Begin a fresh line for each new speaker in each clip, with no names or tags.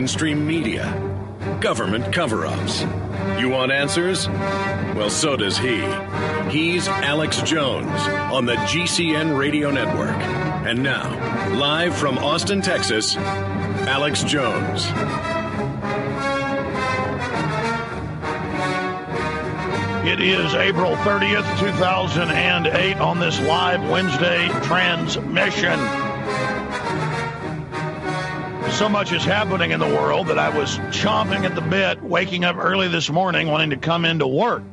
Mainstream media, government cover-ups. You want answers? Well, so does he. He's Alex Jones on the GCN Radio Network. And now, live from Austin, Texas, Alex Jones.
It is April 30th, 2008 on this live Wednesday transmission. So much is happening in the world that I was chomping at the bit, waking up early this morning, wanting to come into work.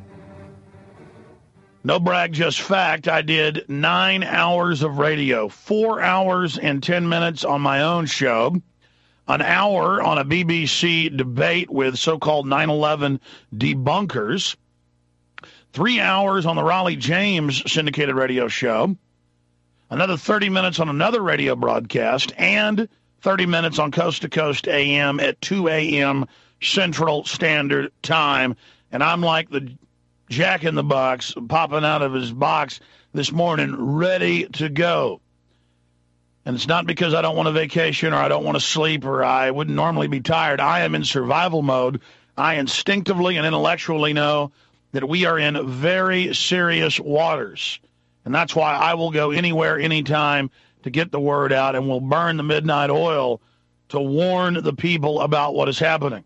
No brag, just fact. I did 9 hours of radio, 4 hours and 10 minutes on my own show, an hour on a BBC debate with so-called 9/11 debunkers, 3 hours on the Raleigh James syndicated radio show, another 30 minutes on another radio broadcast, and 30 minutes on Coast to Coast AM at 2 a.m. Central Standard Time. And I'm like the Jack in the Box popping out of his box this morning, ready to go. And it's not because I don't want a vacation or I don't want to sleep or I wouldn't normally be tired. I am in survival mode. I instinctively and intellectually know that we are in very serious waters. And that's why I will go anywhere, anytime to get the word out, and will burn the midnight oil to warn the people about what is happening.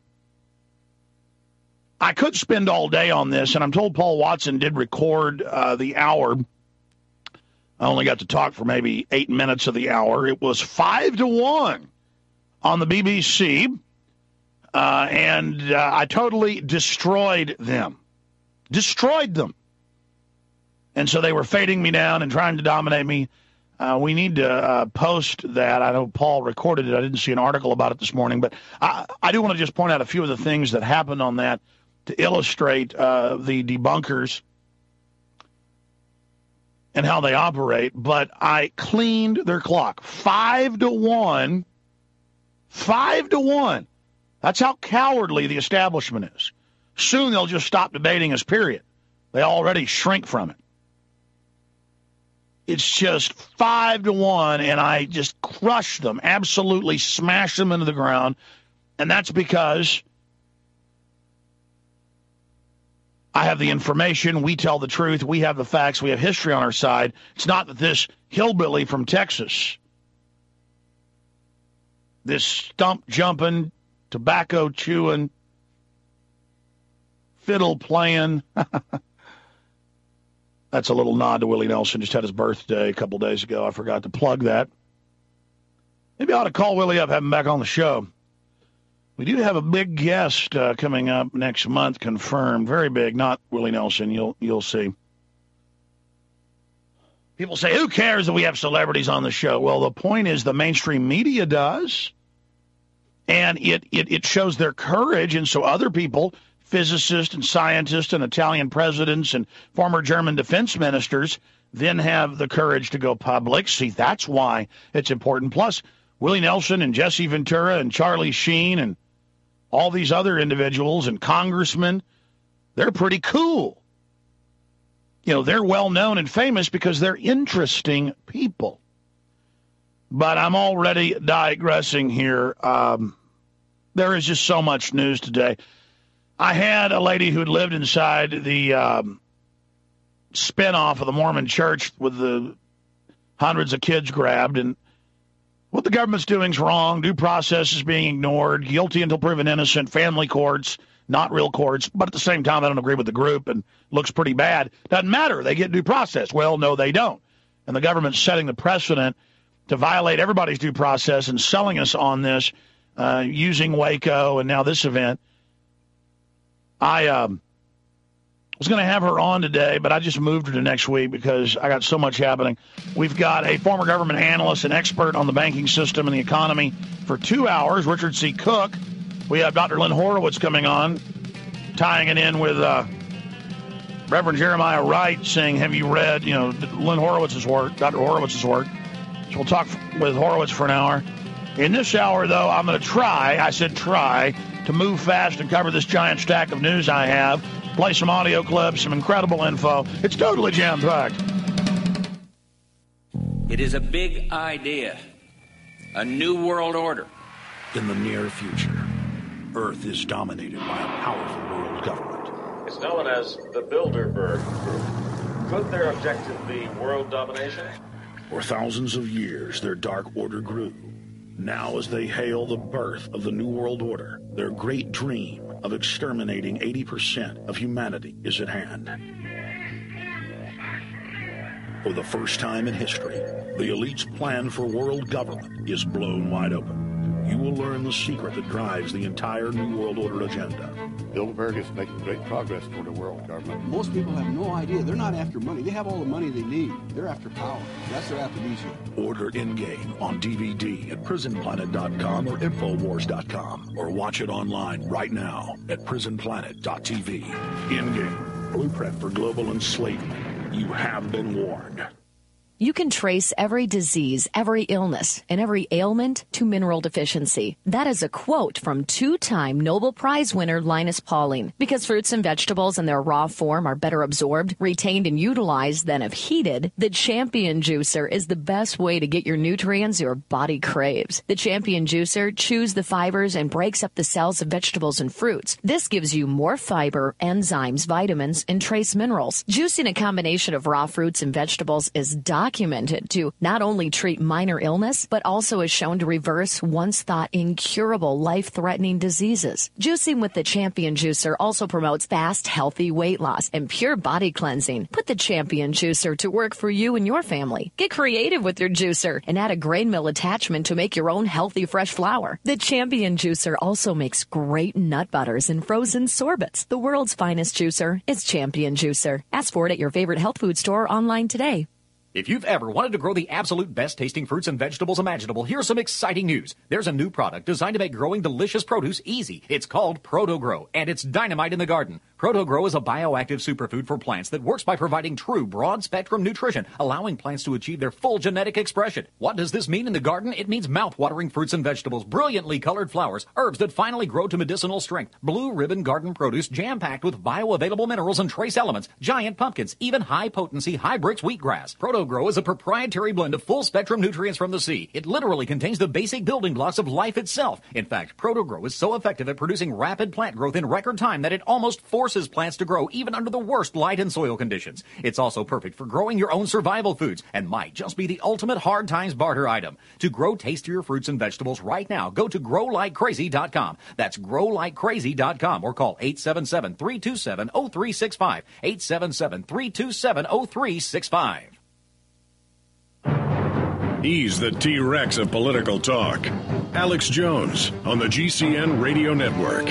I could spend all day on this, and I'm told Paul Watson did record the hour. I only got to talk for maybe 8 minutes of the hour. It was 5-1 on the BBC, and I totally destroyed them. And so they were fading me down and trying to dominate me. We need to post that. I know Paul recorded it. I didn't see an article about it this morning, but I do want to just point out a few of the things that happened on that to illustrate the debunkers and how they operate. But I cleaned their clock. 5-1. 5-1. That's how cowardly the establishment is. Soon they'll just stop debating us, period. They already shrink from it. It's just 5-1, and I just crush them, absolutely smash them into the ground. And that's because I have the information, we tell the truth, we have the facts, we have history on our side. It's not that this hillbilly from Texas, this stump-jumping, tobacco-chewing, fiddle-playing... That's a little nod to Willie Nelson. Just had his birthday a couple days ago. I forgot to plug that. Maybe I ought to call Willie up, have him back on the show. We do have a big guest coming up next month, confirmed. Very big, not Willie Nelson. You'll see. People say, who cares that we have celebrities on the show? Well, the point is the mainstream media does. And it shows their courage, and so other people, physicists and scientists and Italian presidents and former German defense ministers, then have the courage to go public. See, that's why it's important. Plus, Willie Nelson and Jesse Ventura and Charlie Sheen and all these other individuals and congressmen, they're pretty cool. You know, they're well-known and famous because they're interesting people. But I'm already digressing here. There is just so much news today. I had a lady who'd lived inside the spinoff of the Mormon Church with the hundreds of kids grabbed, and what the government's doing is wrong. Due process is being ignored. Guilty until proven innocent. Family courts, not real courts. But at the same time, I don't agree with the group and looks pretty bad. Doesn't matter. They get due process. Well, no, they don't. And the government's setting the precedent to violate everybody's due process and selling us on this using Waco and now this event. I was going to have her on today, but I just moved her to next week because I got so much happening. We've got a former government analyst and expert on the banking system and the economy for 2 hours, Richard C. Cook. We have Dr. Lynn Horowitz coming on, tying it in with Reverend Jeremiah Wright, saying, have you read, Lynn Horowitz's work, Dr. Horowitz's work. So we'll talk with Horowitz for an hour. In this hour, though, I'm going to try to move fast and cover this giant stack of news I have, play some audio clips, some incredible info. It's totally jam-packed.
It is a big idea, a new world order.
In the near future.
Earth is dominated by a powerful world government.
It's known as the Bilderberg Group. Could their objective be world domination?
For thousands of years, their dark order grew. Now, as they hail the birth of the New World Order, their great dream of exterminating 80% of humanity is at hand. For the first time in history, the elite's plan for world government is blown wide open. You will learn the secret that drives the entire New World Order agenda.
Bilderberg is making great progress toward a world government.
Most people have no idea. They're not after money. They have all the money they need. They're after power. That's their aphrodisiac.
Order Endgame on DVD at prisonplanet.com or Infowars.com, or watch it online right now at prisonplanet.tv. Endgame, blueprint for global enslavement. You have been warned.
You can trace every disease, every illness, and every ailment to mineral deficiency. That is a quote from two-time Nobel Prize winner Linus Pauling. Because fruits and vegetables in their raw form are better absorbed, retained, and utilized than if heated, the Champion Juicer is the best way to get your nutrients your body craves. The Champion Juicer chews the fibers and breaks up the cells of vegetables and fruits. This gives you more fiber, enzymes, vitamins, and trace minerals. Juicing a combination of raw fruits and vegetables is documented to not only treat minor illness, but also is shown to reverse once thought incurable life-threatening diseases. Juicing with the Champion Juicer also promotes fast, healthy weight loss and pure body cleansing. Put the Champion Juicer to work for you and your family. Get creative with your juicer and add a grain mill attachment to make your own healthy, fresh flour. The Champion Juicer also makes great nut butters and frozen sorbets. The world's finest juicer is Champion Juicer. Ask for it at your favorite health food store online today.
If you've ever wanted to grow the absolute best-tasting fruits and vegetables imaginable, here's some exciting news. There's a new product designed to make growing delicious produce easy. It's called ProtoGrow, and it's dynamite in the garden. ProtoGrow is a bioactive superfood for plants that works by providing true broad-spectrum nutrition, allowing plants to achieve their full genetic expression. What does this mean in the garden? It means mouth-watering fruits and vegetables, brilliantly colored flowers, herbs that finally grow to medicinal strength, blue ribbon garden produce jam-packed with bioavailable minerals and trace elements, giant pumpkins, even high-potency Hybrix wheatgrass. ProtoGrow is a proprietary blend of full-spectrum nutrients from the sea. It literally contains the basic building blocks of life itself. In fact, ProtoGrow is so effective at producing rapid plant growth in record time that it almost forces plants to grow even under the worst light and soil conditions. It's also perfect for growing your own survival foods and might just be the ultimate hard times barter item. To grow tastier fruits and vegetables right now, go to growlikecrazy.com. That's growlikecrazy.com, or call 877-327-0365. 877-327-0365.
He's the T-Rex of political talk. Alex Jones on the GCN Radio Network.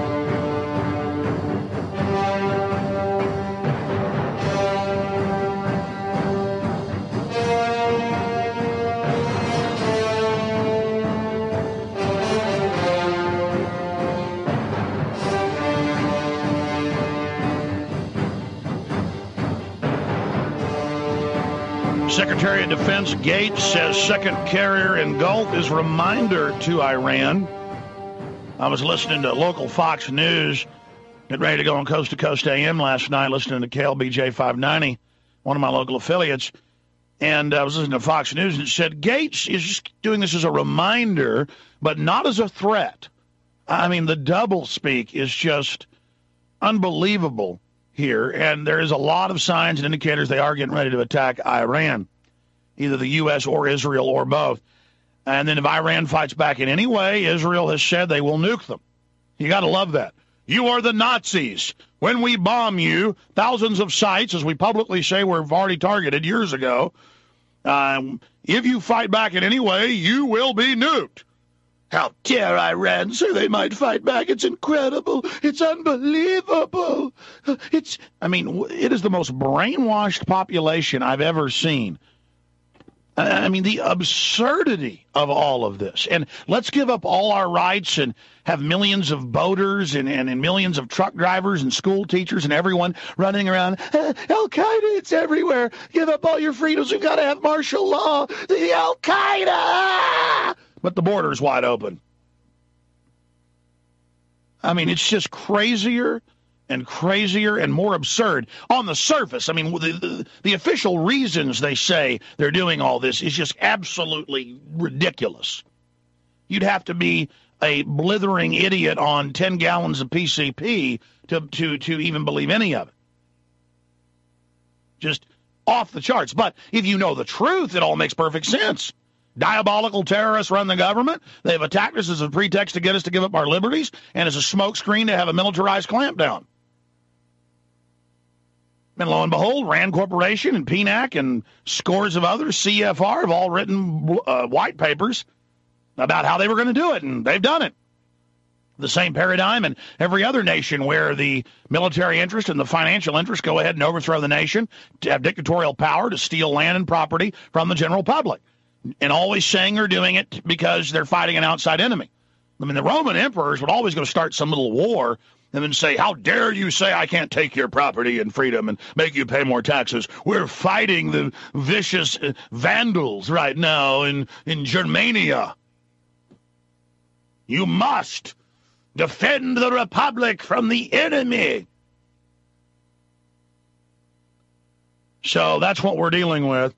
Secretary of Defense Gates says second carrier in Gulf is reminder to Iran. I was listening to local Fox News, getting ready to go on Coast to Coast AM last night, listening to KLBJ 590, one of my local affiliates, and I was listening to Fox News, and it said Gates is just doing this as a reminder, but not as a threat. I mean, the doublespeak is just unbelievable here, and there is a lot of signs and indicators they are getting ready to attack Iran, either the U.S. or Israel or both. And then if Iran fights back in any way, Israel has said they will nuke them. You got to love that. You are the Nazis. When we bomb you, thousands of sites, as we publicly say we've already targeted years ago, if you fight back in any way, you will be nuked. How dare Iran say they might fight back? It's incredible. It's unbelievable. It is the most brainwashed population I've ever seen. I mean, the absurdity of all of this. And let's give up all our rights and have millions of boaters and millions of truck drivers and school teachers and everyone running around. Al-Qaeda, it's everywhere. Give up all your freedoms. We've got to have martial law. The Al-Qaeda! But the border's wide open. I mean, it's just crazier and crazier and more absurd on the surface. I mean, the official reasons they say they're doing all this is just absolutely ridiculous. You'd have to be a blithering idiot on 10 gallons of PCP to even believe any of it. Just off the charts. But if you know the truth, it all makes perfect sense. Diabolical terrorists run the government. They've attacked us as a pretext to get us to give up our liberties and as a smokescreen to have a militarized clampdown. And lo and behold, Rand Corporation and PNAC and scores of others, CFR, have all written white papers about how they were going to do it, and they've done it. The same paradigm in every other nation where the military interest and the financial interest go ahead and overthrow the nation to have dictatorial power to steal land and property from the general public, and always saying they're doing it because they're fighting an outside enemy. I mean, the Roman emperors would always go start some little war and then say, how dare you say I can't take your property and freedom and make you pay more taxes? We're fighting the vicious Vandals right now in Germania. You must defend the Republic from the enemy. So that's what we're dealing with.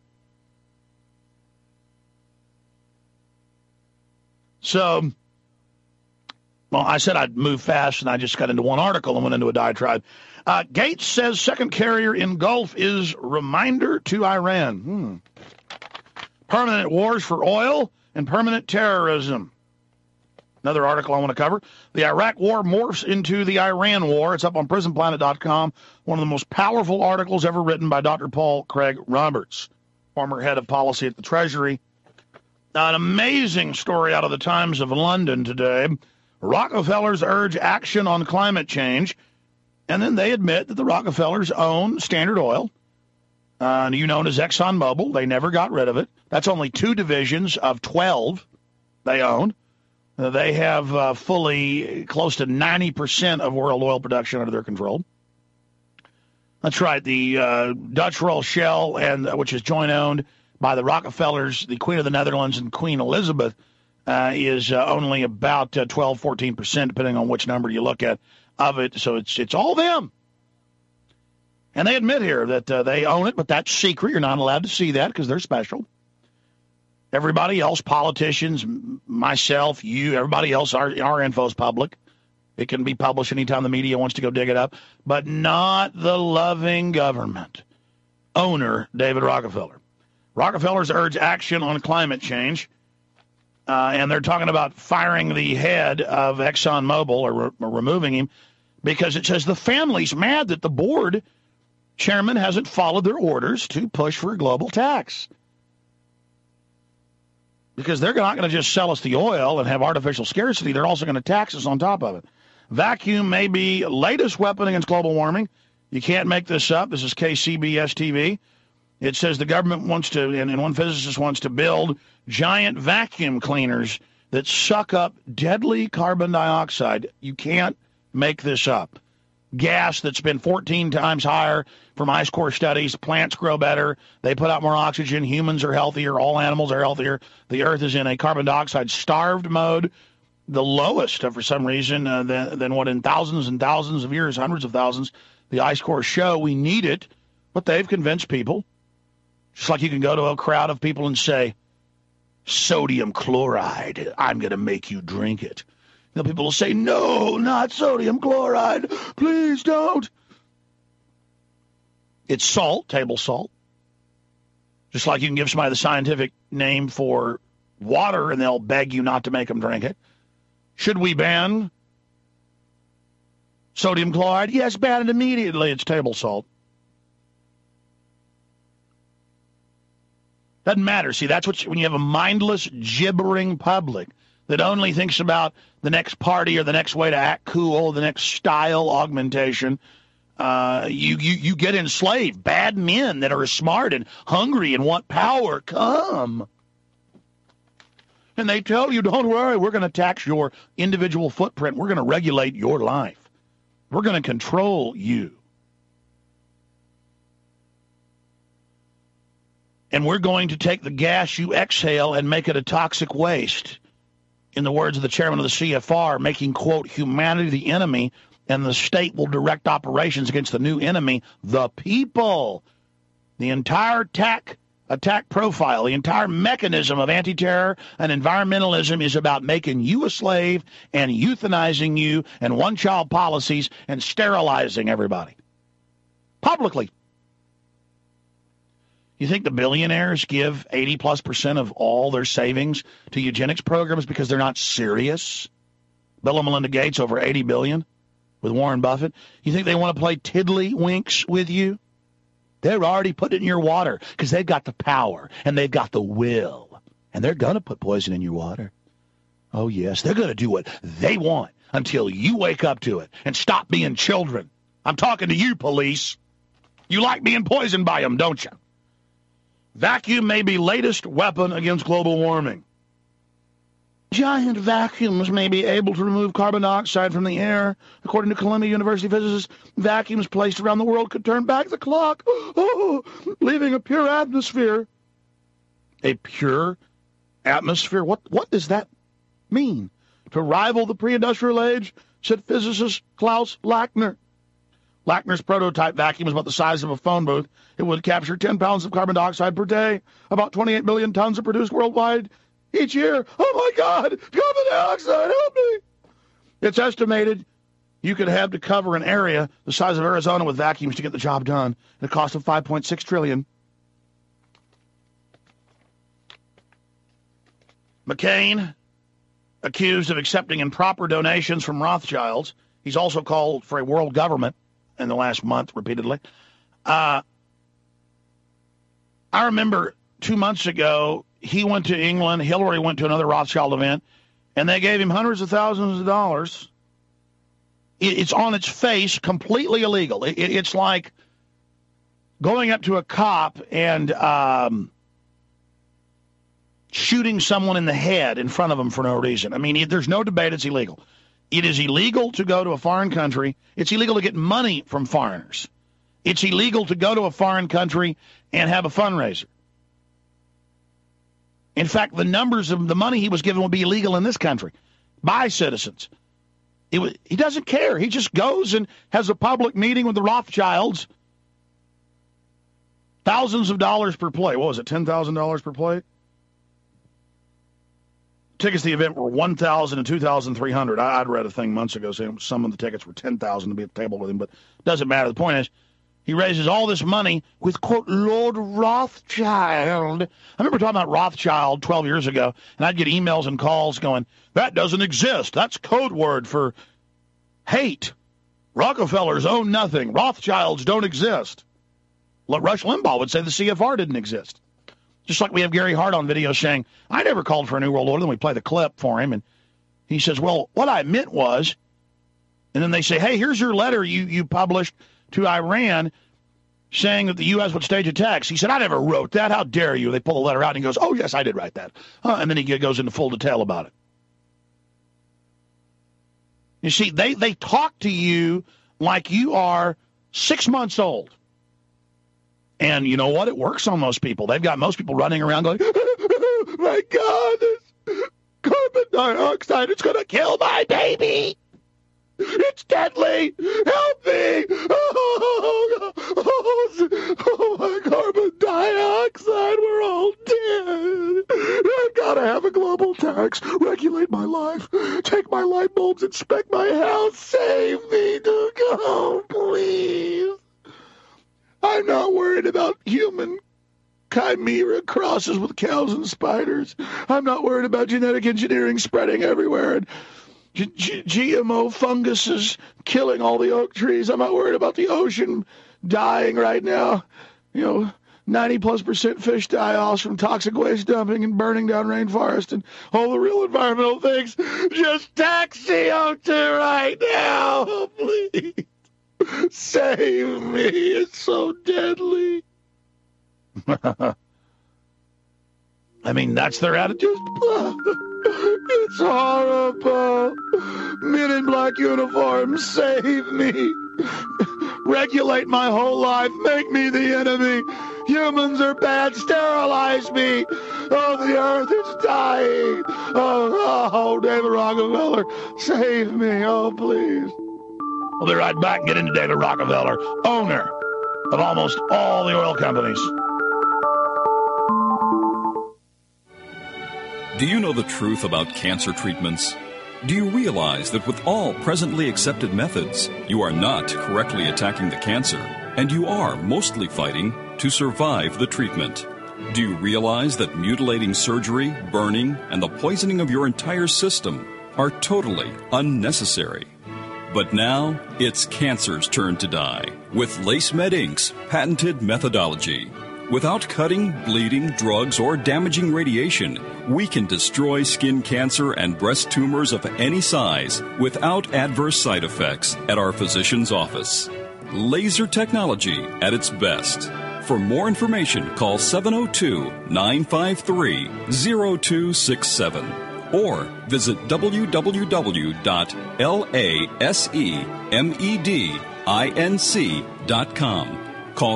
So, well, I said I'd move fast, and I just got into one article and went into a diatribe. Gates says second carrier in Gulf is reminder to Iran. Permanent wars for oil and permanent terrorism. Another article I want to cover. The Iraq war morphs into the Iran war. It's up on prisonplanet.com. One of the most powerful articles ever written by Dr. Paul Craig Roberts, former head of policy at the Treasury. An amazing story out of the Times of London today. Rockefellers urge action on climate change, and then they admit that the Rockefellers own Standard Oil, known as ExxonMobil. They never got rid of it. That's only 2 divisions of 12 they own. They have fully close to 90% of world oil production under their control. That's right. The Dutch Royal Shell, which is joint owned by the Rockefellers, the Queen of the Netherlands, and Queen Elizabeth, is only about 12, 14%, depending on which number you look at, of it. So it's all them. And they admit here that they own it, but that's secret. You're not allowed to see that because they're special. Everybody else, politicians, myself, you, everybody else, our info's public. It can be published anytime the media wants to go dig it up, but not the loving government. Owner, David Rockefeller. Rockefellers urge action on climate change, and they're talking about firing the head of ExxonMobil or removing him because it says the family's mad that the board chairman hasn't followed their orders to push for a global tax. Because they're not going to just sell us the oil and have artificial scarcity. They're also going to tax us on top of it. Vacuum may be latest weapon against global warming. You can't make this up. This is KCBS-TV. It says the government wants to, and one physicist wants to build giant vacuum cleaners that suck up deadly carbon dioxide. You can't make this up. Gas that's been 14 times higher from ice core studies. Plants grow better. They put out more oxygen. Humans are healthier. All animals are healthier. The Earth is in a carbon dioxide starved mode, the lowest for some reason than what in thousands and thousands of years, hundreds of thousands, the ice cores show. We need it, but they've convinced people. Just like you can go to a crowd of people and say, sodium chloride, I'm going to make you drink it. People will say, no, not sodium chloride. Please don't. It's salt, table salt. Just like you can give somebody the scientific name for water and they'll beg you not to make them drink it. Should we ban sodium chloride? Yes, ban it immediately. It's table salt. Doesn't matter. See, that's when you have a mindless, gibbering public that only thinks about the next party or the next way to act cool, the next style augmentation. You get enslaved. Bad men that are smart and hungry and want power come. And they tell you, don't worry, we're going to tax your individual footprint. We're going to regulate your life. We're going to control you. And we're going to take the gas you exhale and make it a toxic waste. In the words of the chairman of the CFR, making, quote, humanity the enemy, and the state will direct operations against the new enemy, the people. The entire attack attack profile. The entire mechanism of anti-terror and environmentalism is about making you a slave and euthanizing you and one-child policies and sterilizing everybody. Publicly. You think the billionaires give 80+% of all their savings to eugenics programs because they're not serious? Bill and Melinda Gates over $80 billion with Warren Buffett. You think they want to play tiddlywinks with you? They're already putting it in your water because they've got the power and they've got the will. And they're going to put poison in your water. Oh, yes, they're going to do what they want until you wake up to it and stop being children. I'm talking to you, police. You like being poisoned by them, don't you? Vacuum may be latest weapon against global warming. Giant vacuums may be able to remove carbon dioxide from the air. According to Columbia University physicists, vacuums placed around the world could turn back the clock, leaving a pure atmosphere. A pure atmosphere? What does that mean? To rival the pre-industrial age, said physicist Klaus Lackner. Lackner's prototype vacuum is about the size of a phone booth. It would capture 10 pounds of carbon dioxide per day. About 28 billion tons are produced worldwide each year. Oh, my God! Carbon dioxide, help me! It's estimated you could have to cover an area the size of Arizona with vacuums to get the job done at a cost of $5.6 trillion. McCain, accused of accepting improper donations from Rothschilds. He's also called for a world government in the last month repeatedly. I remember 2 months ago, he went to England, Hillary went to another Rothschild event, and they gave him hundreds of thousands of dollars. It's on its face completely illegal. It's like going up to a cop and shooting someone in the head in front of them for no reason. I mean, there's no debate, it's illegal. It is illegal to go to a foreign country. It's illegal to get money from foreigners. It's illegal to go to a foreign country and have a fundraiser. In fact, the numbers of the money he was given would be illegal in this country by citizens. He doesn't care. He just goes and has a public meeting with the Rothschilds. Thousands of dollars per plate. What was it, $10,000 per plate? Tickets to the event were $1,000 and $2,300. I'd read a thing months ago saying some of the tickets were $10,000 to be at the table with him, but it doesn't matter. The point is, he raises all this money with, quote, Lord Rothschild. I remember talking about Rothschild 12 years ago, and I'd get emails and calls going, that doesn't exist. That's code word for hate. Rockefellers own nothing. Rothschilds don't exist. Rush Limbaugh would say the CFR didn't exist. Just like we have Gary Hart on video saying, I never called for a New World Order. Then we play the clip for him, and he says, well, what I meant was, and then they say, hey, here's your letter you published to Iran saying that the U.S. would stage attacks. He said, I never wrote that. How dare you? They pull the letter out, and he goes, oh, yes, I did write that. And then he goes into full detail about it. You see, they talk to you like you are 6 months old. And you know what? It works on most people. They've got most people running around going, oh, my God, this carbon dioxide is going to kill my baby. It's deadly! Help me! Oh, my carbon dioxide, we're all dead. I've got to have a global tax, regulate my life, take my light bulbs, inspect my house, save me to go, please. I'm not worried about human chimera crosses with cows and spiders. I'm not worried about genetic engineering spreading everywhere and GMO funguses killing all the oak trees. I'm not worried about the ocean dying right now. 90+% fish die-offs from toxic waste dumping and burning down rainforest and all the real environmental things. Just tax CO2 right now, please. Save me. It's so deadly. I mean, that's their attitude. It's horrible. Men in black uniforms, save me. Regulate my whole life. Make me the enemy. Humans are bad. Sterilize me. Oh, the earth is dying. Oh, David Rockefeller, save me. Oh, please. We'll be right back and get into David Rockefeller, owner of almost all the oil companies.
Do you know the truth about cancer treatments? Do you realize that with all presently accepted methods, you are not correctly attacking the cancer, and you are mostly fighting to survive the treatment? Do you realize that mutilating surgery, burning, and the poisoning of your entire system are totally unnecessary? But now, it's cancer's turn to die with LaceMed Inc.'s patented methodology. Without cutting, bleeding, drugs, or damaging radiation, we can destroy skin cancer and breast tumors of any size without adverse side effects at our physician's office. Laser technology at its best. For more information, call 702-953-0267 or visit www.lasemedinc.com. Call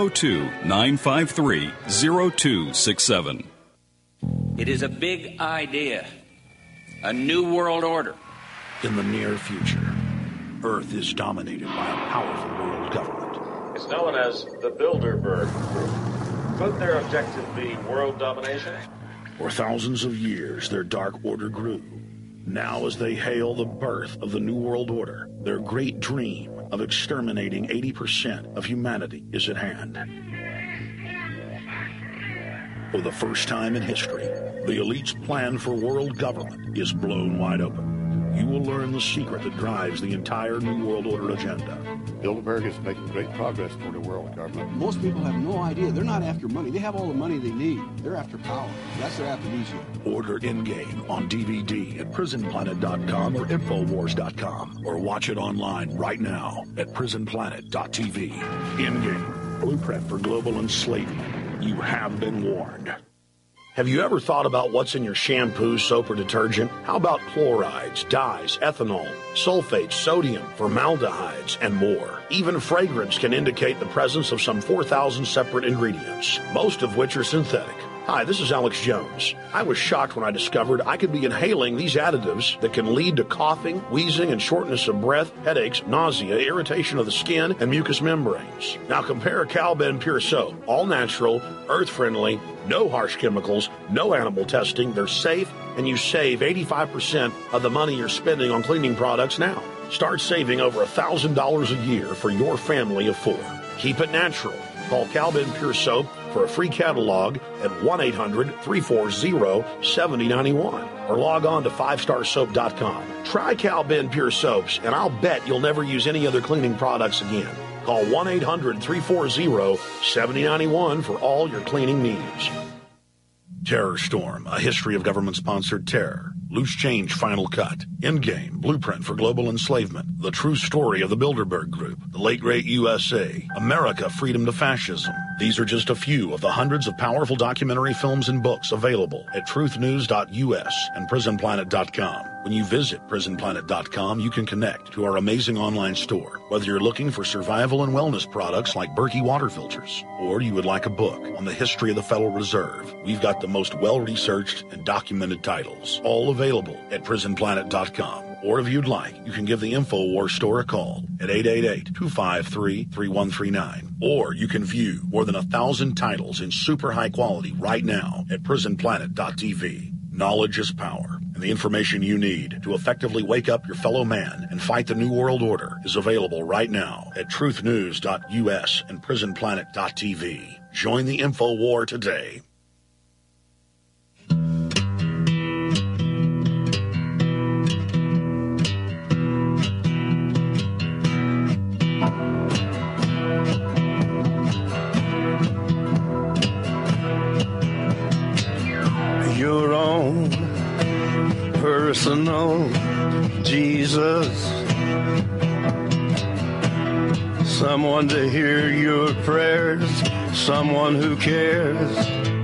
702-953-0267.
It is a big idea, a new world order.
In the near future, Earth is dominated by a powerful world government.
It's known as the Bilderberg Group. Could their objective be world domination?
For thousands of years, their dark order grew. Now, as they hail the birth of the New World Order, their great dream of exterminating 80% of humanity is at hand. For the first time in history, the elite's plan for world government is blown wide open. You will learn the secret that drives the entire New World Order agenda.
Bilderberg is making great progress toward a world government.
Most people have no idea. They're not after money. They have all the money they need. They're after power. That's their amnesia.
Order Endgame on DVD at prisonplanet.com or Infowars.com, or watch it online right now at prisonplanet.tv. Endgame, blueprint for global enslavement. You have been warned. Have you ever thought about what's in your shampoo, soap, or detergent? How about chlorides, dyes, ethanol, sulfates, sodium, formaldehydes, and more? Even fragrance can indicate the presence of some 4,000 separate ingredients, most of which are synthetic. Hi, this is Alex Jones. I was shocked when I discovered I could be inhaling these additives that can lead to coughing, wheezing, and shortness of breath, headaches, nausea, irritation of the skin, and mucous membranes. Now compare Cal-Ben Pure Soap. All natural, earth-friendly, no harsh chemicals, no animal testing. They're safe, and you save 85% of the money you're spending on cleaning products now. Start saving over $1,000 a year for your family of 4. Keep it natural. Call Cal-Ben Pure Soap for a free catalog at 1-800-340-7091 or log on to 5starsoap.com. Try Cal-Ben Pure Soaps, and I'll bet you'll never use any other cleaning products again. Call 1-800-340-7091 for all your cleaning needs. Terror Storm, a history of government-sponsored terror. Loose Change Final Cut. Endgame, Blueprint for Global Enslavement. The True Story of the Bilderberg Group. The Late Great USA. America, Freedom to Fascism. These are just a few of the hundreds of powerful documentary films and books available at truthnews.us and prisonplanet.com. When you visit prisonplanet.com, you can connect to our amazing online store. Whether you're looking for survival and wellness products like Berkey water filters, or you would like a book on the history of the Federal Reserve, we've got the most well-researched and documented titles, all available at prisonplanet.com. Or if you'd like, you can give the InfoWars store a call at 888-253-3139. Or you can view more than 1,000 titles in super high quality right now at prisonplanet.tv. Knowledge is power, and the information you need to effectively wake up your fellow man and fight the New World Order is available right now at truthnews.us and prisonplanet.tv. Join the InfoWar today.
Your own personal Jesus, someone to hear your prayers, someone who cares.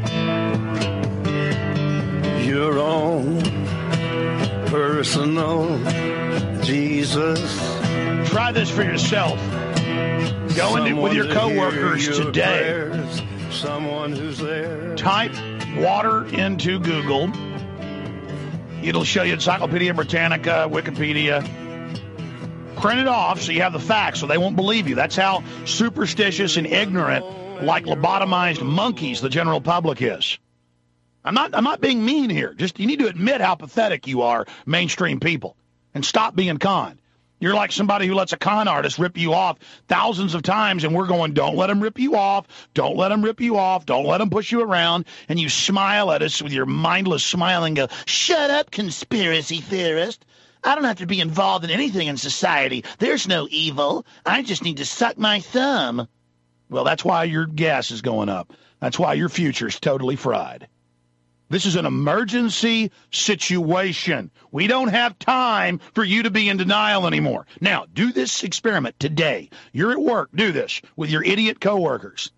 Your own personal Jesus.
Try this for yourself. Go in with your coworkers today.
Someone who's there.
Type water into Google. It'll show you Encyclopedia Britannica, Wikipedia. Print it off so you have the facts so they won't believe you. That's how superstitious and ignorant, like lobotomized monkeys, the general public is. I'm not being mean here. Just you need to admit how pathetic you are, mainstream people, and stop being conned. You're like somebody who lets a con artist rip you off thousands of times, and we're going, don't let him rip you off. Don't let him rip you off. Don't let him push you around. And you smile at us with your mindless smile and go, shut up, conspiracy theorist. I don't have to be involved in anything in society. There's no evil. I just need to suck my thumb. Well, that's why your gas is going up. That's why your future's totally fried. This is an emergency situation. We don't have time for you to be in denial anymore. Now, do this experiment today. You're at work. Do this with your idiot coworkers.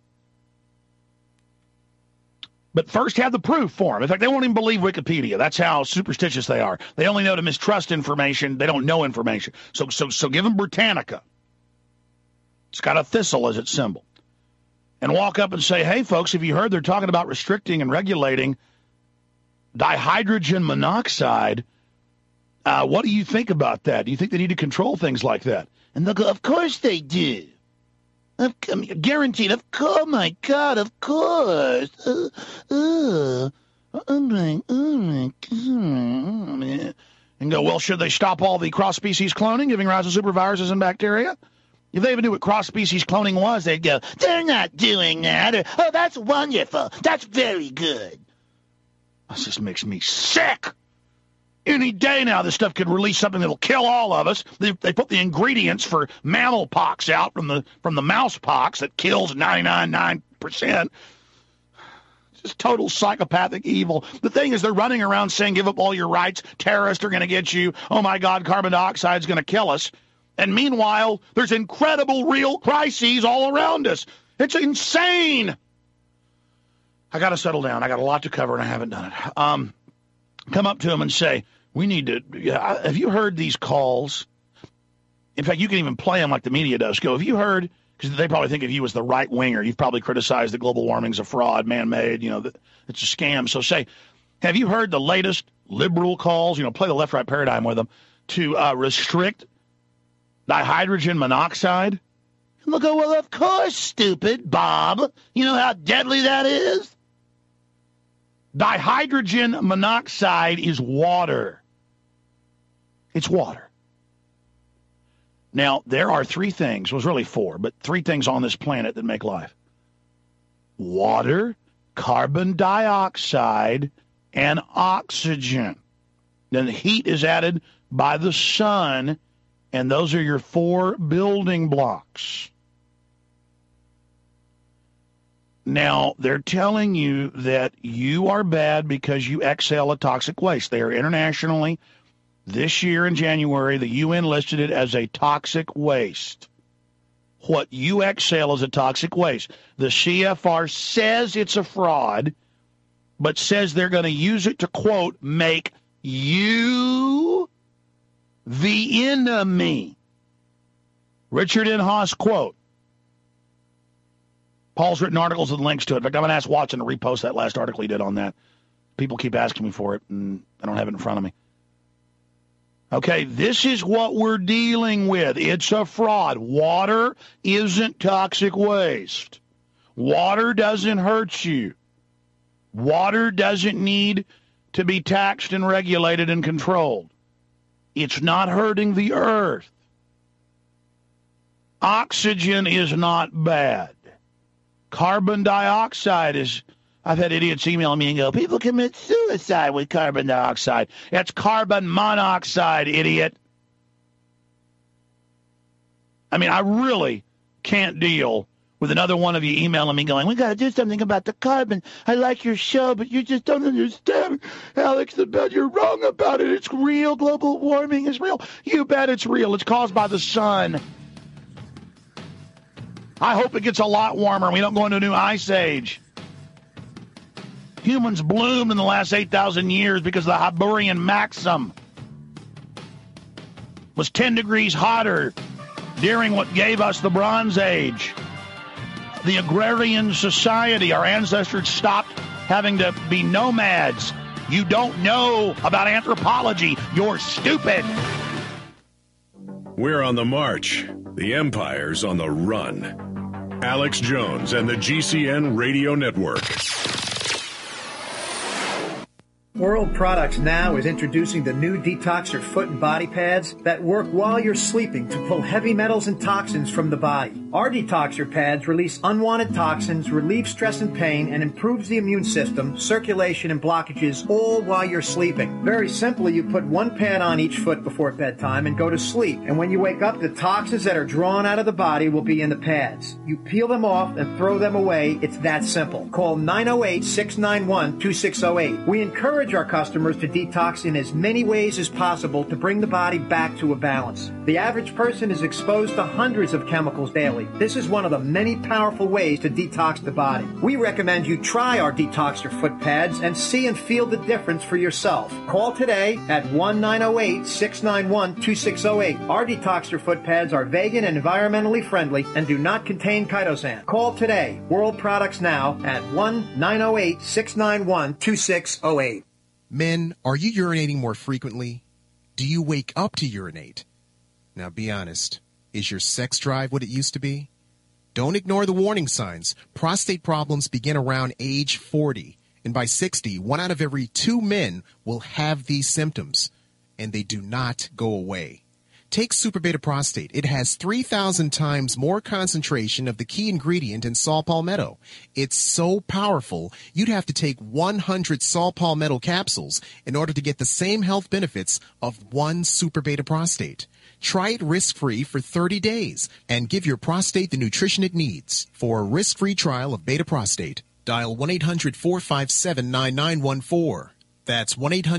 But first have the proof for them. In fact, they won't even believe Wikipedia. That's how superstitious they are. They only know to mistrust information. They don't know information. So give them Britannica. It's got a thistle as its symbol. And walk up and say, hey, folks, have you heard they're talking about restricting and regulating dihydrogen monoxide? What do you think about that? Do you think they need to control things like that? And they'll go, of course they do. Guaranteed. Oh, my God, of course. And go, well, should they stop all the cross-species cloning, giving rise to superviruses and bacteria? If they even knew what cross-species cloning was, they'd go, they're not doing that. Or, oh, that's wonderful. That's very good. This just makes me sick. Any day now, this stuff could release something that'll kill all of us. They put the ingredients for mammal pox out from the mouse pox that kills 99.9%. Just total psychopathic evil. The thing is, they're running around saying, give up all your rights. Terrorists are going to get you. Oh, my God, carbon dioxide is going to kill us. And meanwhile, there's incredible real crises all around us. It's insane. I got to settle down. I got a lot to cover, and I haven't done it. Come up to them and say, we need to, have you heard these calls? In fact, you can even play them like the media does. Go, have you heard, because they probably think of you as the right winger. You've probably criticized that global warming's a fraud, man-made, it's a scam. So say, have you heard the latest liberal calls, play the left-right paradigm with them, to restrict dihydrogen monoxide? And they'll go, well, of course, stupid Bob. You know how deadly that is? Dihydrogen monoxide is water. It's water. Now, there are three things, well, it's really four, but three things on this planet that make life. Water, carbon dioxide, and oxygen. Then the heat is added by the sun, and those are your four building blocks. Now, they're telling you that you are bad because you exhale a toxic waste. They are internationally, this year in January, the UN listed it as a toxic waste. What you exhale is a toxic waste. The CFR says it's a fraud, but says they're going to use it to, quote, make you the enemy. Richard N. Haas, quote. Paul's written articles with links to it. In fact, I'm going to ask Watson to repost that last article he did on that. People keep asking me for it, and I don't have it in front of me. Okay, this is what we're dealing with. It's a fraud. Water isn't toxic waste. Water doesn't hurt you. Water doesn't need to be taxed and regulated and controlled. It's not hurting the earth. Oxygen is not bad. Carbon dioxide is, I've had idiots email me and go, people commit suicide with carbon dioxide. It's carbon monoxide, idiot. I mean, I really can't deal with another one of you emailing me going, we got to do something about the carbon. I like your show, but you just don't understand, Alex, you're wrong about it. It's real. Global warming is real. You bet it's real. It's caused by the sun. I hope it gets a lot warmer and we don't go into a new ice age. Humans bloomed in the last 8,000 years because the Hyborian maxim was 10 degrees hotter during what gave us the Bronze Age. The agrarian society, our ancestors stopped having to be nomads. You don't know about anthropology. You're stupid.
We're on the march. The empire's on the run. Alex Jones and the GCN Radio Network.
World Products Now is introducing the new Detoxer foot and body pads that work while you're sleeping to pull heavy metals and toxins from the body. Our Detoxer pads release unwanted toxins, relieve stress and pain, and improves the immune system, circulation, and blockages, all while you're sleeping. Very simply, you put one pad on each foot before bedtime and go to sleep. And when you wake up, the toxins that are drawn out of the body will be in the pads. You peel them off and throw them away. It's that simple. Call 908-691-2608. We encourage our customers to detox in as many ways as possible to bring the body back to a balance. The average person is exposed to hundreds of chemicals daily. This is one of the many powerful ways to detox the body. We recommend you try our Detoxer foot pads and see and feel the difference for yourself. Call today at 1-908-691-2608. Our Detoxer foot pads are vegan and environmentally friendly and do not contain chitosan. Call today. World Products Now at 1-908-691-2608.
Men, are you urinating more frequently? Do you wake up to urinate? Now be honest. Is your sex drive what it used to be? Don't ignore the warning signs. Prostate problems begin around age 40. And by 60, 1 out of every 2 men will have these symptoms. And they do not go away. Take Super Beta Prostate. It has 3,000 times more concentration of the key ingredient in saw palmetto. It's so powerful, you'd have to take 100 saw palmetto capsules in order to get the same health benefits of 1 Super Beta Prostate. Try it risk-free for 30 days and give your prostate the nutrition it needs. For a risk-free trial of Beta Prostate, dial 1-800-457-9914. That's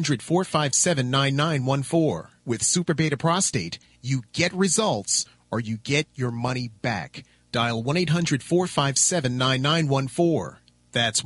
1-800-457-9914. With Super Beta Prostate, you get results or you get your money back. Dial 1-800-457-9914. That's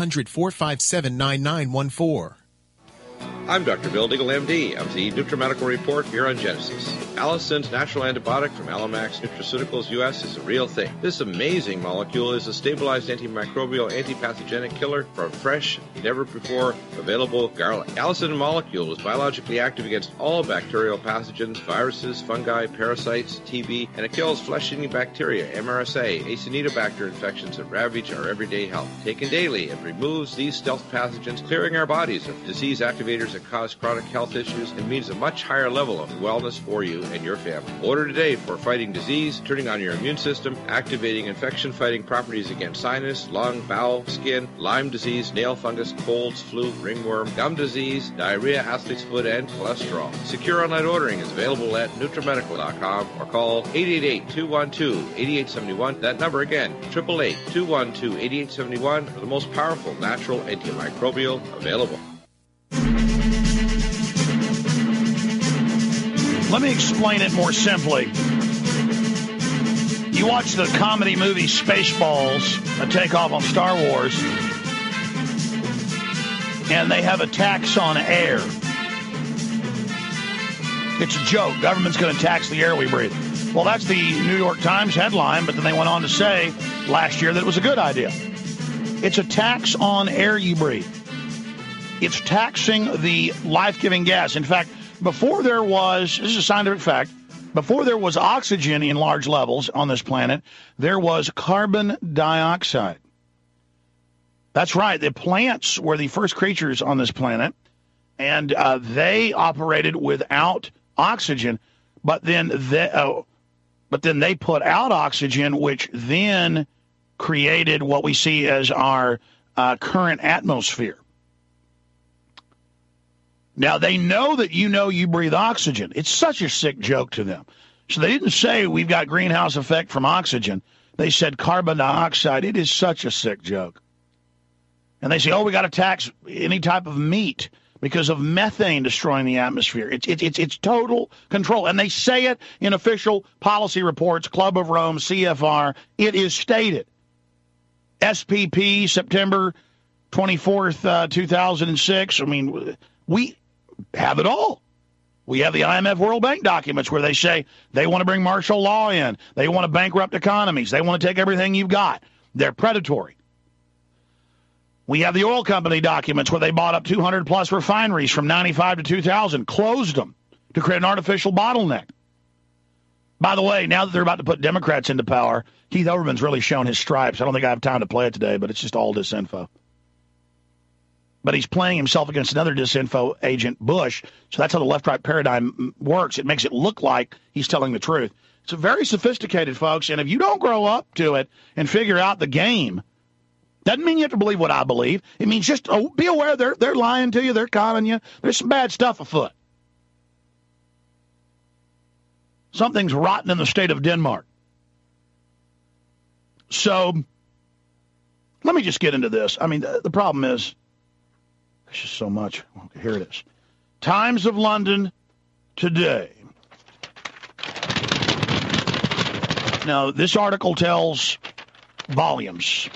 1-800-457-9914.
I'm Dr. Bill Deagle, MD, of the NutriMedical Report here on Genesis. Allison's natural antibiotic from Alamax Nutraceuticals US is a real thing. This amazing molecule is a stabilized antimicrobial, antipathogenic killer for fresh, never before available garlic. Allison molecule is biologically active against all bacterial pathogens, viruses, fungi, parasites, TB, and it kills flesh-eating bacteria, MRSA, Acinetobacter infections that ravage our everyday health. Taken daily, it removes these stealth pathogens, clearing our bodies of disease activators that cause chronic health issues and means a much higher level of wellness for you and your family. Order today for fighting disease, turning on your immune system, activating infection-fighting properties against sinus, lung, bowel, skin, Lyme disease, nail fungus, colds, flu, ringworm, gum disease, diarrhea, athlete's foot, and cholesterol. Secure online ordering is available at NutriMedical.com or call 888-212-8871. That number again, 888-212-8871 for the most powerful natural antimicrobial available.
Let me explain it more simply. You watch the comedy movie Spaceballs, a takeoff on Star Wars, and they have a tax on air. It's a joke. Government's going to tax the air we breathe. Well, that's the New York Times headline, but then they went on to say last year that it was a good idea. It's a tax on air you breathe. It's taxing the life-giving gas. In fact, before there was, this is a scientific fact, before there was oxygen in large levels on this planet, there was carbon dioxide. That's right. The plants were the first creatures on this planet, and they operated without oxygen, but then they put out oxygen, which then created what we see as our current atmosphere. Now, they know that you breathe oxygen. It's such a sick joke to them. So they didn't say we've got greenhouse effect from oxygen. They said carbon dioxide. It is such a sick joke. And they say, we got to tax any type of meat because of methane destroying the atmosphere. It's total control. And they say it in official policy reports, Club of Rome, CFR. It is stated. SPP, September 24th, 2006. I mean, we have it all. We have the IMF World Bank documents where they say they want to bring martial law in. They want to bankrupt economies. They want to take everything you've got. They're predatory. We have the oil company documents where they bought up 200-plus refineries from 95 to 2000, closed them to create an artificial bottleneck. By the way, now that they're about to put Democrats into power, Keith Olbermann's really shown his stripes. I don't think I have time to play it today, but it's just all disinfo. but he's playing himself against another disinfo agent, Bush. So that's how the left-right paradigm works. It makes it look like he's telling the truth. It's very sophisticated, folks, and if you don't grow up to it and figure out the game, doesn't mean you have to believe what I believe. It means just be aware they're lying to you, they're conning you. There's some bad stuff afoot. Something's rotten in the state of Denmark. So let me just get into this. I mean, the problem is, there's just so much. Okay, here it is. Times of London today. Now, this article tells volumes.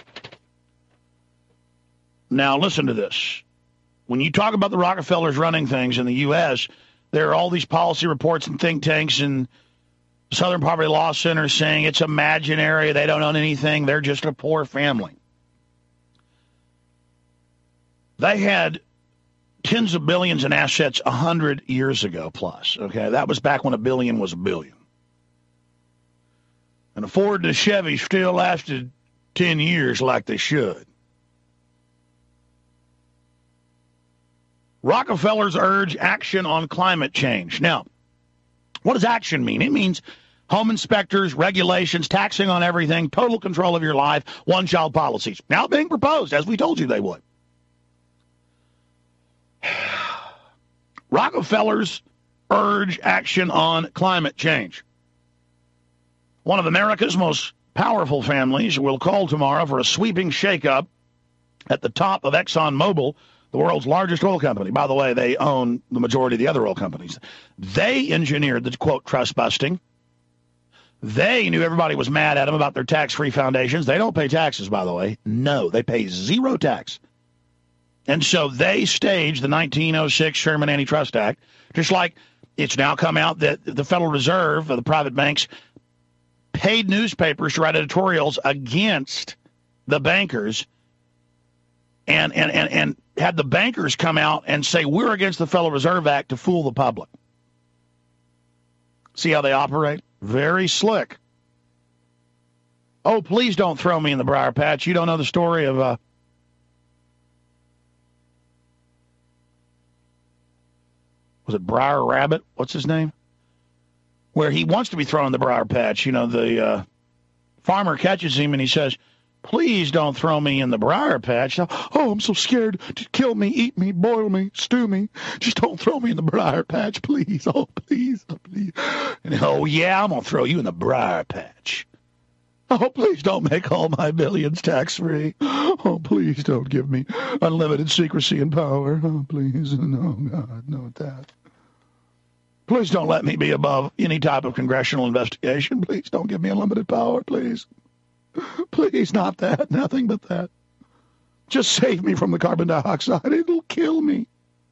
Now, listen to this. When you talk about the Rockefellers running things in the U.S., there are all these policy reports and think tanks and Southern Poverty Law Center saying it's imaginary, they don't own anything, they're just a poor family. They had tens of billions in assets 100 years ago plus. Okay, that was back when a billion was a billion. And a Ford and a Chevy still lasted 10 years like they should. Rockefellers urge action on climate change. Now, what does action mean? It means home inspectors, regulations, taxing on everything, total control of your life, one-child policies. Now being proposed, as we told you they would. Rockefellers urge action on climate change. One of America's most powerful families will call tomorrow for a sweeping shakeup at the top of ExxonMobil, the world's largest oil company. By the way, they own the majority of the other oil companies. They engineered the, quote, trust busting. They knew everybody was mad at them about their tax-free foundations. They don't pay taxes, by the way. No, they pay zero tax. And so they staged the 1906 Sherman Antitrust Act, just like it's now come out that the Federal Reserve, the private banks, paid newspapers to write editorials against the bankers and had the bankers come out and say, we're against the Federal Reserve Act to fool the public. See how they operate? Very slick. Oh, please don't throw me in the briar patch. You don't know the story of was it Briar Rabbit? What's his name? Where he wants to be thrown in the briar patch. You know, the farmer catches him and he says, please don't throw me in the briar patch. Oh, I'm so scared to kill me, eat me, boil me, stew me. Just don't throw me in the briar patch, please. Oh, please, oh, please. And, oh, yeah, I'm going to throw you in the briar patch. Oh, please don't make all my billions tax-free. Oh, please don't give me unlimited secrecy and power. Oh, please. No, God, no, that. Please don't let me be above any type of congressional investigation. Please don't give me unlimited power, please. Please, not that. Nothing but that. Just save me from the carbon dioxide. It'll kill me.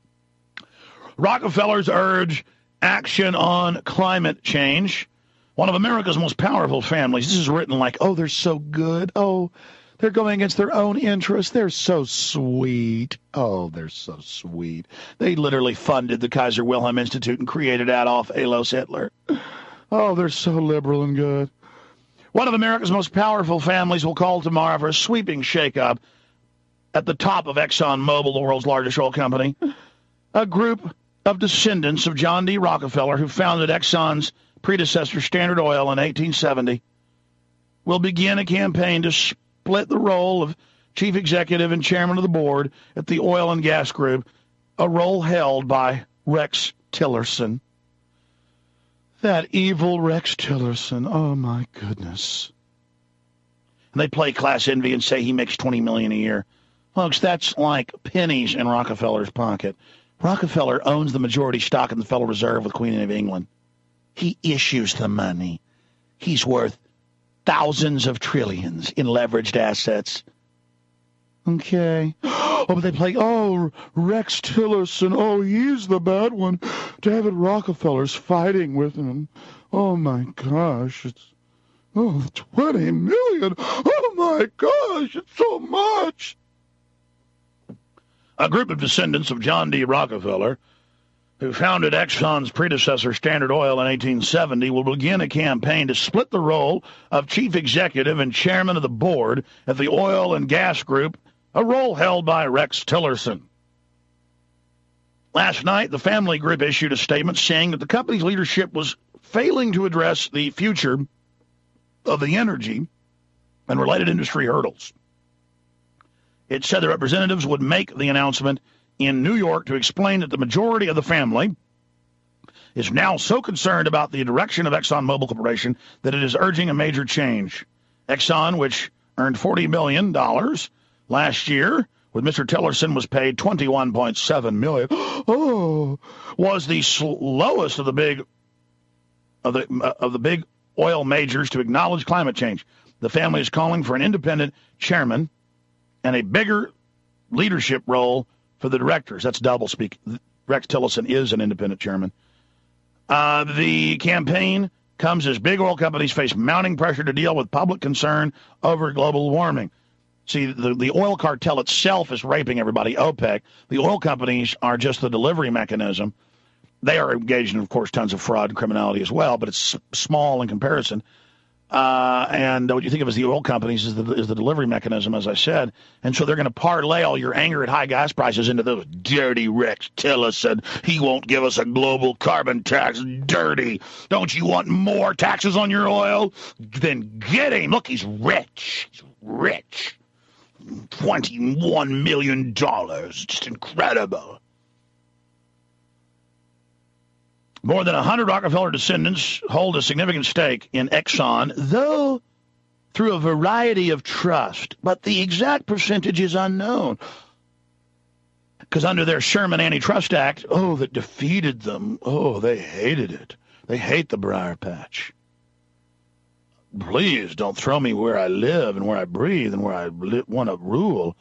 Rockefellers urge action on climate change. One of America's most powerful families. This is written like, oh, they're so good. Oh, they're going against their own interests. They're so sweet. Oh, they're so sweet. They literally funded the Kaiser Wilhelm Institute and created Adolf Alois Hitler. Oh, they're so liberal and good. One of America's most powerful families will call tomorrow for a sweeping shakeup at the top of ExxonMobil, the world's largest oil company. A group of descendants of John D. Rockefeller, who founded Exxon's predecessor, Standard Oil, in 1870, will begin a campaign to split the role of chief executive and chairman of the board at the oil and gas group, a role held by Rex Tillerson. That evil Rex Tillerson. Oh, my goodness. And they play class envy and say he makes $20 million a year. Folks, that's like pennies in Rockefeller's pocket. Rockefeller owns the majority stock in the Federal Reserve with Queen of England. He issues the money. He's worth thousands of trillions in leveraged assets. Okay. Oh, but they play, oh, Rex Tillerson. Oh, he's the bad one. David Rockefeller's fighting with him. Oh, my gosh. It's, oh, 20 million. Oh, my gosh. It's so much. A group of descendants of John D. Rockefeller, who founded Exxon's predecessor, Standard Oil, in 1870, will begin a campaign to split the role of chief executive and chairman of the board at the oil and gas group, a role held by Rex Tillerson. Last night, the family group issued a statement saying that the company's leadership was failing to address the future of the energy and related industry hurdles. It said the representatives would make the announcement in New York to explain that the majority of the family is now so concerned about the direction of ExxonMobil Corporation that it is urging a major change. Exxon, which earned $40 million last year, with Mr. Tillerson was paid $21.7 million, was the lowest of the big oil majors to acknowledge climate change. The family is calling for an independent chairman and a bigger leadership role for the directors. That's doublespeak. Rex Tillerson is an independent chairman. The campaign comes as big oil companies face mounting pressure to deal with public concern over global warming. See, the oil cartel itself is raping everybody, OPEC. The oil companies are just the delivery mechanism. They are engaged in, of course, tons of fraud and criminality as well, but it's small in comparison. And what you think of as the oil companies is the delivery mechanism, as I said. And so they're going to parlay all your anger at high gas prices into those dirty Rex Tillerson. He won't give us a global carbon tax. Dirty. Don't you want more taxes on your oil? Then get him. Look, he's rich. He's rich. $21 million. Just incredible. More than 100 Rockefeller descendants hold a significant stake in Exxon, though through a variety of trust. But the exact percentage is unknown. Because under their Sherman Antitrust Act, that defeated them. They hated it. They hate the briar patch. Please don't throw me where I live and where I breathe and where I want to rule.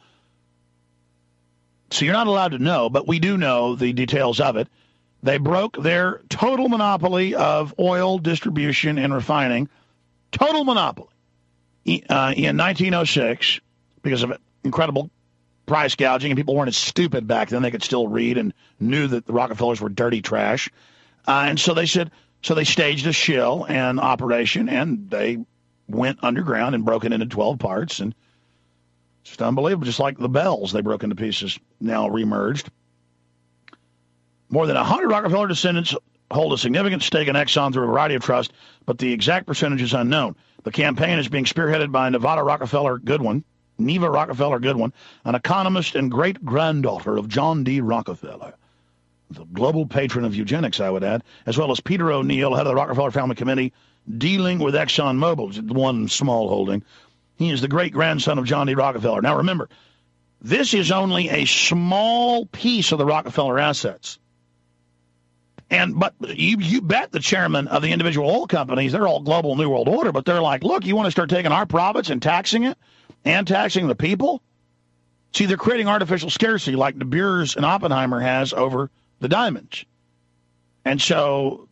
So you're not allowed to know, but we do know the details of it. They broke their total monopoly of oil distribution and refining, total monopoly, in 1906 because of incredible price gouging, and people weren't as stupid back then. They could still read and knew that the Rockefellers were dirty trash. And so they staged a shill and operation, and they went underground and broke it into 12 parts. And it's just unbelievable, just like the Bells they broke into pieces, now remerged. More than 100 Rockefeller descendants hold a significant stake in Exxon through a variety of trusts, but the exact percentage is unknown. The campaign is being spearheaded by Neva Rockefeller Goodwin, an economist and great-granddaughter of John D. Rockefeller, the global patron of eugenics, I would add, as well as Peter O'Neill, head of the Rockefeller Family Committee, dealing with ExxonMobil, one small holding. He is the great-grandson of John D. Rockefeller. Now, remember, this is only a small piece of the Rockefeller assets. But you bet the chairman of the individual oil companies, they're all global New World Order, but they're like, look, you want to start taking our profits and taxing it and taxing the people? See, they're creating artificial scarcity like De Beers and Oppenheimer has over the diamonds. And so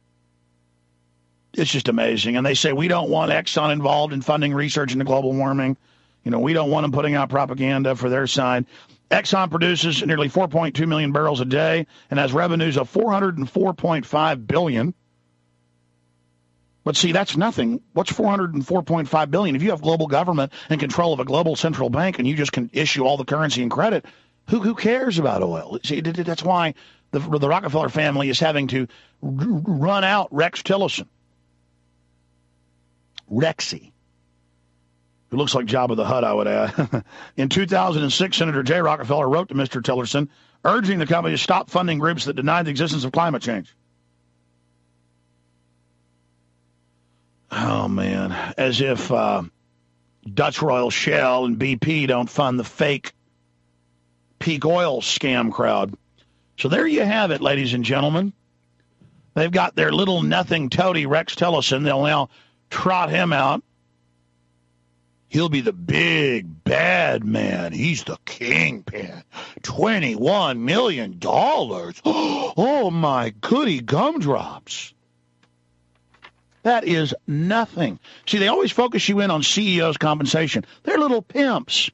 it's just amazing. And they say, we don't want Exxon involved in funding research into global warming. We don't want them putting out propaganda for their side. Exxon produces nearly 4.2 million barrels a day and has revenues of $404.5 billion. But see, that's nothing. What's $404.5 billion? If you have global government and control of a global central bank and you just can issue all the currency and credit, who cares about oil? See, that's why the Rockefeller family is having to run out Rex Tillerson. Rexy. Who looks like Jabba the Hutt, I would add. In 2006, Senator Jay Rockefeller wrote to Mr. Tillerson, urging the company to stop funding groups that deny the existence of climate change. Oh, man. As if Dutch Royal Shell and BP don't fund the fake peak oil scam crowd. So there you have it, ladies and gentlemen. They've got their little nothing toady Rex Tillerson. They'll now trot him out. He'll be the big, bad man. He's the kingpin. $21 million. Oh, my goody gumdrops. That is nothing. See, they always focus you in on CEOs' compensation. They're little pimps.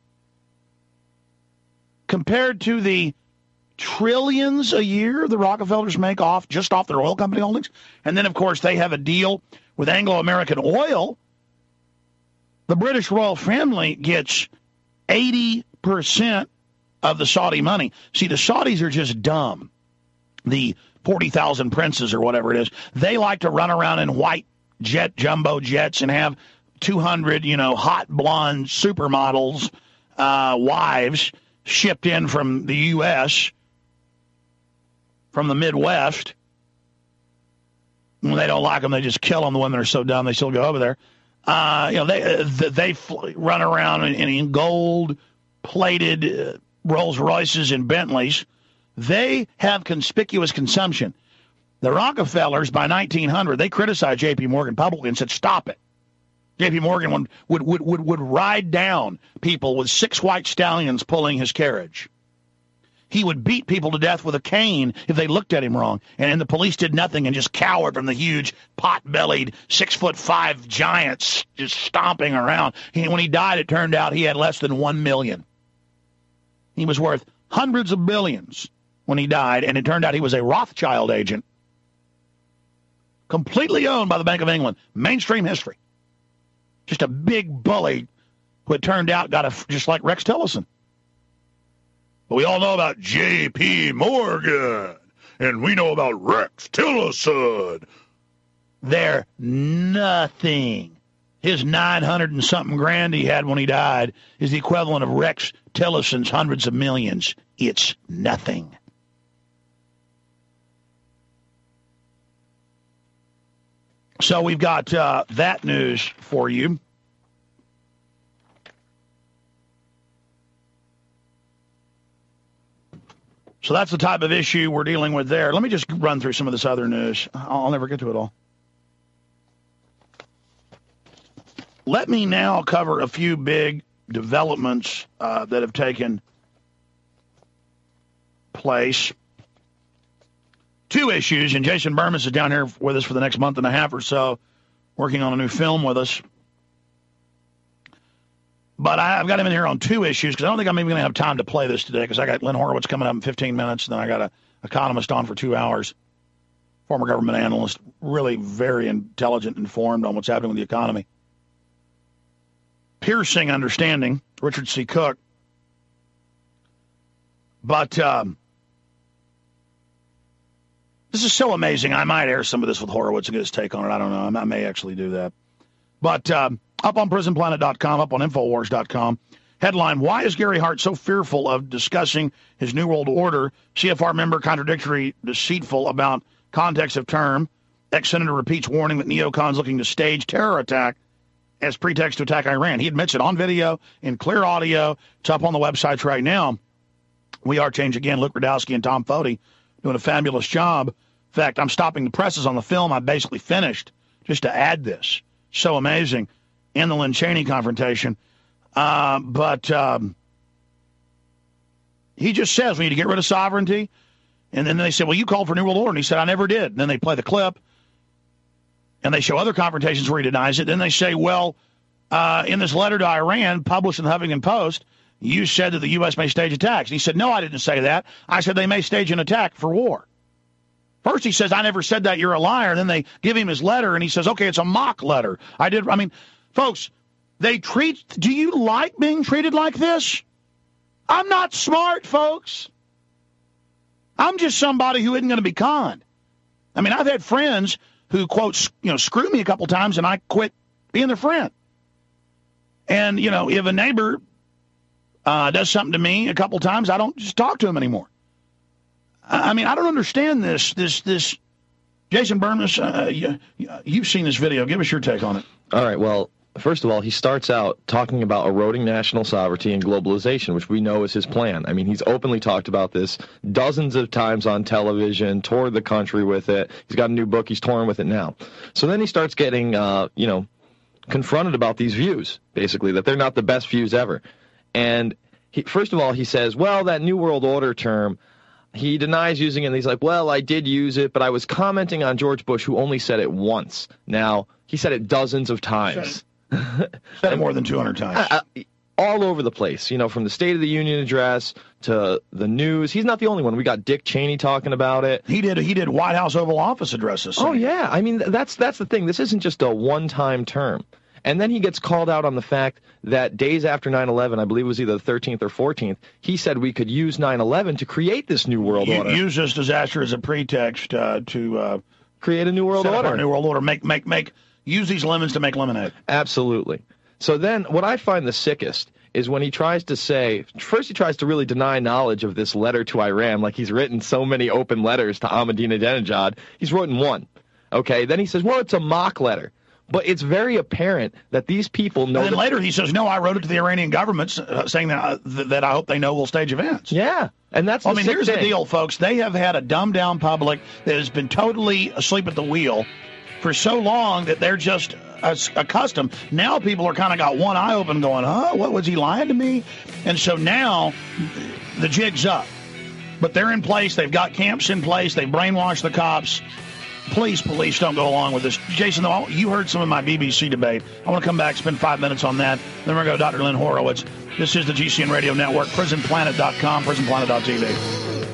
Compared to the trillions a year the Rockefellers make just off their oil company holdings. And then, of course, they have a deal with Anglo-American Oil. The British royal family gets 80% of the Saudi money. See, the Saudis are just dumb. The 40,000 princes or whatever it is, they like to run around in white jumbo jets and have 200, hot blonde supermodels, wives shipped in from the U.S., from the Midwest. When they don't like them, they just kill them. The women are so dumb, they still go over there. They run around in gold-plated Rolls Royces and Bentleys. They have conspicuous consumption. The Rockefellers, by 1900, they criticized J.P. Morgan publicly and said, stop it. J.P. Morgan would ride down people with 6 white stallions pulling his carriage. He would beat people to death with a cane if they looked at him wrong. And the police did nothing and just cowered from the huge, pot-bellied, 6'5" giants just stomping around. When he died, it turned out he had less than $1 million. He was worth hundreds of billions when he died, and it turned out he was a Rothschild agent, completely owned by the Bank of England. Mainstream history. Just a big bully who it turned out got just like Rex Tillerson. But we all know about J.P. Morgan, and we know about Rex Tillerson. They're nothing. His 900 and something grand he had when he died is the equivalent of Rex Tillerson's hundreds of millions. It's nothing. So we've got that news for you. So that's the type of issue we're dealing with there. Let me just run through some of this other news. I'll never get to it all. Let me now cover a few big developments that have taken place. 2 issues, and Jason Bermas is down here with us for the next month and a half or so, working on a new film with us. But I've got him in here on 2 issues, because I don't think I'm even going to have time to play this today, because I got Lynn Horowitz coming up in 15 minutes, and then I got an economist on for 2 hours, former government analyst, really very intelligent, informed on what's happening with the economy. Piercing understanding, Richard C. Cook. But this is so amazing. I might air some of this with Horowitz and get his take on it. I don't know. I may actually do that. But up on prisonplanet.com, up on Infowars.com, headline, why is Gary Hart so fearful of discussing his New World Order? CFR member contradictory, deceitful about context of term. Ex-senator repeats warning that neocons looking to stage terror attack as pretext to attack Iran. He admits it on video, in clear audio. It's up on the websites right now. We are Change Again. Luke Rudowski and Tom Foti doing a fabulous job. In fact, I'm stopping the presses on the film I basically finished just to add this. So amazing. And the Lynn Cheney confrontation. But he just says we need to get rid of sovereignty. And then they said, well, you called for New World Order. And he said, I never did. And then they play the clip. And they show other confrontations where he denies it. Then they say, well, in this letter to Iran, published in the Huffington Post, you said that the U.S. may stage attacks. And he said, no, I didn't say that. I said they may stage an attack for war. First he says, I never said that, you're a liar. And then they give him his letter, and he says, okay, it's a mock letter. Folks, do you like being treated like this? I'm not smart, folks. I'm just somebody who isn't going to be conned. I've had friends who, quote, screw me a couple times, and I quit being their friend. And, if a neighbor does something to me a couple times, I don't just talk to him anymore. I don't understand this. Jason Bermas, you've seen this video. Give us your take on it.
All right, well, first of all, he starts out talking about eroding national sovereignty and globalization, which we know is his plan. He's openly talked about this dozens of times on television, toured the country with it. He's got a new book. He's touring with it now. So then he starts getting, confronted about these views, basically, that they're not the best views ever. And first of all, he says, well, that New World Order term, he denies using it, and he's like, well, I did use it, but I was commenting on George Bush, who only said it once. Now, he said it dozens of times.
Said it more than 200 times.
All over the place, from the State of the Union address to the news. He's not the only one. We got Dick Cheney talking about it.
He did White House Oval Office addresses.
Oh, yeah. That's the thing. This isn't just a one-time term. And then he gets called out on the fact that days after 9/11, I believe it was either the 13th or 14th, he said we could use 9/11 to create this new world order.
Use this disaster as a pretext to
create a new world order.
A new world order. Use these lemons to make lemonade.
Absolutely. So then what I find the sickest is when he tries to say, first he tries to really deny knowledge of this letter to Iran, like he's written so many open letters to Ahmadinejad. He's written one. Okay, then he says, well, it's a mock letter. But it's very apparent that these people know.
And then later he says, no, I wrote it to the Iranian government saying that I hope they know we'll stage events.
Yeah, and that's
here's the deal, folks. They have had a dumbed-down public that has been totally asleep at the wheel for so long that they're just accustomed. Now people are kind of got one eye open going, what was he lying to me? And so now the jig's up. But they're in place. They've got camps in place. They brainwashed the cops. Please, police, don't go along with this. Jason, though, you heard some of my BBC debate. I want to come back, spend 5 minutes on that. Then we're going to go to Dr. Lynn Horowitz. This is the GCN Radio Network, PrisonPlanet.com, PrisonPlanet.tv.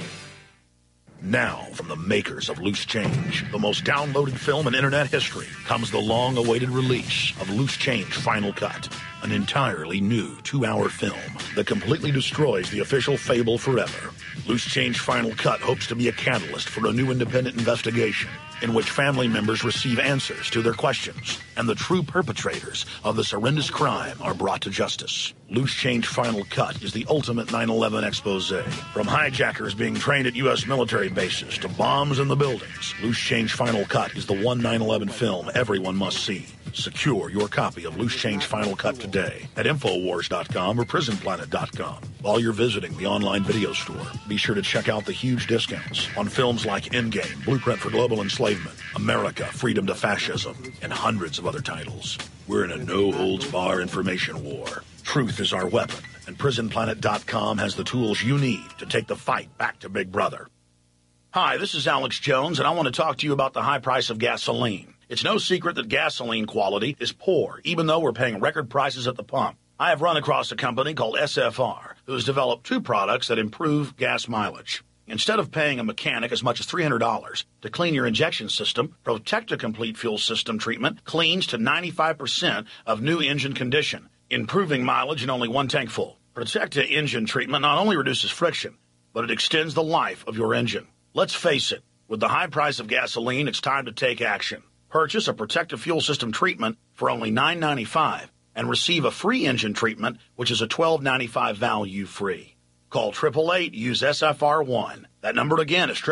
Now, from the makers of Loose Change, the most downloaded film in internet history, comes the long-awaited release of Loose Change Final Cut, an entirely new 2-hour film that completely destroys the official fable forever. Loose Change Final Cut hopes to be a catalyst for a new independent investigation in which family members receive answers to their questions and the true perpetrators of this horrendous crime are brought to justice. Loose Change Final Cut is the ultimate 9/11 expose. From hijackers being trained at U.S. military bases to bombs in the buildings, Loose Change Final Cut is the one 9/11 film everyone must see. Secure your copy of Loose Change Final Cut today at Infowars.com or PrisonPlanet.com. While you're visiting the online video store, be sure to check out the huge discounts on films like Endgame, Blueprint for Global Enslavement, America, Freedom to Fascism, and hundreds of other titles. We're in a no-holds-bar information war. Truth is our weapon, and PrisonPlanet.com has the tools you need to take the fight back to Big Brother. Hi, this is Alex Jones, and I want to talk to you about the high price of gasoline. It's no secret that gasoline quality is poor, even though we're paying record prices at the pump. I have run across a company called SFR, who has developed 2 products that improve gas mileage. Instead of paying a mechanic as much as $300 to clean your injection system, Protect-A-Complete Fuel System treatment cleans to 95% of new engine condition, improving mileage in only 1 tank full. Protect-A engine treatment not only reduces friction, but it extends the life of your engine. Let's face it, with the high price of gasoline, it's time to take action. Purchase a Protect-A Fuel System treatment for only $9.95 and receive a free engine treatment, which is a $12.95 value free. Call 888-USE-SFR1. That number again is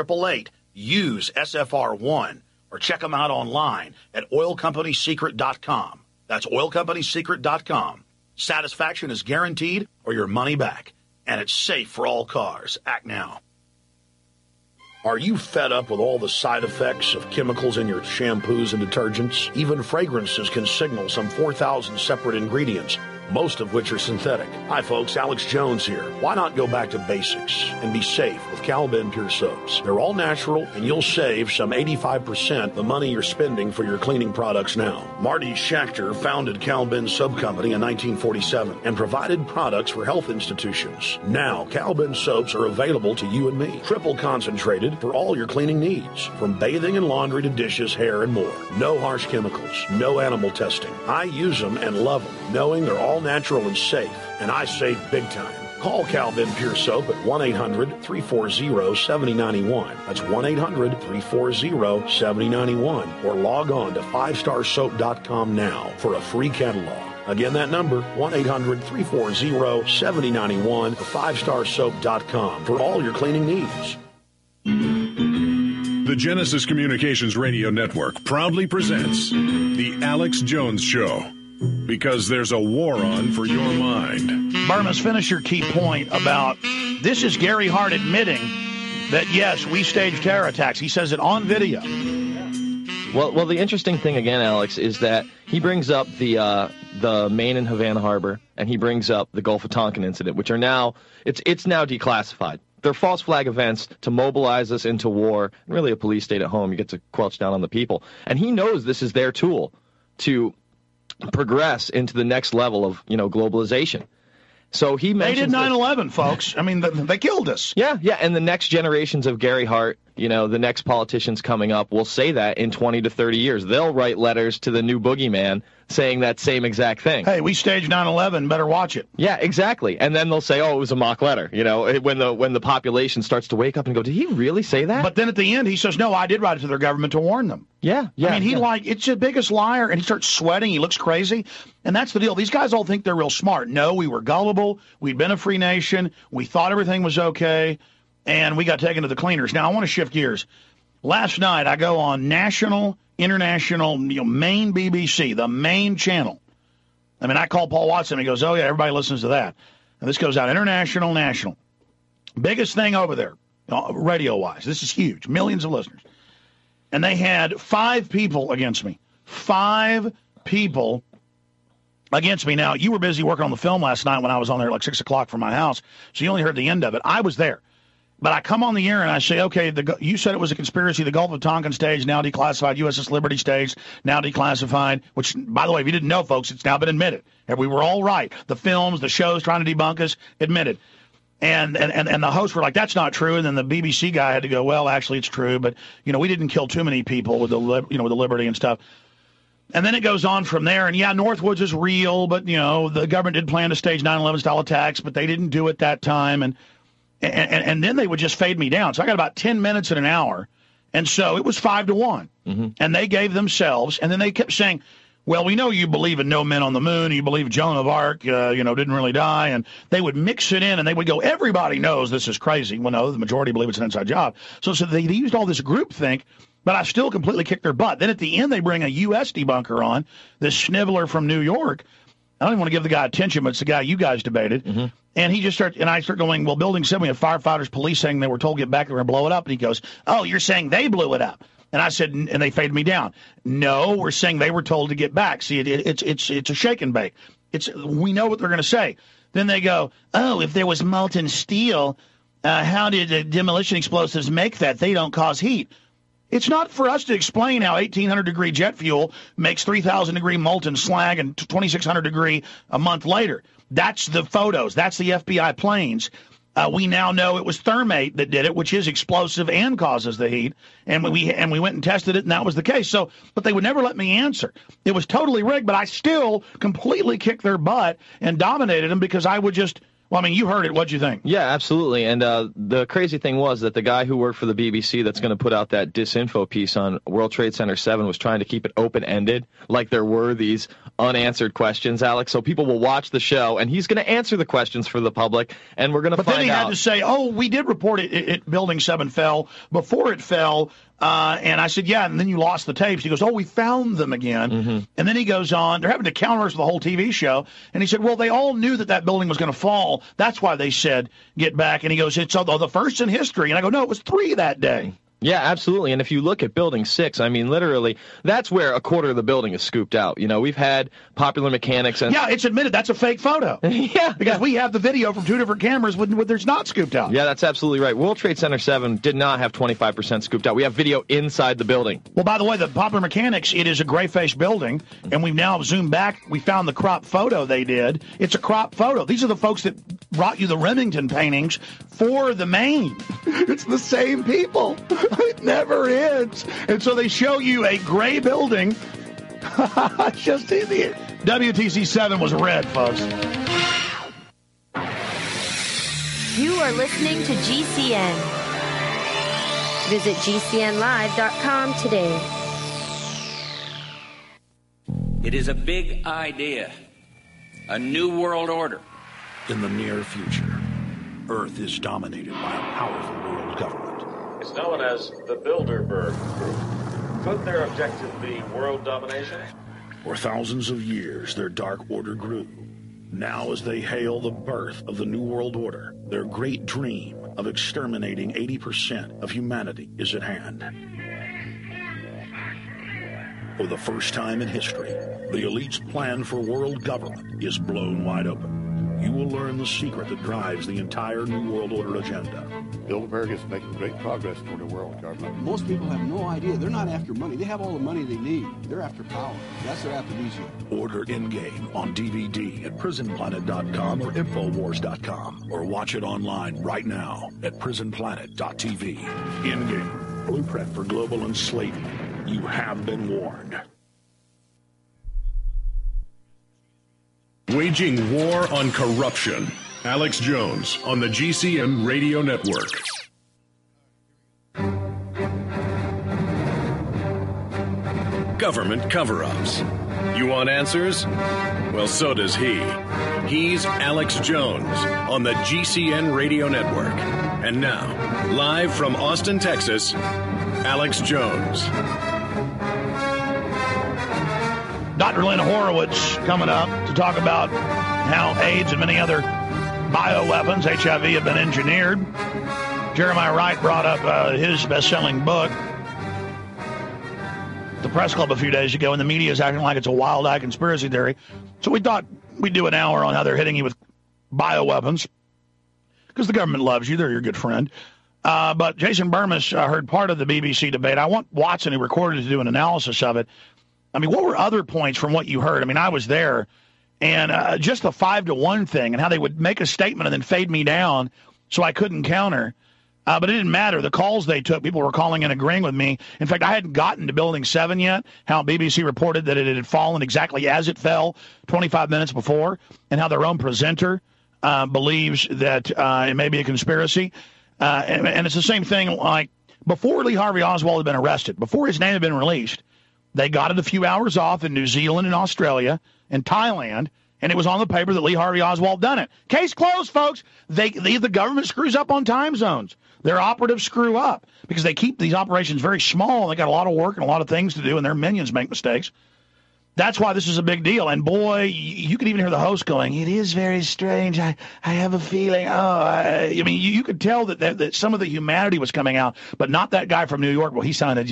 888-USE-SFR1, or check them out online at oilcompanysecret.com. That's oilcompanysecret.com. Satisfaction is guaranteed or your money back, and it's safe for all cars. Act now. Are you fed up with all the side effects of chemicals in your shampoos and detergents? Even fragrances can signal some 4,000 separate ingredients, most of which are synthetic. Hi folks, Alex Jones here. Why not go back to basics and be safe with Cal-Ben Pure Soaps? They're all natural, and you'll save some 85% the money you're spending for your cleaning products now. Marty Schechter founded Cal-Ben Soap Company in 1947 and provided products for health institutions. Now, Cal-Ben soaps are available to you and me. Triple concentrated for all your cleaning needs, from bathing and laundry to dishes, hair, and more. No harsh chemicals, no animal testing. I use them and love them, knowing they're all natural and safe, and I save big time. Call Cal-Ben Pure Soap at 1-800-340-7091. That's 1-800-340-7091. Or log on to 5starsoap.com now for a free catalog. Again, that number, 1-800-340-7091 or 5starsoap.com for all your cleaning needs.
The Genesis Communications Radio Network proudly presents The Alex Jones Show, because there's a war on for your mind.
Burmas, finish your key point about this is Gary Hart admitting that, yes, we staged terror attacks. He says it on video.
Well, the interesting thing, again, Alex, is that he brings up the Maine and Havana Harbor, and he brings up the Gulf of Tonkin incident, which are now, it's now declassified. They're false flag events to mobilize us into war, and really a police state at home. You get to quelch down on the people. And he knows this is their tool to progress into the next level of, globalization. So he mentions
they did 9/11, folks. I mean, they killed us.
Yeah, and the next generations of Gary Hart the next politicians coming up will say that in 20 to 30 years. They'll write letters to the new boogeyman saying that same exact thing.
Hey, we staged 9/11, better watch it.
Yeah, exactly. And then they'll say, oh, it was a mock letter, when the population starts to wake up and go, did he really say that?
But then at the end, he says, no, I did write it to their government to warn them.
Yeah.
I mean, it's the biggest liar, and he starts sweating. He looks crazy. And that's the deal. These guys all think they're real smart. No, we were gullible. We'd been a free nation. We thought everything was okay, and we got taken to the cleaners. Now, I want to shift gears. Last night, I go on national, international, main BBC, the main channel. I mean, I call Paul Watson. He goes, oh, yeah, everybody listens to that. And this goes out international, national. Biggest thing over there, radio-wise. This is huge. Millions of listeners. And they had 5 people against me. 5 people against me. Now, you were busy working on the film last night when I was on there at like 6 o'clock from my house, so you only heard the end of it. I was there. But I come on the air and I say, okay, you said it was a conspiracy. The Gulf of Tonkin stage, now declassified. USS Liberty stage, now declassified. Which, by the way, if you didn't know, folks, it's now been admitted. And we were all right. The films, the shows trying to debunk us, admitted. And the hosts were like, that's not true. And then the BBC guy had to go, well, actually, it's true. But, we didn't kill too many people with the Liberty and stuff. And then it goes on from there. And, yeah, Northwoods is real. But, the government did plan to stage 9/11 style attacks. But they didn't do it that time. And then they would just fade me down. So I got about 10 minutes in an hour. And so it was 5-1. Mm-hmm. And they gave themselves. And then they kept saying, well, we know you believe in no men on the moon. You believe Joan of Arc, didn't really die. And they would mix it in, and they would go, everybody knows this is crazy. Well, no, the majority believe it's an inside job. So they used all this groupthink, but I still completely kicked their butt. Then at the end, they bring a U.S. debunker on, this Schnibbler from New York. I don't even want to give the guy attention, but it's the guy you guys debated. Mm-hmm. And I start going, well, Building 7, we have firefighters, police saying they were told to get back, they were going to blow it up. And he goes, oh, you're saying they blew it up. And I said, and they faded me down. No, we're saying they were told to get back. See, it's a shake and bake. We know what they're going to say. Then they go, oh, if there was molten steel, how did demolition explosives make that? They don't cause heat. It's not for us to explain how 1,800-degree jet fuel makes 3,000-degree molten slag and 2,600-degree a month later. That's the photos. That's the FBI planes. We now know it was thermate that did it, which is explosive and causes the heat. And we went and tested it, and that was the case. So, but they would never let me answer. It was totally rigged, but I still completely kicked their butt and dominated them because I would just. Well, I mean, you heard it. What'd you think?
Yeah, absolutely. And the crazy thing was that the guy who worked for the BBC that's going to put out that disinfo piece on World Trade Center 7 was trying to keep it open-ended, like there were these unanswered questions, Alex. So people will watch the show, and he's going to answer the questions for the public, and we're going to find out. But then he
had to say, oh, we did report it Building 7 fell. Before it fell, and I said, yeah, and then you lost the tapes. He goes, oh, we found them again. Mm-hmm. And then he goes on, they're having to counter us the whole TV show. And he said, well, they all knew that building was going to fall. That's why they said, get back. And he goes, it's the first in history. And I go, no, it was 3 that day.
Yeah, absolutely. And if you look at Building 6, I mean, literally, that's where a quarter of the building is scooped out. We've had Popular Mechanics. And
yeah, it's admitted that's a fake photo.
Yeah.
Because we have the video from 2 different cameras when there's not scooped out.
Yeah, that's absolutely right. World Trade Center 7 did not have 25% scooped out. We have video inside the building.
Well, by the way, the Popular Mechanics, it is a gray-faced building, and we've now zoomed back. We found the crop photo they did. It's a crop photo. These are the folks that brought you the Remington paintings for the Maine. It's the same people. It never ends. And so they show you a gray building. Just idiot. WTC 7 was red, folks.
You are listening to GCN. Visit GCNlive.com today.
It is a big idea. A new world order.
In the near future, Earth is dominated by a powerful world government.
It's known as the Bilderberg Group. Could their objective be world domination?
For thousands of years, their dark order grew. Now, as they hail the birth of the New World Order, their great dream of exterminating 80% of humanity is at hand. For the first time in history, the elite's plan for world government is blown wide open. You will learn the secret that drives the entire New World Order agenda.
Bilderberg is making great progress toward a world government.
Most people have no idea. They're not after money. They have all the money they need. They're after power. That's their aphrodisiac.
Order Endgame on DVD at prisonplanet.com or Infowars.com, or watch it online right now at prisonplanet.tv. Endgame. Blueprint for global enslavement. You have been warned.
Waging war on corruption. Alex Jones on the GCN Radio Network. Government cover-ups. You want answers? Well, so does he. He's Alex Jones on the GCN Radio Network. And now, live from Austin, Texas, Alex Jones.
Dr. Lynn Horowitz coming up to talk about how AIDS and many other bioweapons, HIV, have been engineered. Jeremiah Wright brought up his best-selling book, the Press Club, a few days ago, and the media is acting like it's a wild-eyed conspiracy theory. So we thought we'd do an hour on how they're hitting you with bioweapons, because the government loves you. They're your good friend. But Jason Burmis heard part of the BBC debate. I want Watson, who recorded it, to do an analysis of it. I mean, what were other points from what you heard? I mean, I was there, and just the 5-to-1 thing and how they would make a statement and then fade me down so I couldn't counter. But it didn't matter. The calls they took, people were calling and agreeing with me. In fact, I hadn't gotten to Building 7 yet, how BBC reported that it had fallen exactly as it fell 25 minutes before, and how their own presenter believes that it may be a conspiracy. And it's the same thing, like before Lee Harvey Oswald had been arrested, before his name had been released, they got it a few hours off in New Zealand and Australia and Thailand, and it was on the paper that Lee Harvey Oswald done it. Case closed, folks. The government screws up on time zones. Their operatives screw up because they keep these operations very small. They got a lot of work and a lot of things to do, and their minions make mistakes. That's why this is a big deal. And, boy, you could even hear the host going, it is very strange. I have a feeling. I mean, you could tell that some of the humanity was coming out, but not that guy from New York. Well, he sounded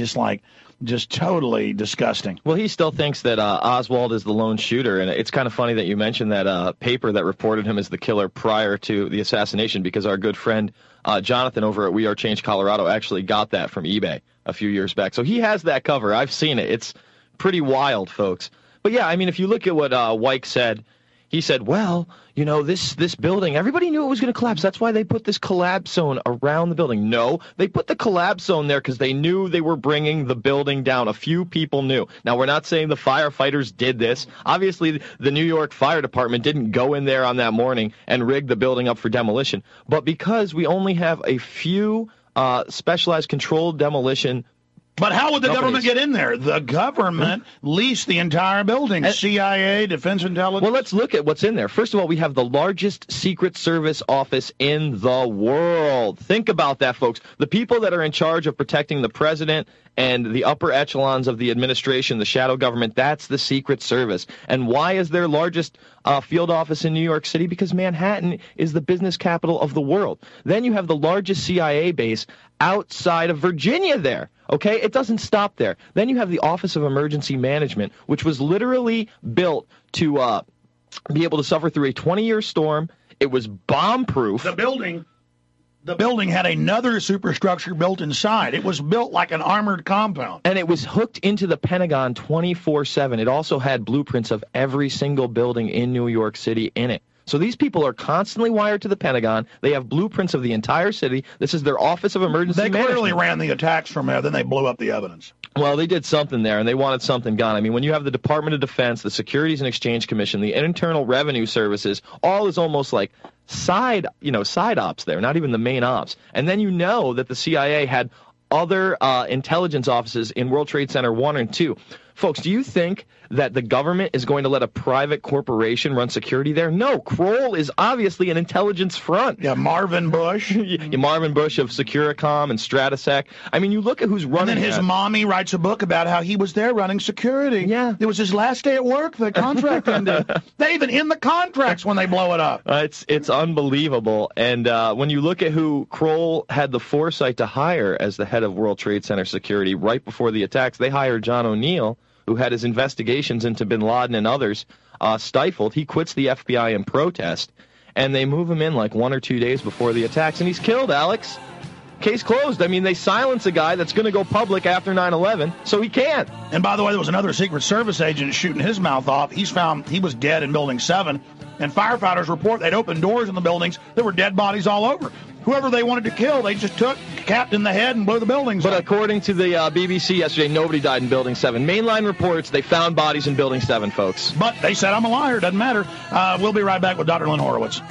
just totally disgusting.
Well, he still thinks that Oswald is the lone shooter, and it's kind of funny that you mentioned that paper that reported him as the killer prior to the assassination, because our good friend Jonathan over at We Are Change Colorado actually got that from eBay a few years back. So he has that cover. I've seen it. It's pretty wild, folks. But, yeah, I mean, if you look at what Wyke said, he said, well, you know, this building, everybody knew it was going to collapse. That's why they put this collapse zone around the building. No, they put the collapse zone there because they knew they were bringing the building down. A few people knew. Now, we're not saying the firefighters did this. Obviously, the New York Fire Department didn't go in there on that morning and rig the building up for demolition. But because we only have a few specialized controlled demolition
But how would the government get in there? The government leased the entire building. CIA, Defense Intelligence.
Well, let's look at what's in there. First of all, we have the largest Secret Service office in the world. Think about that, folks. The people that are in charge of protecting the president and the upper echelons of the administration, the shadow government, that's the Secret Service. And why is their largest field office in New York City? Because Manhattan is the business capital of the world. Then you have the largest CIA base outside of Virginia there. Okay, it doesn't stop there. Then you have the Office of Emergency Management, which was literally built to be able to suffer through a 20-year storm. It was bomb-proof.
The building had another superstructure built inside. It was built like an armored compound.
And it was hooked into the Pentagon 24/7. It also had blueprints of every single building in New York City in it. So these people are constantly wired to the Pentagon. They have blueprints of the entire city. This is their Office of Emergency Management.
They clearly ran the attacks from there. Then they blew up the evidence.
Well, they did something there, and they wanted something gone. I mean, when you have the Department of Defense, the Securities and Exchange Commission, the Internal Revenue Services, all is almost like side ops there, not even the main ops. And then you know that the CIA had other intelligence offices in World Trade Center 1 and 2. Folks, do you think that the government is going to let a private corporation run security there? No. Kroll is obviously an intelligence front.
Yeah, Marvin Bush.
Marvin Bush of Securicom and Stratosec. I mean, you look at who's running.
And then his mommy writes a book about how he was there running security.
Yeah.
It was his last day at work. The contract ended. They even end the contracts when they blow it up.
It's unbelievable. And when you look at who Kroll had the foresight to hire as the head of World Trade Center security right before the attacks, they hired John O'Neill, who had his investigations into bin Laden and others stifled. He quits the FBI in protest, and they move him in like 1 or 2 days before the attacks, and he's killed, Alex. Case closed. I mean, they silence a guy that's going to go public after 9/11, so he can't.
And by the way, there was another Secret Service agent shooting his mouth off. He's found he was dead in Building 7, and firefighters report they'd opened doors in the buildings. There were dead bodies all over. whoever they wanted to kill, they just took, capped in the head, and blew the buildings up.
But according to the BBC yesterday, nobody died in Building 7. Mainline reports they found bodies in Building 7, folks.
But they said I'm a liar. Doesn't matter. We'll be right back with Dr. Lynn Horowitz.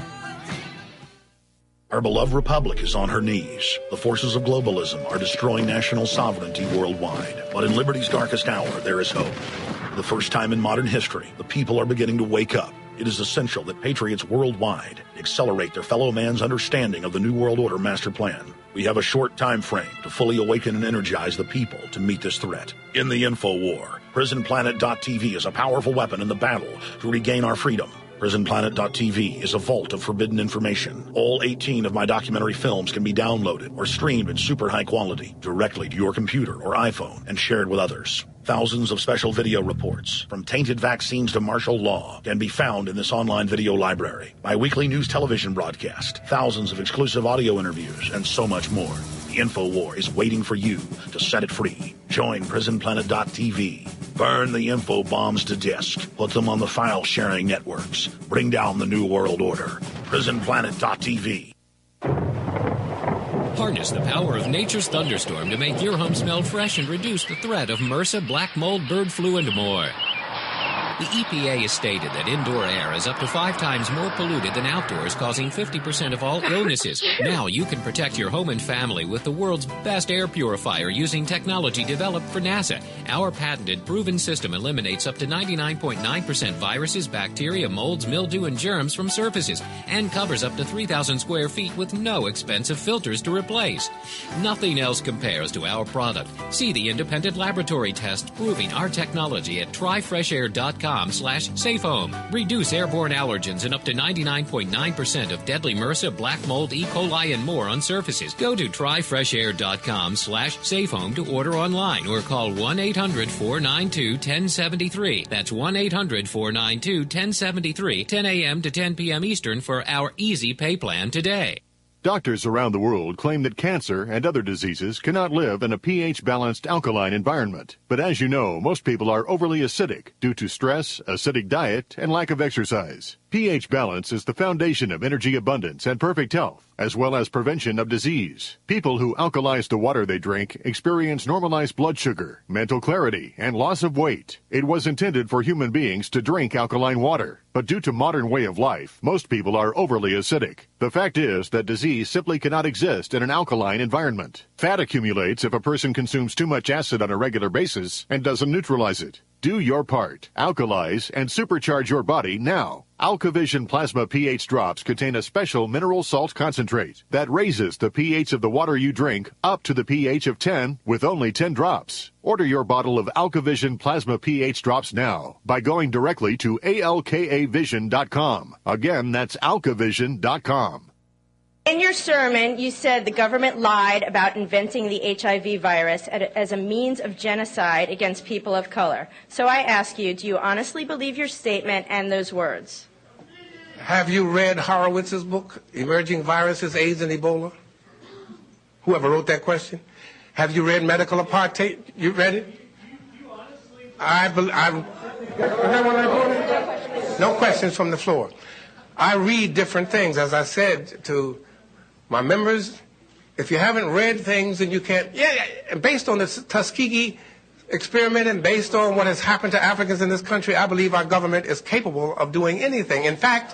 Our beloved republic is on her knees. The forces of globalism are destroying national sovereignty worldwide. But in liberty's darkest hour, there is hope. For the first time in modern history, the people are beginning to wake up. It is essential that patriots worldwide accelerate their fellow man's understanding of the New World Order master plan. We have a short time frame to fully awaken and energize the people to meet this threat. In the info war, PrisonPlanet.tv is a powerful weapon in the battle to regain our freedom. PrisonPlanet.tv is a vault of forbidden information. All 18 of my documentary films can be downloaded or streamed in super high quality directly to your computer or iPhone and shared with others. Thousands of special video reports, from tainted vaccines to martial law, can be found in this online video library. My weekly news television broadcast, thousands of exclusive audio interviews, and so much more. The InfoWar is waiting for you to set it free. Join PrisonPlanet.tv. Burn the info bombs to disk. Put them on the file-sharing networks. Bring down the New World Order. PrisonPlanet.tv.
Harness the power of nature's thunderstorm to make your home smell fresh and reduce the threat of MRSA, black mold, bird flu, and more. The EPA has stated that indoor air is up to 5 times more polluted than outdoors, causing 50% of all illnesses. Now you can protect your home and family with the world's best air purifier using technology developed for NASA. Our patented, proven system eliminates up to 99.9% viruses, bacteria, molds, mildew, and germs from surfaces, and covers up to 3,000 square feet with no expensive filters to replace. Nothing else compares to our product. See the independent laboratory test proving our technology at tryfreshair.com/safehome. Reduce airborne allergens and up to 99.9% of deadly MRSA, black mold, E. coli, and more on surfaces. Go to tryfreshair.com/safehome to order online or call 1-800-492-1073. That's 1-800-492-1073, 10 a.m. to 10 p.m. Eastern for our easy pay plan today.
Doctors around the world claim that cancer and other diseases cannot live in a pH-balanced alkaline environment. But as you know, most people are overly acidic due to stress, acidic diet, and lack of exercise. pH balance is the foundation of energy abundance and perfect health, as well as prevention of disease. People who alkalize the water they drink experience normalized blood sugar, mental clarity, and loss of weight. It was intended for human beings to drink alkaline water, but due to modern way of life, most people are overly acidic. The fact is that disease simply cannot exist in an alkaline environment. Fat accumulates if a person consumes too much acid on a regular basis and doesn't neutralize it. Do your part. Alkalize and supercharge your body now. AlkaVision Plasma pH drops contain a special mineral salt concentrate that raises the pH of the water you drink up to the pH of 10 with only 10 drops. Order your bottle of AlkaVision Plasma pH drops now by going directly to alkavision.com. Again, that's alkavision.com.
In your sermon, you said the government lied about inventing the HIV virus as a means of genocide against people of color. So I ask you, do you honestly believe your statement and those words?
Have you read Horowitz's book, Emerging Viruses, AIDS and Ebola? Whoever wrote that question? Have you read Medical Apartheid? You read it? No questions from the floor. I read different things, as I said to my members. If you haven't read things, then you can't. Based on the Tuskegee experiment and based on what has happened to Africans in this country, I believe our government is capable of doing anything. In fact,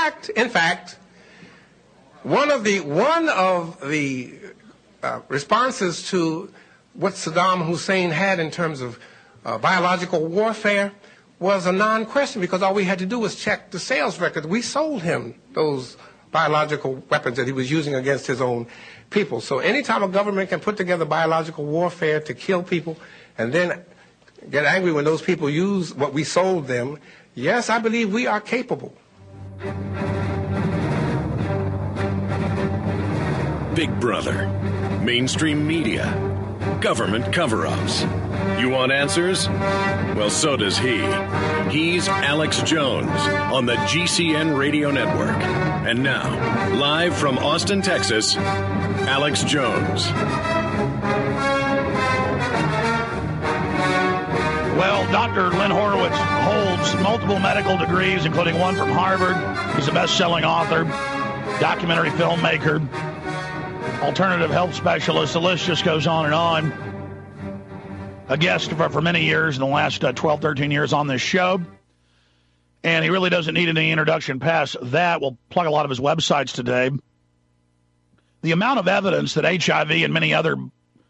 one of the responses to what Saddam Hussein had in terms of biological warfare was a non-question, because all we had to do was check the sales record. We sold him those biological weapons that he was using against his own people. So anytime a government can put together biological warfare to kill people and then get angry when those people use what we sold them, yes, I believe we are capable.
Big Brother, mainstream media, government cover-ups. You want answers? Well, so does he. He's Alex Jones on the GCN Radio Network. And now, live from Austin, Texas, Alex Jones.
Well, Dr. Lynn Horowitz holds multiple medical degrees, including one from Harvard. He's a best-selling author, documentary filmmaker, alternative health specialist. The list just goes on and on. A guest for many years in the last 12, 13 years on this show. And he really doesn't need any introduction past that. We'll plug a lot of his websites today. The amount of evidence that HIV and many other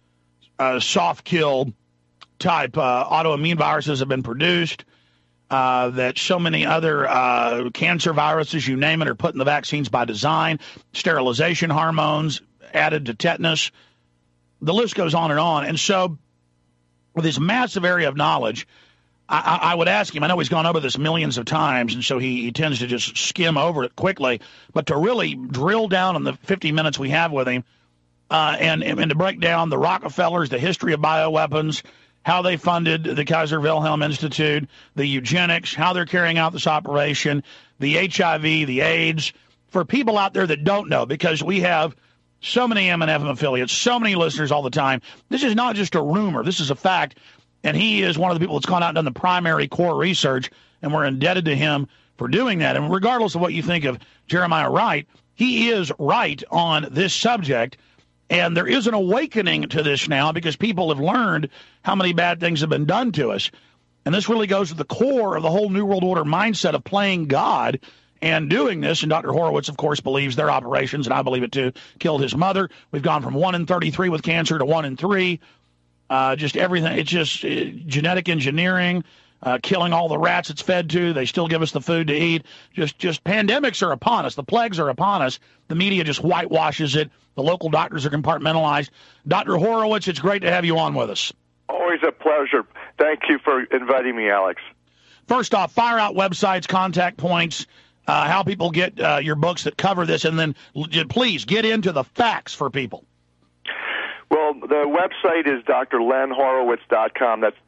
soft kill type autoimmune viruses have been produced, that so many other cancer viruses, you name it, are put in the vaccines by design, sterilization hormones added to tetanus. The list goes on and on. And so with this massive area of knowledge, I would ask him, I know he's gone over this millions of times, and so he tends to just skim over it quickly, but to really drill down in the 50 minutes we have with him and to break down the Rockefellers, the history of bioweapons, how they funded the Kaiser Wilhelm Institute, the eugenics, how they're carrying out this operation, the HIV, the AIDS, for people out there that don't know, because we have so many M&FM affiliates, so many listeners all the time. This is not just a rumor. This is a fact. And he is one of the people that's gone out and done the primary core research, and we're indebted to him for doing that. And regardless of what you think of Jeremiah Wright, he is right on this subject. And there is an awakening to this now because people have learned how many bad things have been done to us. And this really goes to the core of the whole New World Order mindset of playing God and doing this. And Dr. Horowitz, of course, believes their operations, and I believe it too, killed his mother. We've gone from 1 in 33 with cancer to 1 in 3. Just everything. It's just genetic engineering, killing all the rats it's fed to. They still give us the food to eat. Just pandemics are upon us. The plagues are upon us. The media just whitewashes it. The local doctors are compartmentalized. Dr. Horowitz, it's great to have you on with us.
Always a pleasure. Thank you for inviting me, Alex.
First off, fire out websites, contact points, how people get your books that cover this, and then please get into the facts for people.
Well, the website is drlenhorowitz.com. That's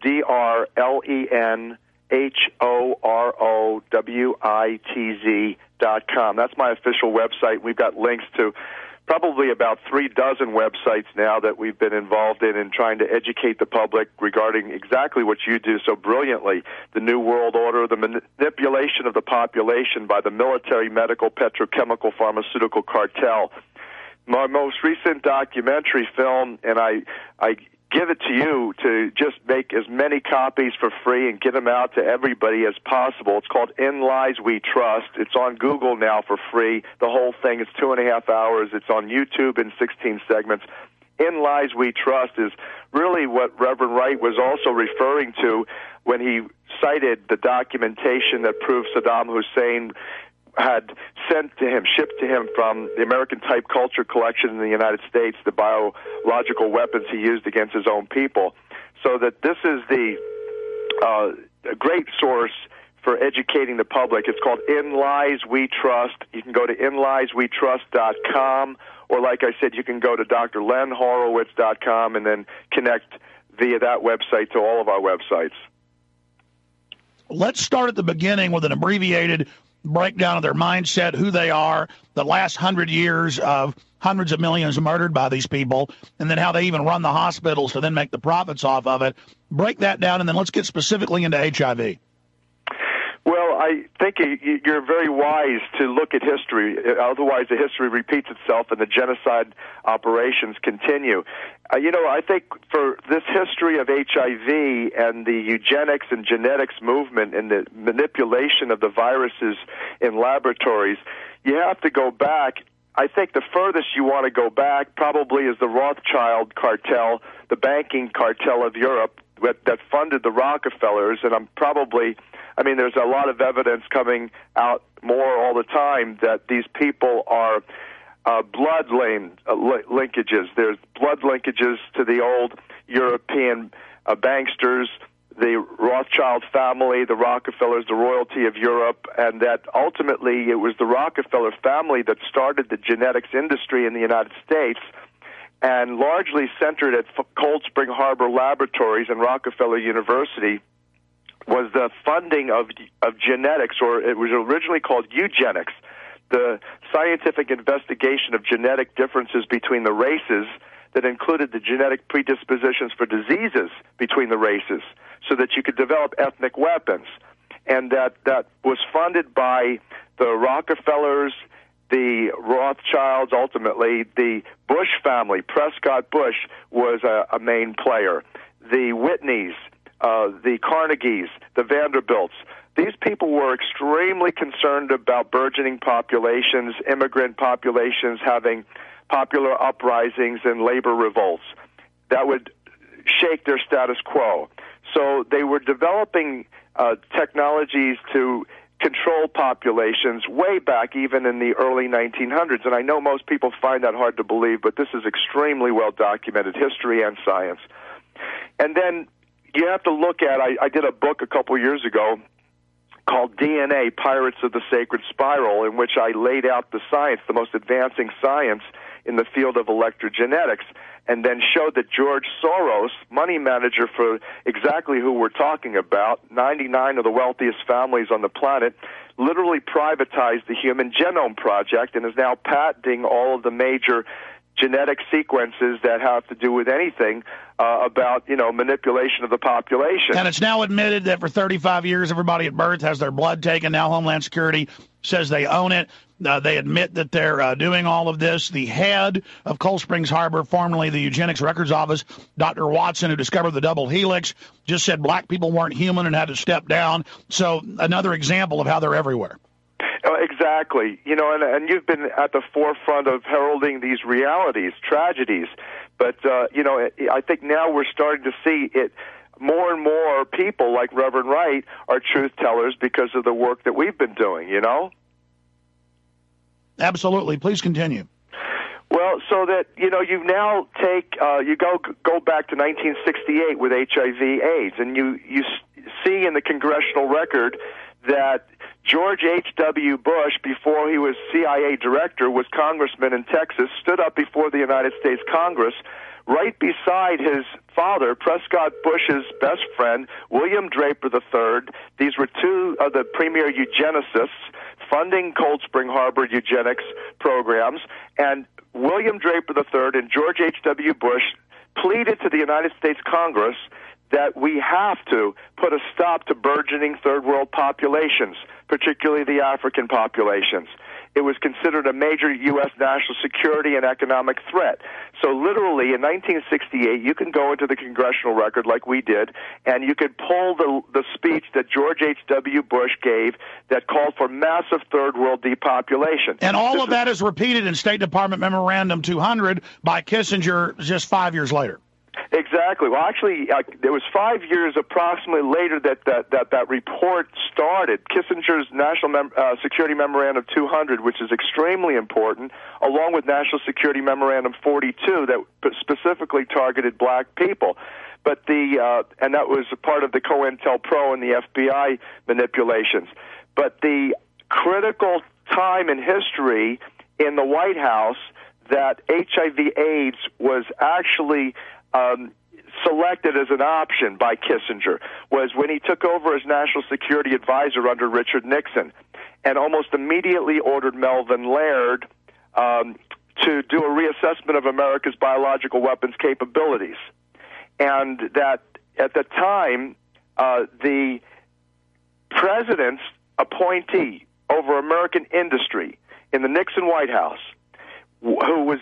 DRLENHOROWITZ.com. That's my official website. We've got links to probably about 36 websites now that we've been involved in trying to educate the public regarding exactly what you do so brilliantly, the New World Order, the manipulation of the population by the military, medical, petrochemical, pharmaceutical cartel. My most recent documentary film, and I give it to you to just make as many copies for free and get them out to everybody as possible. It's called In Lies We Trust. It's on Google now for free. The whole thing is 2.5 hours. It's on YouTube in 16 segments. In Lies We Trust is really what Reverend Wright was also referring to when he cited the documentation that proved Saddam Hussein had sent to him, shipped to him from the American Type Culture Collection in the United States, the biological weapons he used against his own people. So that this is the a great source for educating the public. It's called In Lies We Trust. You can go to inlieswetrust.com, or like I said, you can go to drlenhorowitz.com and then connect via that website to all of our websites.
Let's start at the beginning with an abbreviated breakdown of their mindset, who they are, the last 100 years of hundreds of millions murdered by these people, and then how they even run the hospitals to then make the profits off of it. Break that down, and then let's get specifically into HIV.
Well, I think you're very wise to look at history. Otherwise, the history repeats itself and the genocide operations continue. I think for this history of HIV and the eugenics and genetics movement and the manipulation of the viruses in laboratories, you have to go back. I think the furthest you want to go back probably is the Rothschild cartel, the banking cartel of Europe that funded the Rockefellers, and there's a lot of evidence coming out more all the time that these people are blood linkages. There's blood linkages to the old European banksters, the Rothschild family, the Rockefellers, the royalty of Europe, and that ultimately it was the Rockefeller family that started the genetics industry in the United States, and largely centered at Cold Spring Harbor Laboratories and Rockefeller University was the funding of genetics, or it was originally called eugenics, the scientific investigation of genetic differences between the races that included the genetic predispositions for diseases between the races so that you could develop ethnic weapons. And that was funded by the Rockefellers the Rothschilds, ultimately the Bush family. Prescott Bush was a main player. The Whitneys, the Carnegies, the Vanderbilts. These people were extremely concerned about burgeoning populations, immigrant populations having popular uprisings and labor revolts that would shake their status quo. So they were developing technologies to control populations way back even in the early 1900s. And I know most people find that hard to believe, but this is extremely well documented, history and science. And then you have to look at, I did a book a couple years ago called DNA, Pirates of the Sacred Spiral, in which I laid out the science, the most advancing science in the field of electrogenetics, and then showed that George Soros, money manager for exactly who we're talking about, 99 of the wealthiest families on the planet, literally privatized the Human Genome Project and is now patenting all of the major genetic sequences that have to do with anything about, manipulation of the population.
And it's now admitted that for 35 years, everybody at birth has their blood taken. Now Homeland Security says they own it. They admit that they're doing all of this. The head of Cold Springs Harbor, formerly the Eugenics Records Office, Dr. Watson, who discovered the double helix, just said black people weren't human and had to step down. So another example of how they're everywhere.
Exactly. And you've been at the forefront of heralding these realities, tragedies. But, I think now we're starting to see it. More and more people like Reverend Wright are truth tellers because of the work that we've been doing,
Absolutely. Please continue.
Well, so that, you now you go back to 1968 with HIV/AIDS, and you see in the congressional record that George H.W. Bush, before he was CIA director, was congressman in Texas, stood up before the United States Congress, right beside his father, Prescott Bush's best friend, William Draper III. These were two of the premier eugenicists funding Cold Spring Harbor eugenics programs, and William Draper III and George H.W. Bush pleaded to the United States Congress that we have to put a stop to burgeoning third world populations, particularly the African populations. It was considered a major U.S. national security and economic threat. So literally, in 1968, you can go into the congressional record like we did, and you could pull the speech that George H.W. Bush gave that called for massive third world depopulation.
And all of that is repeated in State Department Memorandum 200 by Kissinger just 5 years later.
Exactly. Well, actually, it was 5 years approximately later that report started. Kissinger's National Security Memorandum 200, which is extremely important, along with National Security Memorandum 42, that specifically targeted black people. But and that was a part of the COINTELPRO and the FBI manipulations. But the critical time in history in the White House that HIV/AIDS was actually selected as an option by Kissinger was when he took over as National Security Advisor under Richard Nixon, and almost immediately ordered Melvin Laird to do a reassessment of America's biological weapons capabilities. And that at the time, the president's appointee over American industry in the Nixon White House, who was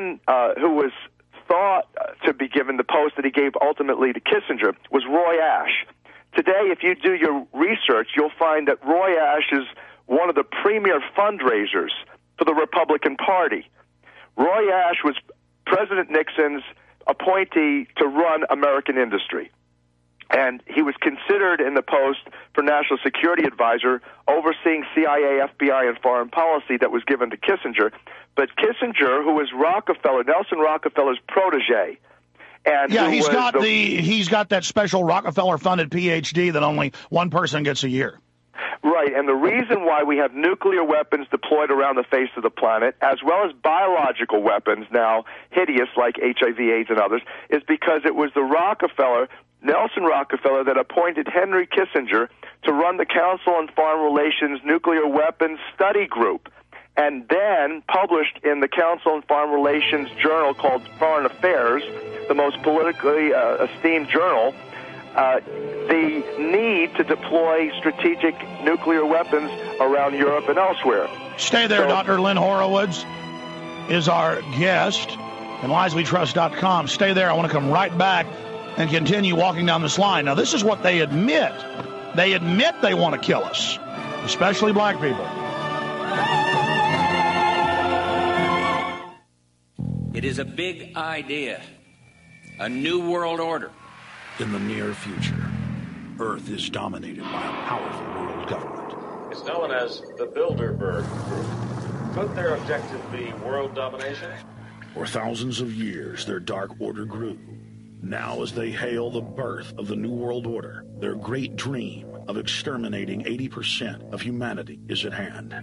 thought to be given the post that he gave ultimately to Kissinger, was Roy Ashe. Today, if you do your research, you'll find that Roy Ashe is one of the premier fundraisers for the Republican Party. Roy Ashe was President Nixon's appointee to run American industry. And he was considered in the post for National Security Advisor, overseeing CIA, FBI, and foreign policy that was given to Kissinger. But Kissinger, who was Nelson Rockefeller's protege, and
he's got that special Rockefeller-funded PhD that only one person gets a year.
Right, and the reason why we have nuclear weapons deployed around the face of the planet, as well as biological weapons now, hideous like HIV/AIDS and others, is because it was Nelson Rockefeller, that appointed Henry Kissinger to run the Council on Foreign Relations Nuclear Weapons Study Group, and then published in the Council on Foreign Relations journal called Foreign Affairs, the most politically esteemed journal, the need to deploy strategic nuclear weapons around Europe and elsewhere.
Stay there. Dr. Lynn Horowitz is our guest, and lieswetrust.com. Stay there. I want to come right back and continue walking down this line. Now, this is what they admit. They admit they want to kill us, especially black people.
It is a big idea, a new world order.
In the near future, Earth is dominated by a powerful world government.
It's known as the Bilderberg Group. Could their objective be world domination?
For thousands of years, their dark order grew. Now, as they hail the birth of the New World Order, their great dream of exterminating 80% of humanity is at hand.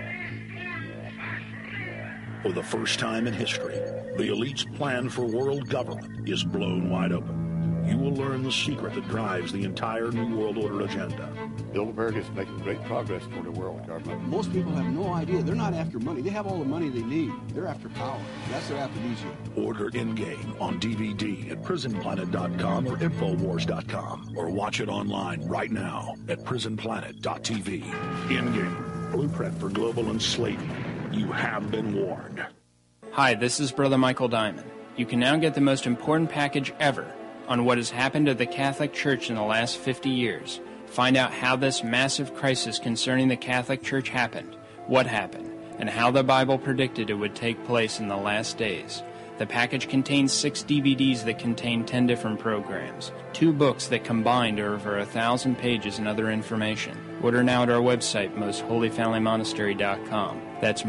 For the first time in history, the elite's plan for world government is blown wide open. You will learn the secret that drives the entire New World Order agenda.
Bilderberg is making great progress toward a world government.
Most people have no idea. They're not after money. They have all the money they need. They're after power. That's their aphrodisiac.
Order In-Game on DVD at prisonplanet.com or Infowars.com, or watch it online right now at prisonplanet.tv. In-Game, blueprint for global enslavement. You have been warned.
Hi, this is Brother Michael Diamond. You can now get the most important package ever on what has happened to the Catholic Church in the last 50 years. Find out how this massive crisis concerning the Catholic Church happened, what happened, and how the Bible predicted it would take place in the last days. The package contains 6 DVDs that contain 10 different programs, 2 books that combined are over 1,000 pages and other information. Order now at our website, mostholyfamilymonastery.com. That's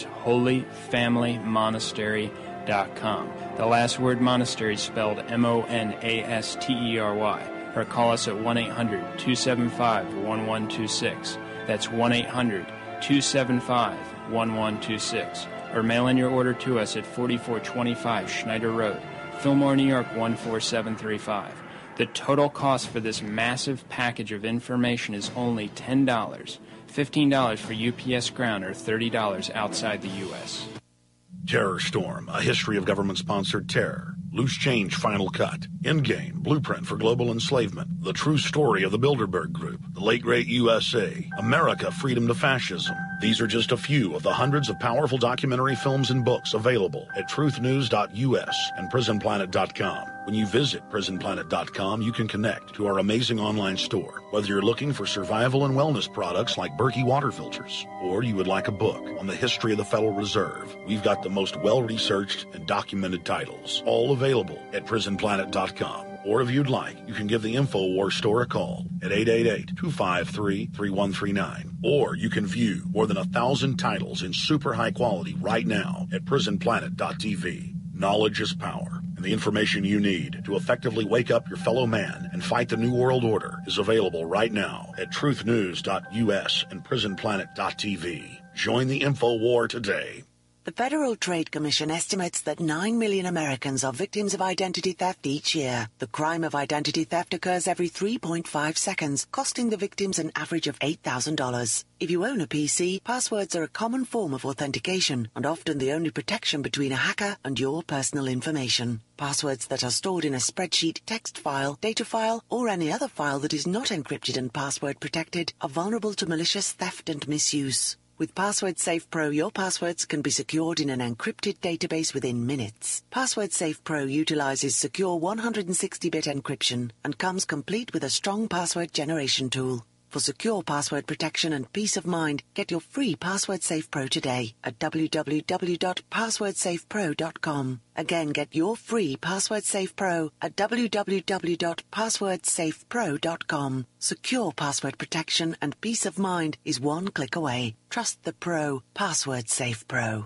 mostholyfamilymonastery.com. The last word monastery is spelled M-O-N-A-S-T-E-R-Y. Or call us at 1-800-275-1126. That's 1-800-275-1126. Or mail in your order to us at 4425 Schneider Road, Fillmore, New York 14735. The total cost for this massive package of information is only $10, $15 for UPS Ground, or $30 outside the U.S.
Terror Storm, a history of government-sponsored terror. Loose Change Final Cut. Endgame, Blueprint for Global Enslavement. The True Story of the Bilderberg Group. The Late Great USA. America, Freedom to Fascism. These are just a few of the hundreds of powerful documentary films and books available at truthnews.us and prisonplanet.com. When you visit prisonplanet.com, you can connect to our amazing online store. Whether you're looking for survival and wellness products like Berkey water filters, or you would like a book on the history of the Federal Reserve, we've got the most well-researched and documented titles, all available at prisonplanet.com. Or if you'd like, you can give the InfoWars store a call at 888-253-3139. Or you can view more than 1,000 titles in super high quality right now at prisonplanet.tv. Knowledge is power, and the information you need to effectively wake up your fellow man and fight the New World Order is available right now at truthnews.us and prisonplanet.tv. Join the InfoWar today.
The Federal Trade Commission estimates that 9 million Americans are victims of identity theft each year. The crime of identity theft occurs every 3.5 seconds, costing the victims an average of $8,000. If you own a PC, passwords are a common form of authentication and often the only protection between a hacker and your personal information. Passwords that are stored in a spreadsheet, text file, data file, or any other file that is not encrypted and password protected are vulnerable to malicious theft and misuse. With Password Safe Pro, your passwords can be secured in an encrypted database within minutes. Password Safe Pro utilizes secure 160-bit encryption and comes complete with a strong password generation tool. For secure password protection and peace of mind, get your free Password Safe Pro today at www.passwordsafepro.com. Again, get your free Password Safe Pro at www.passwordsafepro.com. Secure password protection and peace of mind is one click away. Trust the pro. Password Safe Pro.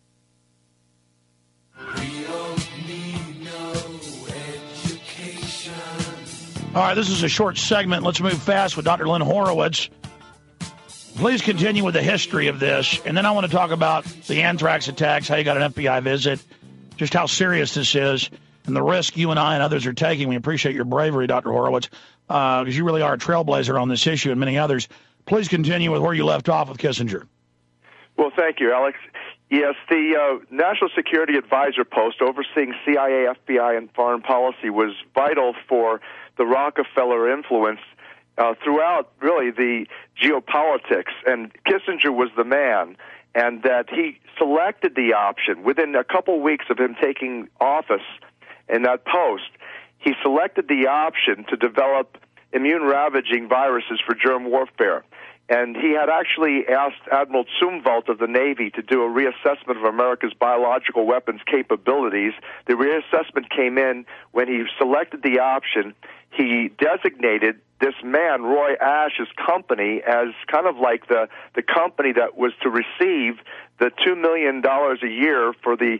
We don't need no education.
All right, this is a short segment. Let's move fast with Dr. Lynn Horowitz. Please continue with the history of this, and then I want to talk about the anthrax attacks, how you got an FBI visit, just how serious this is, and the risk you and I and others are taking. We appreciate your bravery, Dr. Horowitz, because you really are a trailblazer on this issue and many others. Please continue with where you left off with Kissinger.
Well, thank you, Alex. Yes, the National Security Advisor post overseeing CIA, FBI, and foreign policy was vital for the Rockefeller influence throughout, really, the geopolitics. And Kissinger was the man, and that he selected the option within a couple weeks of him taking office in that post. He selected the option to develop immune-ravaging viruses for germ warfare. And he had actually asked Admiral Zumwalt of the Navy to do a reassessment of America's biological weapons capabilities. The reassessment came in when he selected the option. He designated this man, Roy Ash's company, as kind of like the company that was to receive the $2 million a year for the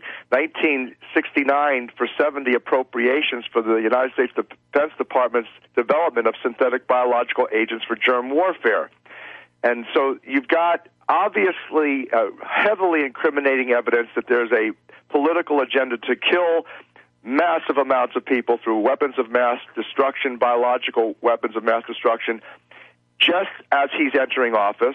1969 for 70 appropriations for the United States Defense Department's development of synthetic biological agents for germ warfare. And so you've got obviously heavily incriminating evidence that there's a political agenda to kill massive amounts of people through weapons of mass destruction, biological weapons of mass destruction, just as he's entering office.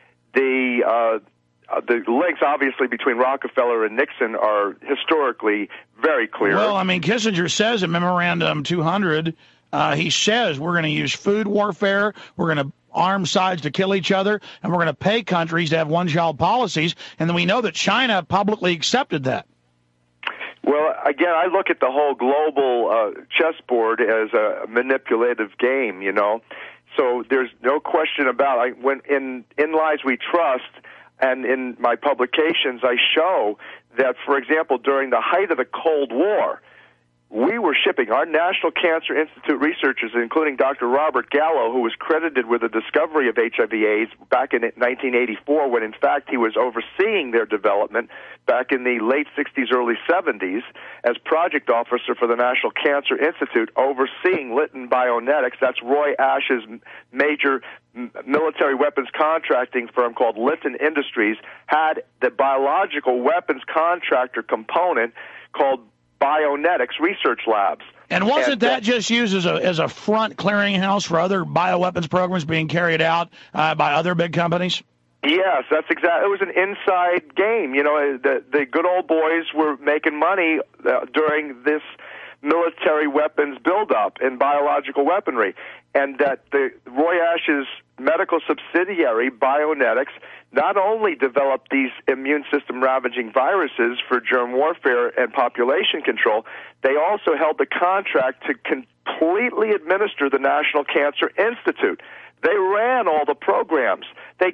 The links, obviously, between Rockefeller and Nixon are historically very clear.
Well, I mean, Kissinger says in Memorandum 200, he says we're going to use food warfare, we're going to arm sides to kill each other, and we're going to pay countries to have one-child policies, and then we know that China publicly accepted that.
Well, again, I look at the whole global chessboard as a manipulative game, you know. So there's no question about it. When in Lies We Trust and in my publications, I show that, for example, during the height of the Cold War, we were shipping, our National Cancer Institute researchers, including Dr. Robert Gallo, who was credited with the discovery of HIV/AIDS back in 1984, when in fact he was overseeing their development back in the late 60s, early 70s, as project officer for the National Cancer Institute, overseeing Litton Bionetics. That's Roy Ash's major military weapons contracting firm called Litton Industries, had the biological weapons contractor component called Bionetics Research Labs.
And wasn't that just used as a front clearinghouse for other bioweapons programs being carried out by other big companies?
Yes, that's exactly. It was an inside game. You know, the good old boys were making money during this military weapons buildup in biological weaponry, and that the Roy Ash's medical subsidiary, Bionetics, not only developed these immune system ravaging viruses for germ warfare and population control, they also held the contract to completely administer the National Cancer Institute. They ran all the programs. They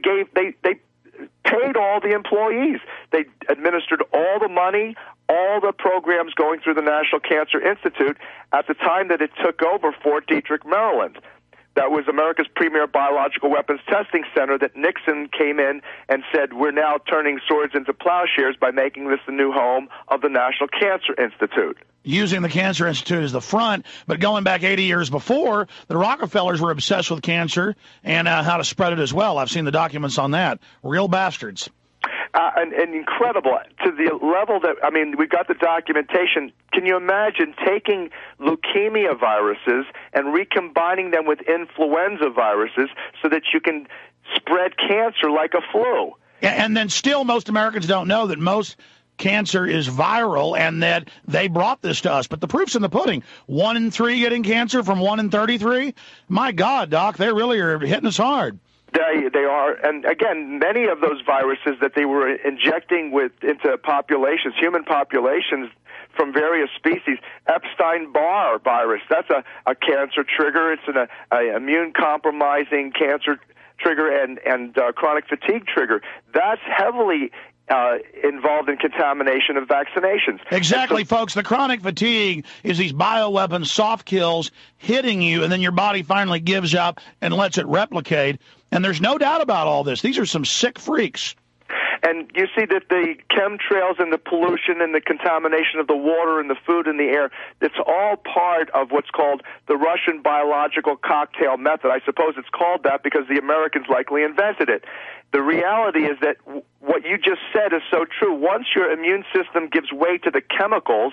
paid all the employees. They administered all the money, all the programs going through the National Cancer Institute at the time that it took over Fort Detrick, Maryland. That was America's premier biological weapons testing center that Nixon came in and said, we're now turning swords into plowshares by making this the new home of the National Cancer Institute.
Using the Cancer Institute as the front, but going back 80 years before, the Rockefellers were obsessed with cancer and how to spread it as well. I've seen the documents on that. Real bastards.
And incredible to the level that, I mean, we got the documentation. Can you imagine taking leukemia viruses and recombining them with influenza viruses so that you can spread cancer like a flu?
And then still most Americans don't know that most cancer is viral and that they brought this to us. But the proof's in the pudding. 1 in 3 getting cancer from 1 in 33? My God, Doc, they really are hitting us hard.
They are, and again, many of those viruses that they were injecting into populations, human populations from various species, Epstein-Barr virus, that's a cancer trigger. It's an immune-compromising cancer trigger and chronic fatigue trigger. That's heavily involved in contamination of vaccinations.
Exactly, folks. The chronic fatigue is these bioweapons soft kills hitting you, and then your body finally gives up and lets it replicate. And there's no doubt about all this. These are some sick freaks.
And you see that the chemtrails and the pollution and the contamination of the water and the food and the air, it's all part of what's called the Russian biological cocktail method. I suppose it's called that because the Americans likely invented it. The reality is that what you just said is so true. Once your immune system gives way to the chemicals,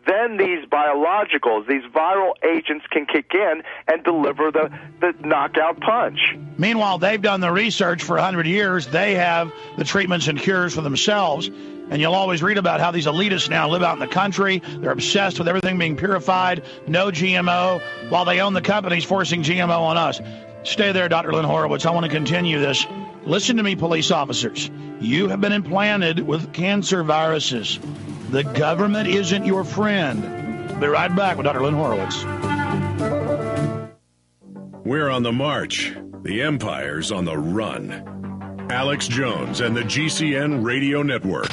then these biologicals, these viral agents can kick in and deliver the knockout punch.
Meanwhile, they've done the research for 100 years. They have the treatments and cures for themselves. And you'll always read about how these elitists now live out in the country. They're obsessed with everything being purified, no GMO, while they own the companies forcing GMO on us. Stay there, Dr. Lynn Horowitz. I want to continue this. Listen to me, police officers. You have been implanted with cancer viruses. The government isn't your friend. Be right back with Dr. Lynn Horowitz.
We're on the march. The empire's on the run. Alex Jones and the GCN Radio Network.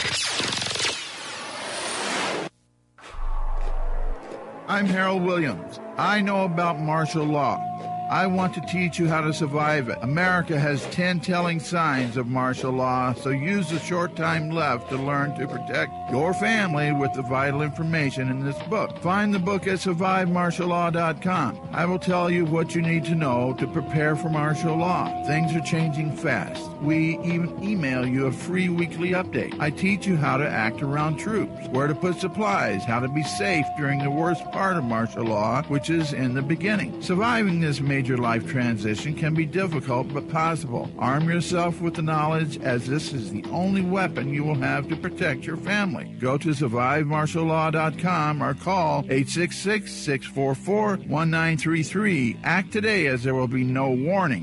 I'm Harold Williams. I know about martial law. I want to teach you how to survive it. America has 10 telling signs of martial law, so use the short time left to learn to protect your family with the vital information in this book. Find the book at survivemartiallaw.com. I will tell you what you need to know to prepare for martial law. Things are changing fast. We even email you a free weekly update. I teach you how to act around troops, where to put supplies, how to be safe during the worst part of martial law, which is in the beginning. Surviving this major life transition can be difficult but possible. Arm yourself with the knowledge, as this is the only weapon you will have to protect your family. Go to survivemartiallaw.com or call 866-644-1933. Act today, as there will be no warning.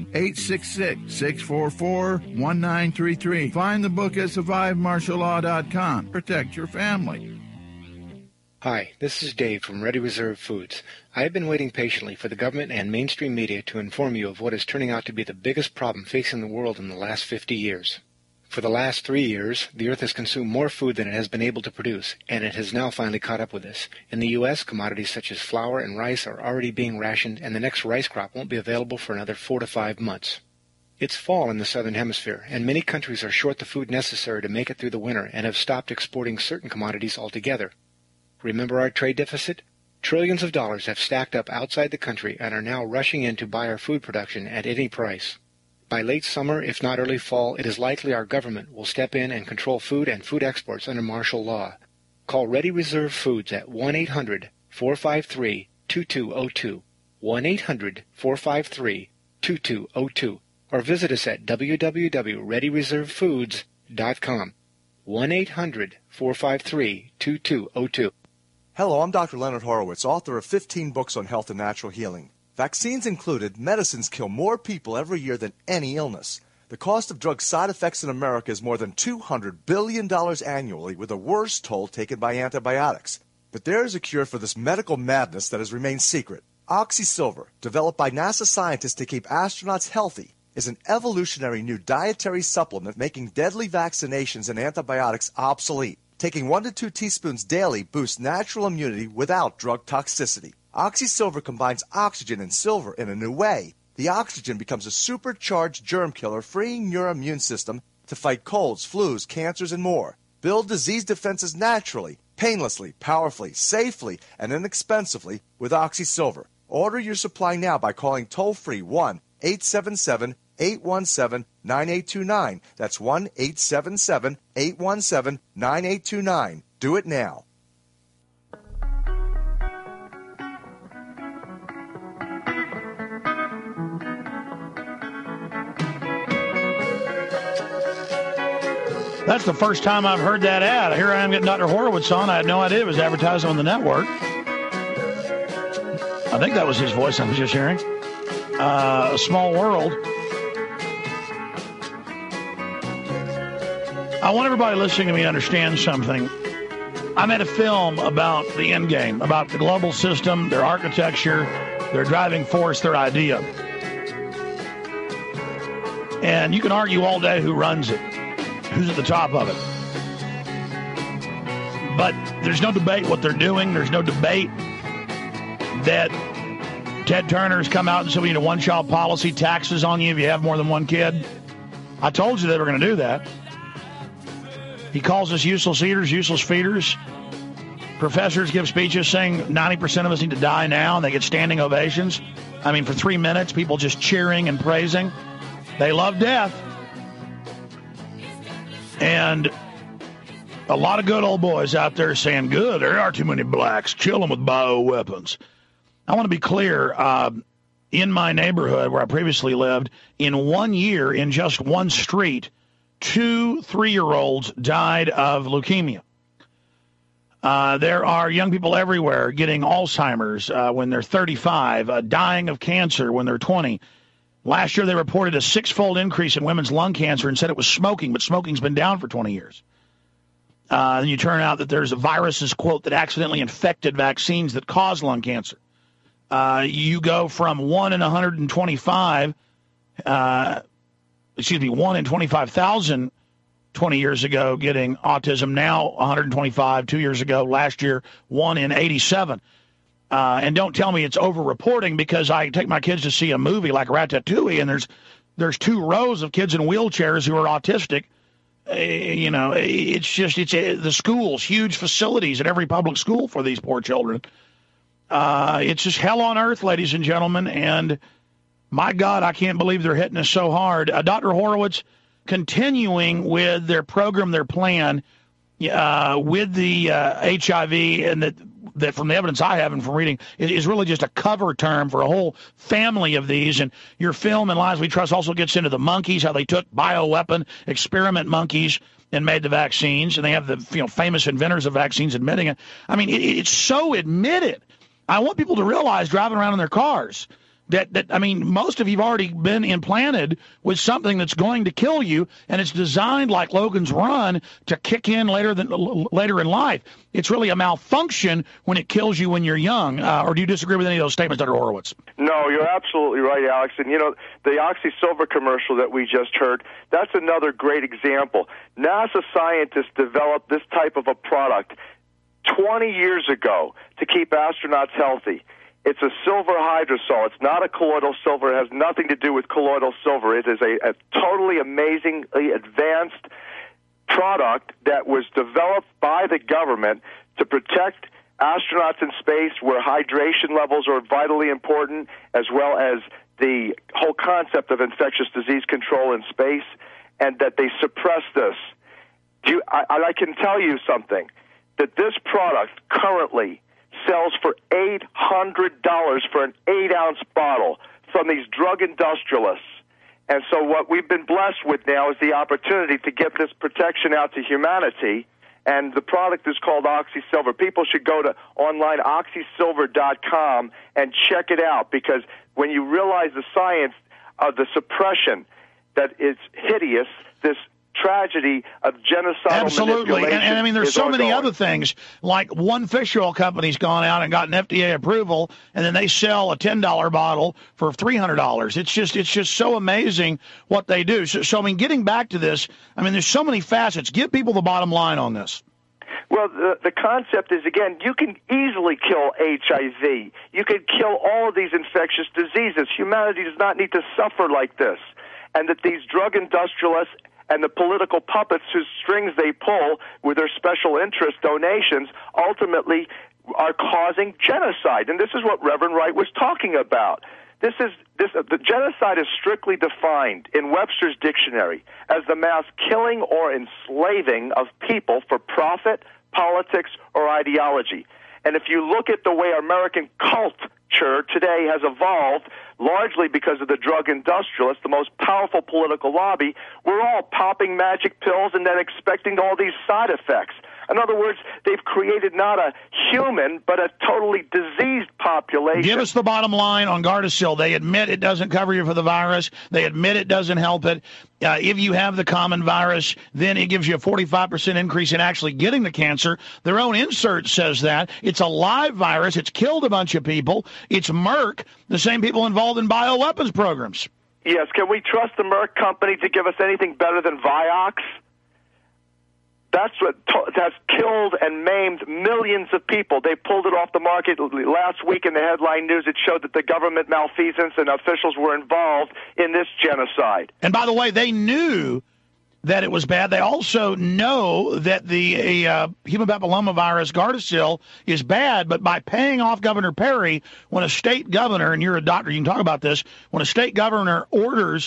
866-644-1933. Find the book at survivemartiallaw.com. Protect your family.
Hi, this is Dave from Ready Reserve Foods. I have been waiting patiently for the government and mainstream media to inform you of what is turning out to be the biggest problem facing the world in the last 50 years. For the last 3 years, the Earth has consumed more food than it has been able to produce, and it has now finally caught up with us. In the U.S., commodities such as flour and rice are already being rationed, and the next rice crop won't be available for another 4 to 5 months. It's fall in the Southern Hemisphere, and many countries are short the food necessary to make it through the winter and have stopped exporting certain commodities altogether. Remember our trade deficit? Trillions of dollars have stacked up outside the country and are now rushing in to buy our food production at any price. By late summer, if not early fall, it is likely our government will step in and control food and food exports under martial law. Call Ready Reserve Foods at 1-800-453-2202, 1-800-453-2202, or visit us at www.readyreservefoods.com, 1-800-453-2202.
Hello, I'm Dr. Leonard Horowitz, author of 15 books on health and natural healing. Vaccines included, medicines kill more people every year than any illness. The cost of drug side effects in America is more than $200 billion annually, with the worst toll taken by antibiotics. But there is a cure for this medical madness that has remained secret. OxySilver, developed by NASA scientists to keep astronauts healthy, is an evolutionary new dietary supplement making deadly vaccinations and antibiotics obsolete. Taking 1 to 2 teaspoons daily boosts natural immunity without drug toxicity. OxySilver combines oxygen and silver in a new way. The oxygen becomes a supercharged germ killer, freeing your immune system to fight colds, flus, cancers, and more. Build disease defenses naturally, painlessly, powerfully, safely, and inexpensively with OxySilver. Order your supply now by calling toll-free 1-877-817-9829. That's 1-877-817-9829. Do it now.
That's the first time I've heard that ad. Here I am getting Dr. Horowitz on. I had no idea it was advertised on the network. I think that was his voice I was just hearing. A Small World. I want everybody listening to me to understand something. I made a film about the end game, about the global system, their architecture, their driving force, their idea. And you can argue all day who runs it, who's at the top of it. But there's no debate what they're doing. There's no debate that Ted Turner's come out and said we need a one-child policy, taxes on you if you have more than one kid. I told you they were going to do that. He calls us useless eaters, useless feeders. Professors give speeches saying 90% of us need to die now, and they get standing ovations. I mean, for 3 minutes, people just cheering and praising. They love death. And A lot of good old boys out there saying, good, there are too many blacks. Kill them with bioweapons. I want to be clear. In my neighborhood where I previously lived, in 1 year, in just one street, 2 3-year-olds died of leukemia. There are young people everywhere getting Alzheimer's when they're 35, dying of cancer when they're 20. Last year, they reported a 6-fold increase in women's lung cancer and said it was smoking, but smoking's been down for 20 years. And you turn out that there's viruses, quote, that accidentally infected vaccines that cause lung cancer. You go from 1 in 125, 1 in 25,000 20 years ago getting autism, now 125 2 years ago, last year 1 in 87. And don't tell me it's over-reporting, because I take my kids to see a movie like Ratatouille, and there's 2 rows of kids in wheelchairs who are autistic. It's the schools, huge facilities at every public school for these poor children. It's just hell on earth, ladies and gentlemen, and my God, I can't believe they're hitting us so hard. Dr. Horowitz, continuing with their program, their plan with the HIV, and that from the evidence I have and from reading, is really just a cover term for a whole family of these. And your film and Lives We Trust also gets into the monkeys, how they took bioweapon experiment monkeys and made the vaccines, and they have the famous inventors of vaccines admitting it. I mean, it's so admitted. I want people to realize, driving around in their cars, that most of you have already been implanted with something that's going to kill you, and it's designed like Logan's Run to kick in later in life. It's really a malfunction when it kills you when you're young. Or do you disagree with any of those statements, Dr. Horowitz?
No, you're absolutely right, Alex. And, the Oxy Silver commercial that we just heard, that's another great example. NASA scientists developed this type of a product 20 years ago to keep astronauts healthy. It's a silver hydrosol. It's not a colloidal silver. It has nothing to do with colloidal silver. It is a totally amazingly advanced product that was developed by the government to protect astronauts in space, where hydration levels are vitally important, as well as the whole concept of infectious disease control in space, and that they suppress this. I can tell you something, that this product currently sells for $800 for an 8-ounce bottle from these drug industrialists. And so what we've been blessed with now is the opportunity to get this protection out to humanity, and the product is called OxySilver. People should go to online oxysilver.com and check it out, because when you realize the science of the suppression, that it's hideous, this tragedy of genocidal
Absolutely.
manipulation.
And I mean, there's so many other things, like one fish oil company's gone out and gotten FDA approval, and then they sell a $10 bottle for $300. It's just so amazing what they do. So I mean, getting back to this, I mean, there's so many facets. Give people the bottom line on this.
Well, the concept is, again, you can easily kill HIV. You can kill all of these infectious diseases. Humanity does not need to suffer like this. And that these drug industrialists and the political puppets whose strings they pull with their special interest donations ultimately are causing genocide. And this is what Reverend Wright was talking about. The genocide is strictly defined in Webster's dictionary as the mass killing or enslaving of people for profit, politics, or ideology. And if you look at the way American culture today has evolved, largely because of the drug industrialists, the most powerful political lobby, we're all popping magic pills and then expecting all these side effects. In other words, they've created not a human, but a totally diseased population.
Give us the bottom line on Gardasil. They admit it doesn't cover you for the virus. They admit it doesn't help it. If you have the common virus, then it gives you a 45% increase in actually getting the cancer. Their own insert says that. It's a live virus. It's killed a bunch of people. It's Merck, the same people involved in bioweapons programs.
Yes. Can we trust the Merck company to give us anything better than Vioxx? That's what has killed and maimed millions of people. They pulled it off the market last week in the headline news. It showed that the government malfeasance and officials were involved in this genocide.
And by the way, they knew that it was bad. They also know that the human papillomavirus Gardasil is bad, but by paying off Governor Perry, when a state governor, and you're a doctor, you can talk about this, when a state governor orders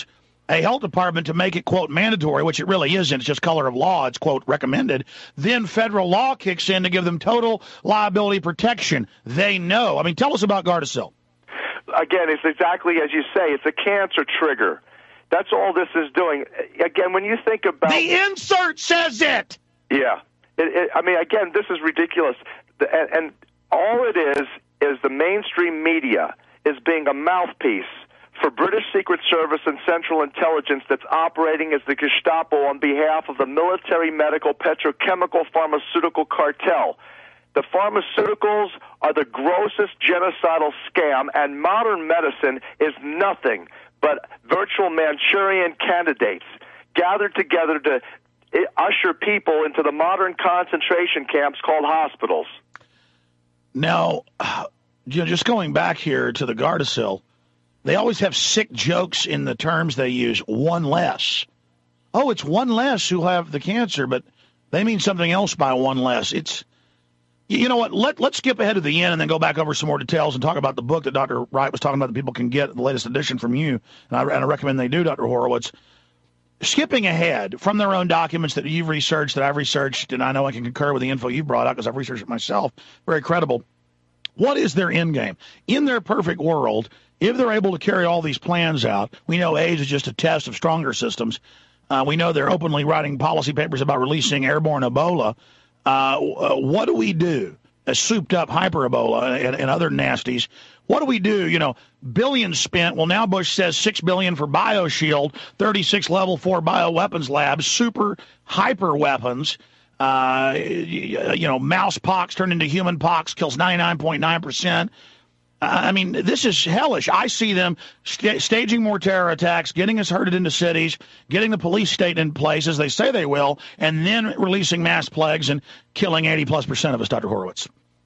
a health department to make it, quote, mandatory, which it really isn't, it's just color of law, it's, quote, recommended, then federal law kicks in to give them total liability protection. They know. I mean, tell us about Gardasil.
Again, it's exactly as you say. It's a cancer trigger. That's all this is doing. Again, when you think about...
The insert says it!
Yeah. I mean, again, this is ridiculous. And all it is the mainstream media is being a mouthpiece for British Secret Service and Central Intelligence that's operating as the Gestapo on behalf of the military, medical, petrochemical, pharmaceutical cartel. The pharmaceuticals are the grossest genocidal scam, and modern medicine is nothing but virtual Manchurian candidates gathered together to usher people into the modern concentration camps called hospitals.
Now, just going back here to the Gardasil, they always have sick jokes in the terms they use, one less. Oh, it's one less who have the cancer, but they mean something else by one less. It's, you know what, let's skip ahead to the end and then go back over some more details and talk about the book that Dr. Wright was talking about that people can get, the latest edition from you, and I recommend they do, Dr. Horowitz. Skipping ahead from their own documents that you've researched, that I've researched, and I know I can concur with the info you brought out because I've researched it myself, very credible. What is their end game? In their perfect world, if they're able to carry all these plans out, we know AIDS is just a test of stronger systems. We know they're openly writing policy papers about releasing airborne Ebola. What do we do? Souped up hyper Ebola and other nasties. What do we do? You know, billions spent. Well, now Bush says $6 billion for BioShield, 36 level 4 bioweapons labs, super hyper weapons. Mouse pox turned into human pox, kills 99.9%. I mean, this is hellish. I see them staging more terror attacks, getting us herded into cities, getting the police state in place, as they say they will, and then releasing mass plagues and killing 80+% of us, Dr. Horowitz.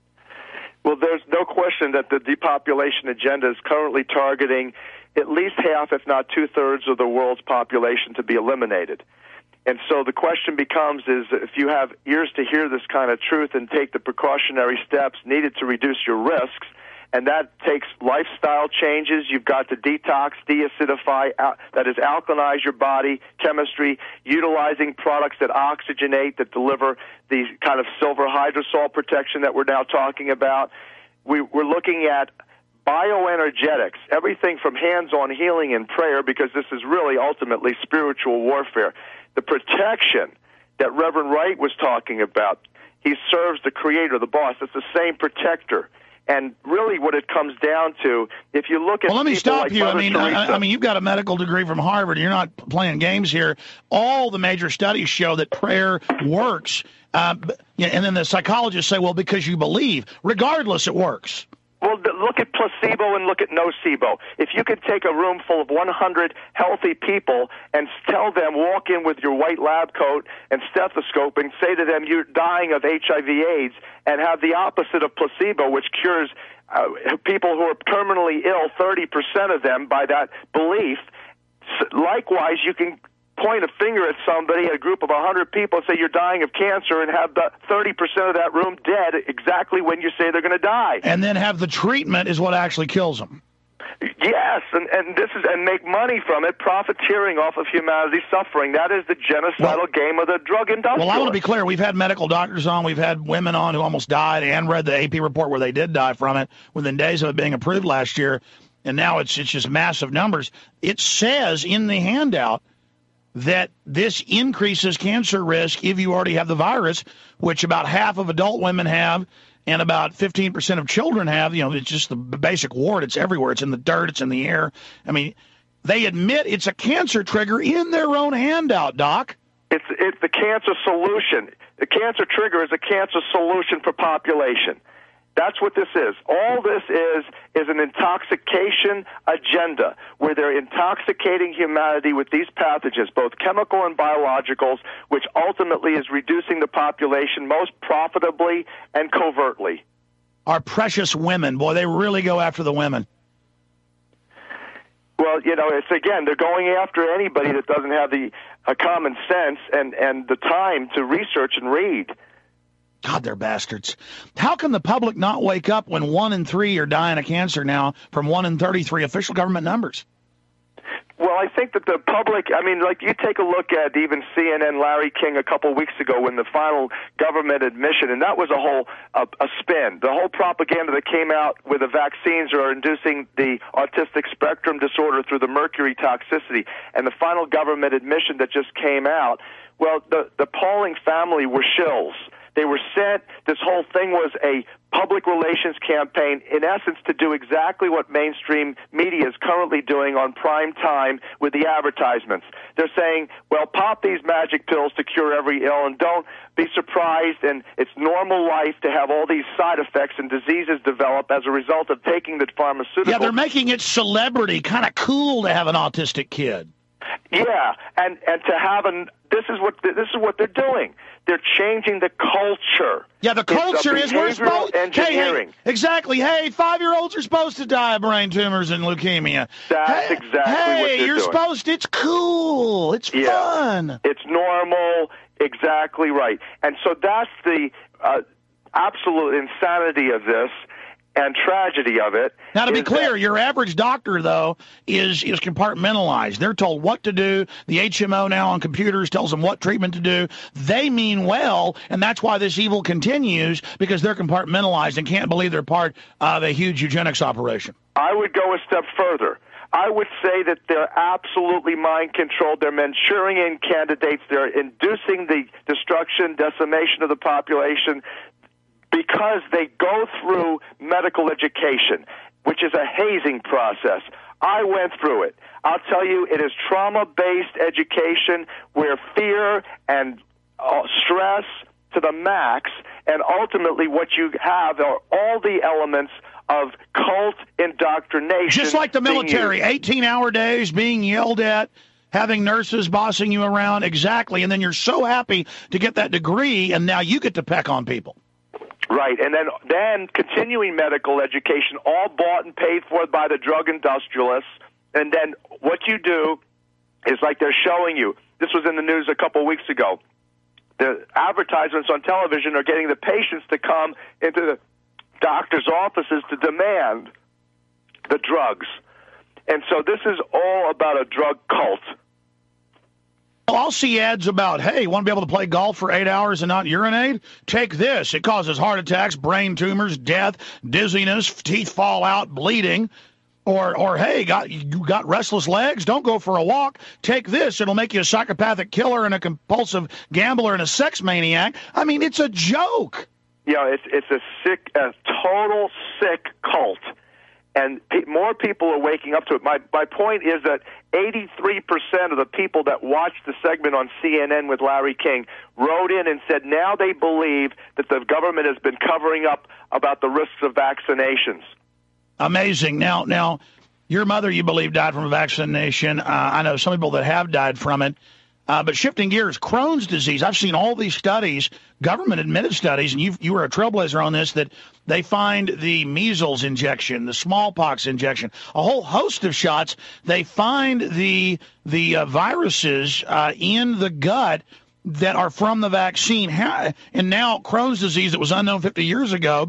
Well, there's no question that the depopulation agenda is currently targeting at least half, if not two-thirds, of the world's population to be eliminated. And so the question becomes is if you have ears to hear this kind of truth and take the precautionary steps needed to reduce your risks, and that takes lifestyle changes. You've got to detox, deacidify, that is, alkalinize your body, chemistry, utilizing products that oxygenate, that deliver the kind of silver hydrosol protection that we're now talking about. We're looking at bioenergetics, everything from hands-on healing and prayer, because this is really ultimately spiritual warfare. The protection that Reverend Wright was talking about, he serves the creator, the boss. It's the same protector. And really what it comes down to, if you look at...
Well, let me stop you.
Mother Teresa,
I mean, you've got a medical degree from Harvard. You're not playing games here. All the major studies show that prayer works. And then the psychologists say, well, because you believe. Regardless, it works.
Well, look at placebo and look at nocebo. If you could take a room full of 100 healthy people and tell them, walk in with your white lab coat and stethoscope and say to them, you're dying of HIV/AIDS, and have the opposite of placebo, which cures people who are terminally ill, 30% of them, by that belief. Likewise, you can point a finger at somebody, a group of 100 people, and say you're dying of cancer, and have the 30% of that room dead exactly when you say they're going to die.
And then have the treatment is what actually kills them.
Yes, and make money from it, profiteering off of humanity's suffering. That is the genocidal game of the drug industry.
Well, I want to be clear. We've had medical doctors on. We've had women on who almost died and read the AP report where they did die from it within days of it being approved last year. And now it's just massive numbers. It says in the handout that this increases cancer risk if you already have the virus, which about half of adult women have and about 15% of children have. You know, it's just the basic ward. It's everywhere. It's in the dirt. It's in the air. I mean, they admit it's a cancer trigger in their own handout, Doc.
It's the cancer solution. The cancer trigger is a cancer solution for population. That's what this is. All this is an intoxication agenda where they're intoxicating humanity with these pathogens, both chemical and biologicals, which ultimately is reducing the population most profitably and covertly.
Our precious women. Boy, they really go after the women.
Well, you know, it's again, they're going after anybody that doesn't have the common sense and the time to research and read.
God, they're bastards. How can the public not wake up when 1 in 3 are dying of cancer now from 1 in 33 official government numbers?
Well, I think that the public, I mean, like you take a look at even CNN, Larry King a couple of weeks ago when the final government admission, and that was a whole a spin. The whole propaganda that came out with the vaccines are inducing the autistic spectrum disorder through the mercury toxicity, and the final government admission that just came out, well, the Pauling family were shills. They were sent, this whole thing was a public relations campaign, in essence, to do exactly what mainstream media is currently doing on prime time with the advertisements. They're saying, well, pop these magic pills to cure every ill, and don't be surprised, and it's normal life to have all these side effects and diseases develop as a result of taking the pharmaceutical.
Yeah, they're making it celebrity, kind of cool to have an autistic kid.
Yeah, and to have this is what they're doing. They're changing the culture.
Yeah, the culture is we're supposed
engineering.
Hey, exactly. Hey, 5-year-olds are supposed to die of brain tumors and leukemia.
That's exactly what they're
you're
doing.
supposed to. It's cool. It's fun.
It's normal. Exactly right. And so that's the absolute insanity of this and tragedy of it.
Now, to be clear, your average doctor, though, is compartmentalized. They're told what to do. The HMO now on computers tells them what treatment to do. They mean well, and that's why this evil continues, because they're compartmentalized and can't believe they're part of a huge eugenics operation.
I would go a step further. I would say that they're absolutely mind-controlled. They're Manchurian candidates. They're inducing the destruction, decimation of the population, because they go through medical education, which is a hazing process. I went through it. I'll tell you, it is trauma-based education where fear and stress to the max, and ultimately what you have are all the elements of cult indoctrination.
Just like the military, 18-hour days, being yelled at, having nurses bossing you around, exactly, and then you're so happy to get that degree, and now you get to peck on people.
Right, and then continuing medical education, all bought and paid for by the drug industrialists, and then what you do is like they're showing you. This was in the news a couple of weeks ago. The advertisements on television are getting the patients to come into the doctor's offices to demand the drugs. And so this is all about a drug cult.
I'll see ads about, hey, want to be able to play golf for 8 hours and not urinate? Take this. It causes heart attacks, brain tumors, death, dizziness, teeth fall out, bleeding. Or hey, you got restless legs? Don't go for a walk. Take this. It'll make you a psychopathic killer and a compulsive gambler and a sex maniac. I mean, it's a joke.
Yeah, it's a total sick cult. And more people are waking up to it. My point is that 83% of the people that watched the segment on CNN with Larry King wrote in and said now they believe that the government has been covering up about the risks of vaccinations.
Amazing. Now, your mother, you believe, died from a vaccination. I know some people that have died from it. But shifting gears, Crohn's disease, I've seen all these studies, government-admitted studies, and you were a trailblazer on this, that they find the measles injection, the smallpox injection, a whole host of shots. They find the viruses in the gut that are from the vaccine. And now Crohn's disease that was unknown 50 years ago,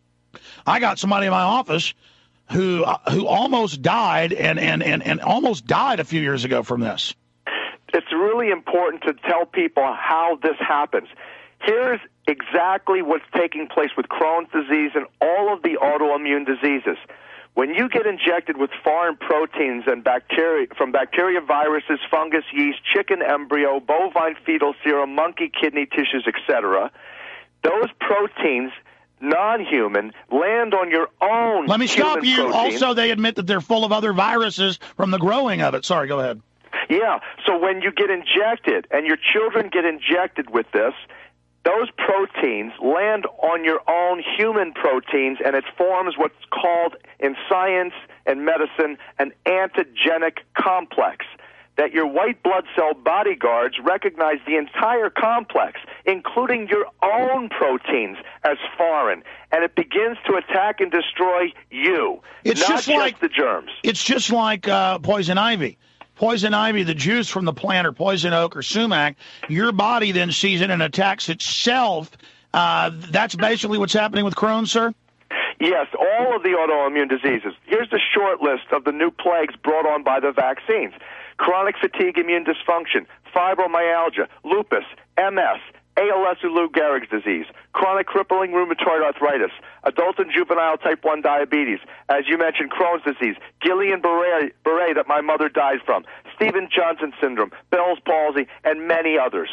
I got somebody in my office who almost died and almost died a few years ago from this.
It's really important to tell people how this happens. Here's exactly what's taking place with Crohn's disease and all of the autoimmune diseases. When you get injected with foreign proteins and bacteria, from bacteria, viruses, fungus, yeast, chicken embryo, bovine fetal serum, monkey kidney tissues, etc., those proteins, non-human, land on your own.
Let me stop you.
Protein.
Also, they admit that they're full of other viruses from the growing of it. Sorry, go ahead.
Yeah, so when you get injected and your children get injected with this, those proteins land on your own human proteins, and it forms what's called in science and medicine an antigenic complex, that your white blood cell bodyguards recognize the entire complex, including your own proteins, as foreign, and it begins to attack and destroy you, not just the germs.
It's just like poison ivy. Poison ivy, the juice from the plant, or poison oak or sumac, your body then sees it and attacks itself. That's basically what's happening with Crohn's, sir?
Yes, all of the autoimmune diseases. Here's the short list of the new plagues brought on by the vaccines. Chronic fatigue immune dysfunction, fibromyalgia, lupus, MS, ALS or Lou Gehrig's disease, chronic crippling rheumatoid arthritis, adult and juvenile type 1 diabetes, as you mentioned, Crohn's disease, Guillain-Barré that my mother died from, Stevens-Johnson syndrome, Bell's palsy, and many others.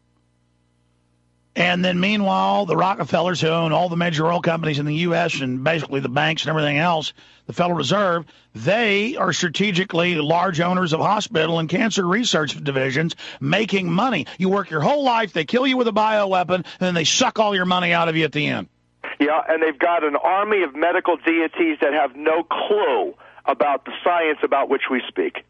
And then meanwhile, the Rockefellers who own all the major oil companies in the U.S. and basically the banks and everything else, the Federal Reserve, they are strategically large owners of hospital and cancer research divisions making money. You work your whole life, they kill you with a bioweapon, and then they suck all your money out of you at the end.
Yeah, and they've got an army of medical deities that have no clue about the science about which we speak.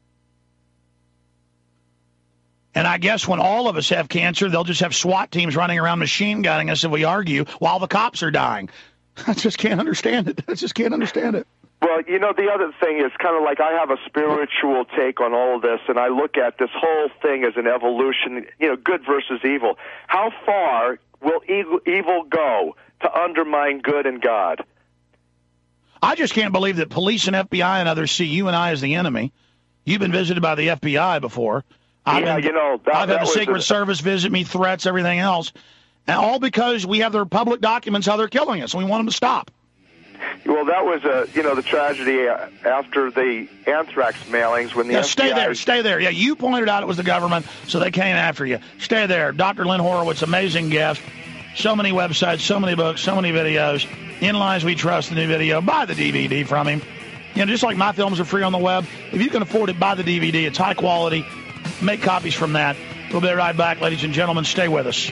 And I guess when all of us have cancer, they'll just have SWAT teams running around machine gunning us if we argue while the cops are dying. I just can't understand it. I just can't understand it.
Well, you know, the other thing is kind of like I have a spiritual take on all of this, and I look at this whole thing as an evolution, you know, good versus evil. How far will evil go to undermine good and God?
I just can't believe that police and FBI and others see you and I as the enemy. You've been visited by the FBI before. I've had the Secret Service visit me, threats, everything else, and all because we have their public documents how they're killing us, and we want them to stop.
Well, that was, the tragedy after the anthrax mailings when the FBI...
Stay there. Yeah, you pointed out it was the government, so they came after you. Stay there. Dr. Lynn Horowitz, amazing guest. So many websites, so many books, so many videos. In Lies We Trust, the new video. Buy the DVD from him. You know, just like my films are free on the web, if you can afford it, buy the DVD. It's high quality. Make copies from that. We'll be right back, ladies and gentlemen. Stay with us.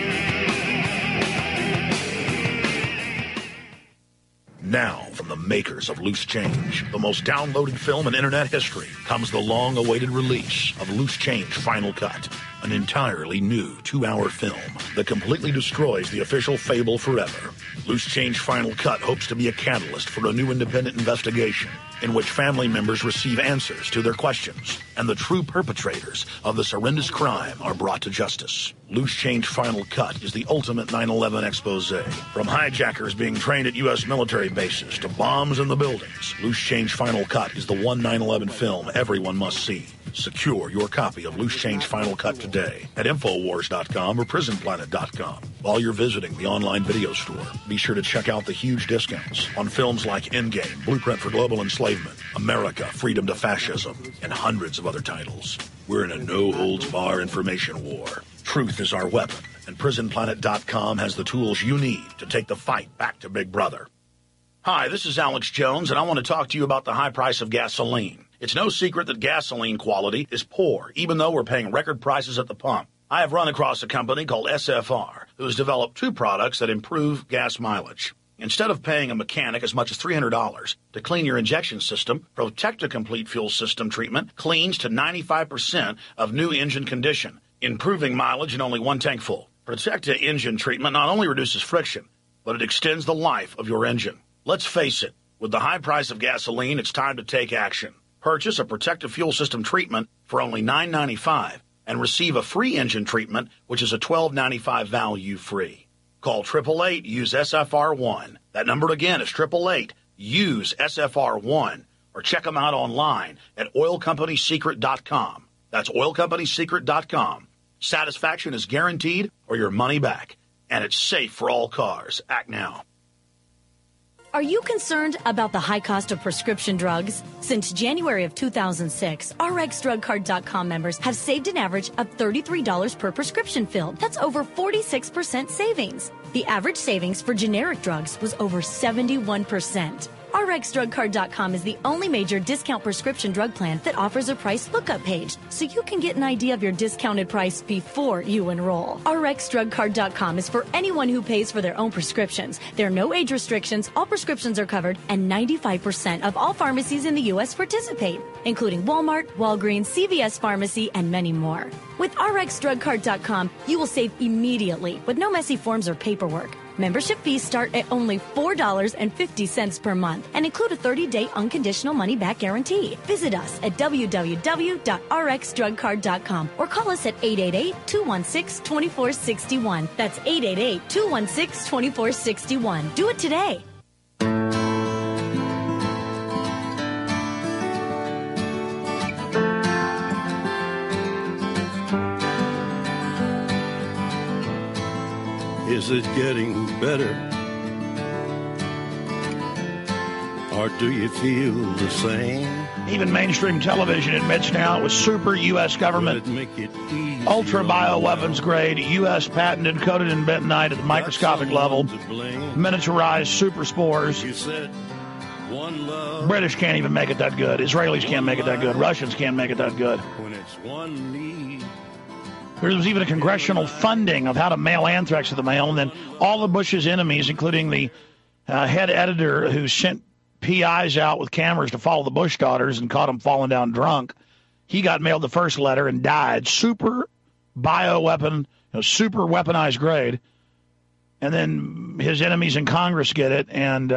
Now, from the makers of Loose Change, the most downloaded film in internet history, comes the long-awaited release of Loose Change Final Cut, an entirely new 2-hour film that completely destroys the official fable forever. Loose Change Final Cut hopes to be a catalyst for a new independent investigation in which family members receive answers to their questions and the true perpetrators of this horrendous crime are brought to justice. Loose Change Final Cut is the ultimate 9/11 expose. From hijackers being trained at U.S. military bases to bombs in the buildings, Loose Change Final Cut is the one 9/11 film everyone must see. Secure your copy of Loose Change Final Cut today at Infowars.com or PrisonPlanet.com. While you're visiting the online video store, be sure to check out the huge discounts on films like Endgame, Blueprint for Global Enslavement, America, Freedom to Fascism, and hundreds of other titles. We're in a no-holds-bar information war. Truth is our weapon, and PrisonPlanet.com has the tools you need to take the fight back to Big Brother. Hi, this is Alex Jones, and I want to talk to you about the high price of gasoline. It's no secret that gasoline quality is poor, even though we're paying record prices at the pump. I have run across a company called SFR, who has developed 2 products that improve gas mileage. Instead of paying a mechanic as much as $300 to clean your injection system, Protect-A-Complete fuel system treatment cleans to 95% of new engine condition, improving mileage in only 1 tank full. Protect-A engine treatment not only reduces friction, but it extends the life of your engine. Let's face it, with the high price of gasoline, it's time to take action. Purchase a Protect-A fuel system treatment for only $9.95 and receive a free engine treatment, which is a $12.95 value free. Call 888-USE-SFR1. That number again is 888-USE-SFR1. Or check them out online at oilcompanysecret.com. That's oilcompanysecret.com. Satisfaction is guaranteed or your money back. And it's safe for all cars. Act now.
Are you concerned about the high cost of prescription drugs? Since January of 2006, RxDrugCard.com members have saved an average of $33 per prescription filled. That's over 46% savings. The average savings for generic drugs was over 71%. RxDrugCard.com is the only major discount prescription drug plan that offers a price lookup page, so you can get an idea of your discounted price before you enroll. RxDrugCard.com is for anyone who pays for their own prescriptions. There are no age restrictions, all prescriptions are covered, and 95% of all pharmacies in the U.S. participate, including Walmart, Walgreens, CVS Pharmacy, and many more. With RxDrugCard.com, you will save immediately with no messy forms or paperwork. Membership fees start at only $4.50 per month and include a 30-day unconditional money-back guarantee. Visit us at www.rxdrugcard.com or call us at 888-216-2461. That's 888-216-2461. Do it today.
Is it getting better? Or do you feel the same?
Even mainstream television admits now it was super U.S. government, ultra bioweapons grade, U.S. patented, coated in bentonite at the microscopic level, miniaturized super spores. British can't even make it that good. Israelis can't make it that good. Russians can't make it that good. There was even a congressional funding of how to mail anthrax to the mail, and then all of Bush's enemies, including the head editor who sent PIs out with cameras to follow the Bush daughters and caught them falling down drunk, he got mailed the first letter and died. Super bioweapon, super weaponized grade. And then his enemies in Congress get it, and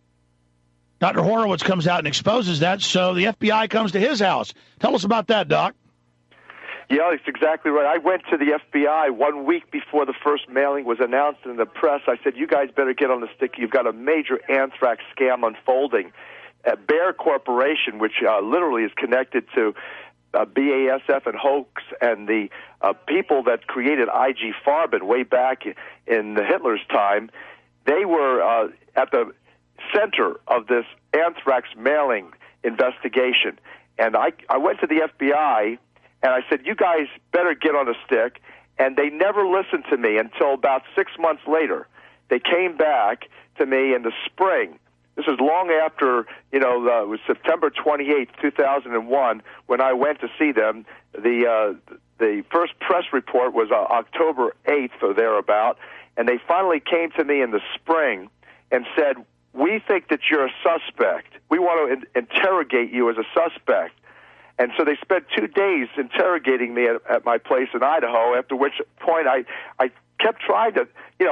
Dr. Horowitz comes out and exposes that, so the FBI comes to his house. Tell us about that, Doc.
Yeah, that's exactly right. I went to the FBI 1 week before the first mailing was announced in the press. I said, you guys better get on the stick. You've got a major anthrax scam unfolding. Bayer Corporation, which literally is connected to BASF and Hoax and the people that created IG Farben way back in Hitler's time, they were at the center of this anthrax mailing investigation. And I went to the FBI, and I said, you guys better get on a stick. And they never listened to me until about 6 months later. They came back to me in the spring. This is long after, it was September 28th, 2001, when I went to see them. The first press report was October 8th or thereabout. And they finally came to me in the spring and said, we think that you're a suspect. We want to interrogate you as a suspect. And so they spent 2 days interrogating me at my place in Idaho, after which point I kept trying to,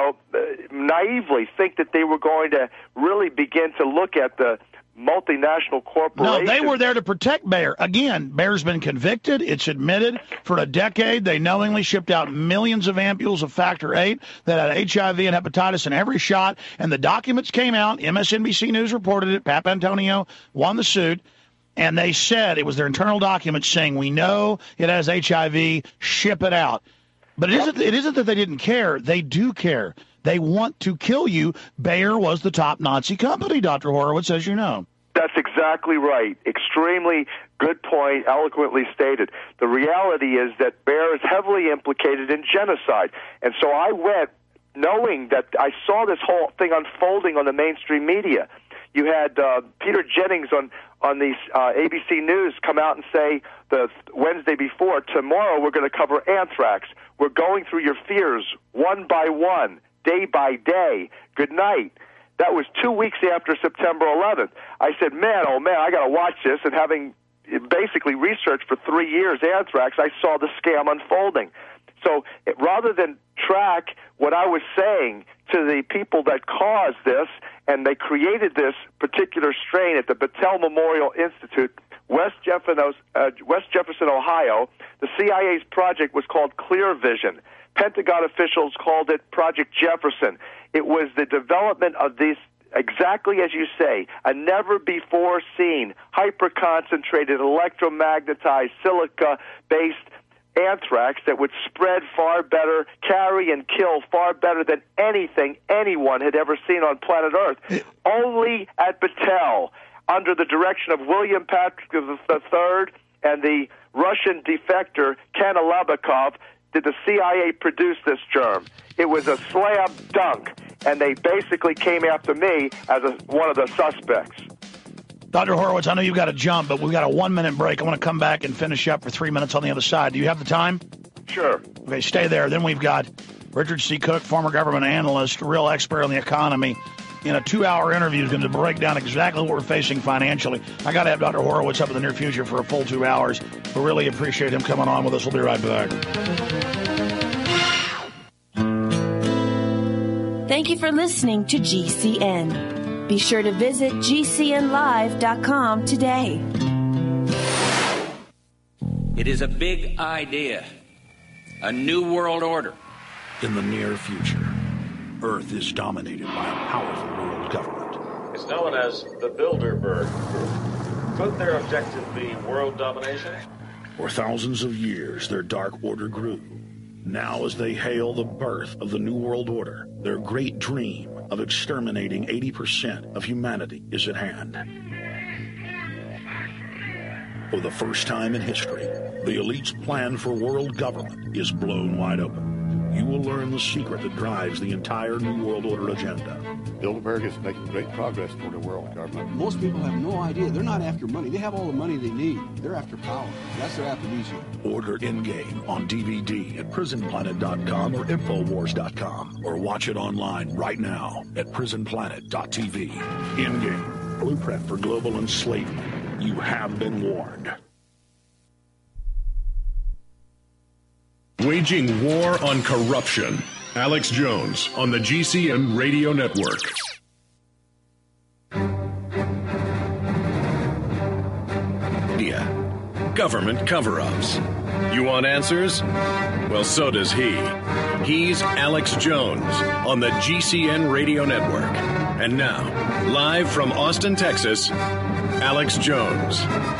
naively think that they were going to really begin to look at the multinational corporations.
No, they were there to protect Bayer. Again, Bayer's been convicted. It's admitted for a decade. They knowingly shipped out millions of ampules of Factor VIII that had HIV and hepatitis in every shot. And the documents came out. MSNBC News reported it. Pap Antonio won the suit. And they said, it was their internal documents saying, we know it has HIV, ship it out. But it isn't that they didn't care. They do care. They want to kill you. Bayer was the top Nazi company, Dr. Horowitz, as you know.
That's exactly right. Extremely good point, eloquently stated. The reality is that Bayer is heavily implicated in genocide. And so I went knowing that I saw this whole thing unfolding on the mainstream media. You had Peter Jennings on the ABC News come out and say the Wednesday before, tomorrow we're going to cover anthrax. We're going through your fears one by one, day by day. Good night. That was 2 weeks after September 11th. I said, man, oh man, I got to watch this. And having basically researched for 3 years anthrax, I saw the scam unfolding. So rather than track what I was saying to the people that caused this, and they created this particular strain at the Battelle Memorial Institute, West Jefferson, Ohio. The CIA's project was called Clear Vision. Pentagon officials called it Project Jefferson. It was the development of these, exactly as you say, a never-before-seen, hyper-concentrated, electromagnetized, silica-based anthrax that would spread far better, carry and kill far better than anything anyone had ever seen on planet Earth. Only at Battelle, under the direction of William Patrick III and the Russian defector Ken Alabakov, did the CIA produce this germ. It was a slam dunk, and they basically came after me as one of the suspects.
Dr. Horowitz, I know you've got to jump, but we've got a 1 minute break. I want to come back and finish up for 3 minutes on the other side. Do you have the time?
Sure.
Okay, stay there. Then we've got Richard C. Cook, former government analyst, real expert on the economy, in a 2-hour interview is going to break down exactly what we're facing financially. I got to have Dr. Horowitz up in the near future for a full 2 hours. We really appreciate him coming on with us. We'll be right back.
Thank you for listening to GCN. Be sure to visit GCNlive.com today.
It is a big idea, a new world order.
In the near future, Earth is dominated by a powerful world government.
It's known as the Bilderberg Group. Could their objective be world domination?
For thousands of years, their dark order grew. Now, as they hail the birth of the New World Order, their great dream of exterminating 80% of humanity is at hand. For the first time in history, the elite's plan for world government is blown wide open. You will learn the secret that drives the entire New World Order agenda.
Build America is making great progress toward a world government.
Most people have no idea. They're not after money. They have all the money they need. They're after power. That's their aphrodisiac.
Order Endgame on DVD at PrisonPlanet.com or Infowars.com, or watch it online right now at PrisonPlanet.tv. Endgame, blueprint for global enslavement. You have been warned.
Waging war on corruption. Alex Jones on the GCN Radio Network. Government cover-ups. You want answers? Well, so does he. He's Alex Jones on the GCN Radio Network. And now, live from Austin, Texas, Alex Jones.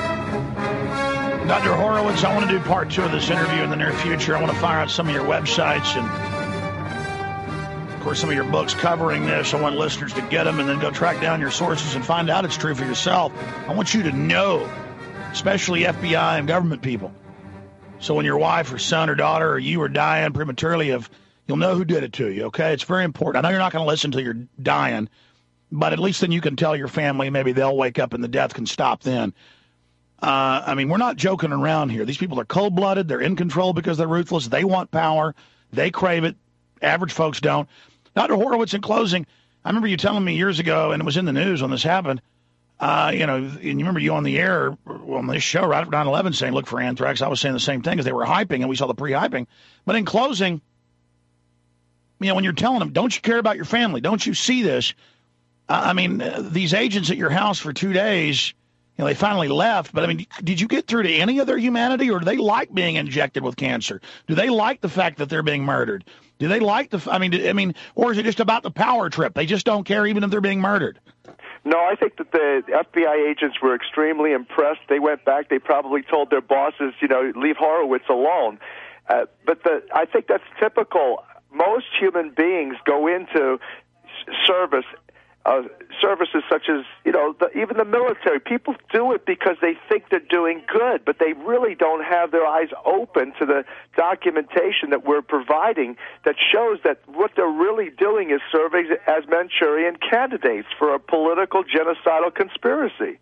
Dr. Horowitz, I want to do part 2 of this interview in the near future. I want to fire out some of your websites and, of course, some of your books covering this. I want listeners to get them and then go track down your sources and find out it's true for yourself. I want you to know, especially FBI and government people. So when your wife or son or daughter or you are dying prematurely, you'll know who did it to you, okay? It's very important. I know you're not going to listen until you're dying, but at least then you can tell your family. Maybe they'll wake up and the death can stop then. I mean, we're not joking around here. These people are cold-blooded. They're in control because they're ruthless. They want power. They crave it. Average folks don't. Dr. Horowitz, in closing, I remember you telling me years ago, and it was in the news when this happened, and you remember you on the air on this show right after 9/11 saying, look for anthrax. I was saying the same thing as they were hyping, and we saw the pre-hyping. But in closing, when you're telling them, don't you care about your family? Don't you see this? These agents at your house for 2 days, they finally left. But, did you get through to any of their humanity, or do they like being injected with cancer? Do they like the fact that they're being murdered? Do they like or is it just about the power trip? They just don't care even if they're being murdered?
No, I think that the FBI agents were extremely impressed. They went back. They probably told their bosses, leave Horowitz alone. But I think that's typical. Most human beings go into services such as, even the military. People do it because they think they're doing good, but they really don't have their eyes open to the documentation that we're providing that shows that what they're really doing is serving as Manchurian candidates for a political genocidal conspiracy.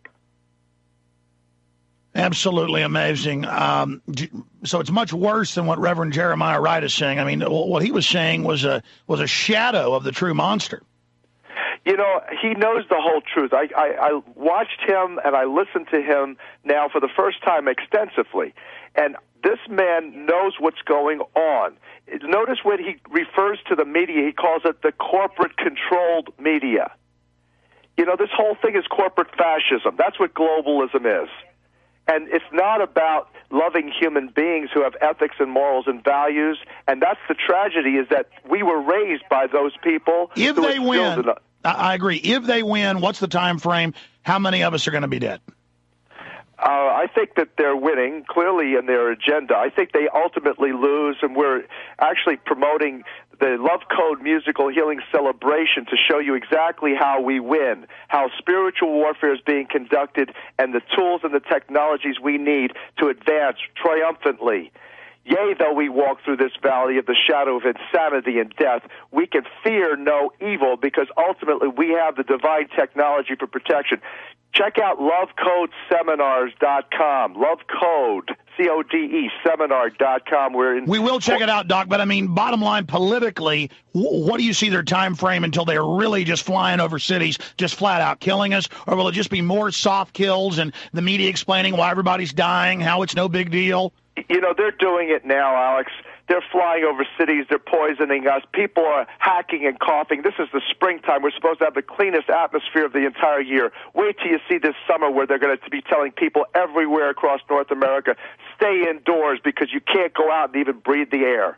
Absolutely amazing. So it's much worse than what Reverend Jeremiah Wright is saying. What he was saying was a shadow of the true monster.
He knows the whole truth. I watched him and I listened to him now for the first time extensively. And this man knows what's going on. Notice when he refers to the media, he calls it the corporate-controlled media. This whole thing is corporate fascism. That's what globalism is. And it's not about loving human beings who have ethics and morals and values. And that's the tragedy, is that we were raised by those people.
If they win, I agree. If they win, what's the time frame? How many of us are going to be dead?
I think that they're winning, clearly, in their agenda. I think they ultimately lose, and we're actually promoting the Love Code musical healing celebration to show you exactly how we win, how spiritual warfare is being conducted, and the tools and the technologies we need to advance triumphantly. Yea, though we walk through this valley of the shadow of insanity and death, we can fear no evil because ultimately we have the divine technology for protection. Check out lovecodeseminars.com. Lovecode, C-O-D-E, seminar.com.
We will check it out, Doc, but bottom line, politically, what do you see their time frame until they're really just flying over cities, just flat out killing us? Or will it just be more soft kills and the media explaining why everybody's dying, how it's no big deal?
They're doing it now, Alex. They're flying over cities. They're poisoning us. People are hacking and coughing. This is the springtime. We're supposed to have the cleanest atmosphere of the entire year. Wait till you see this summer where they're going to be telling people everywhere across North America, stay indoors because you can't go out and even breathe the air.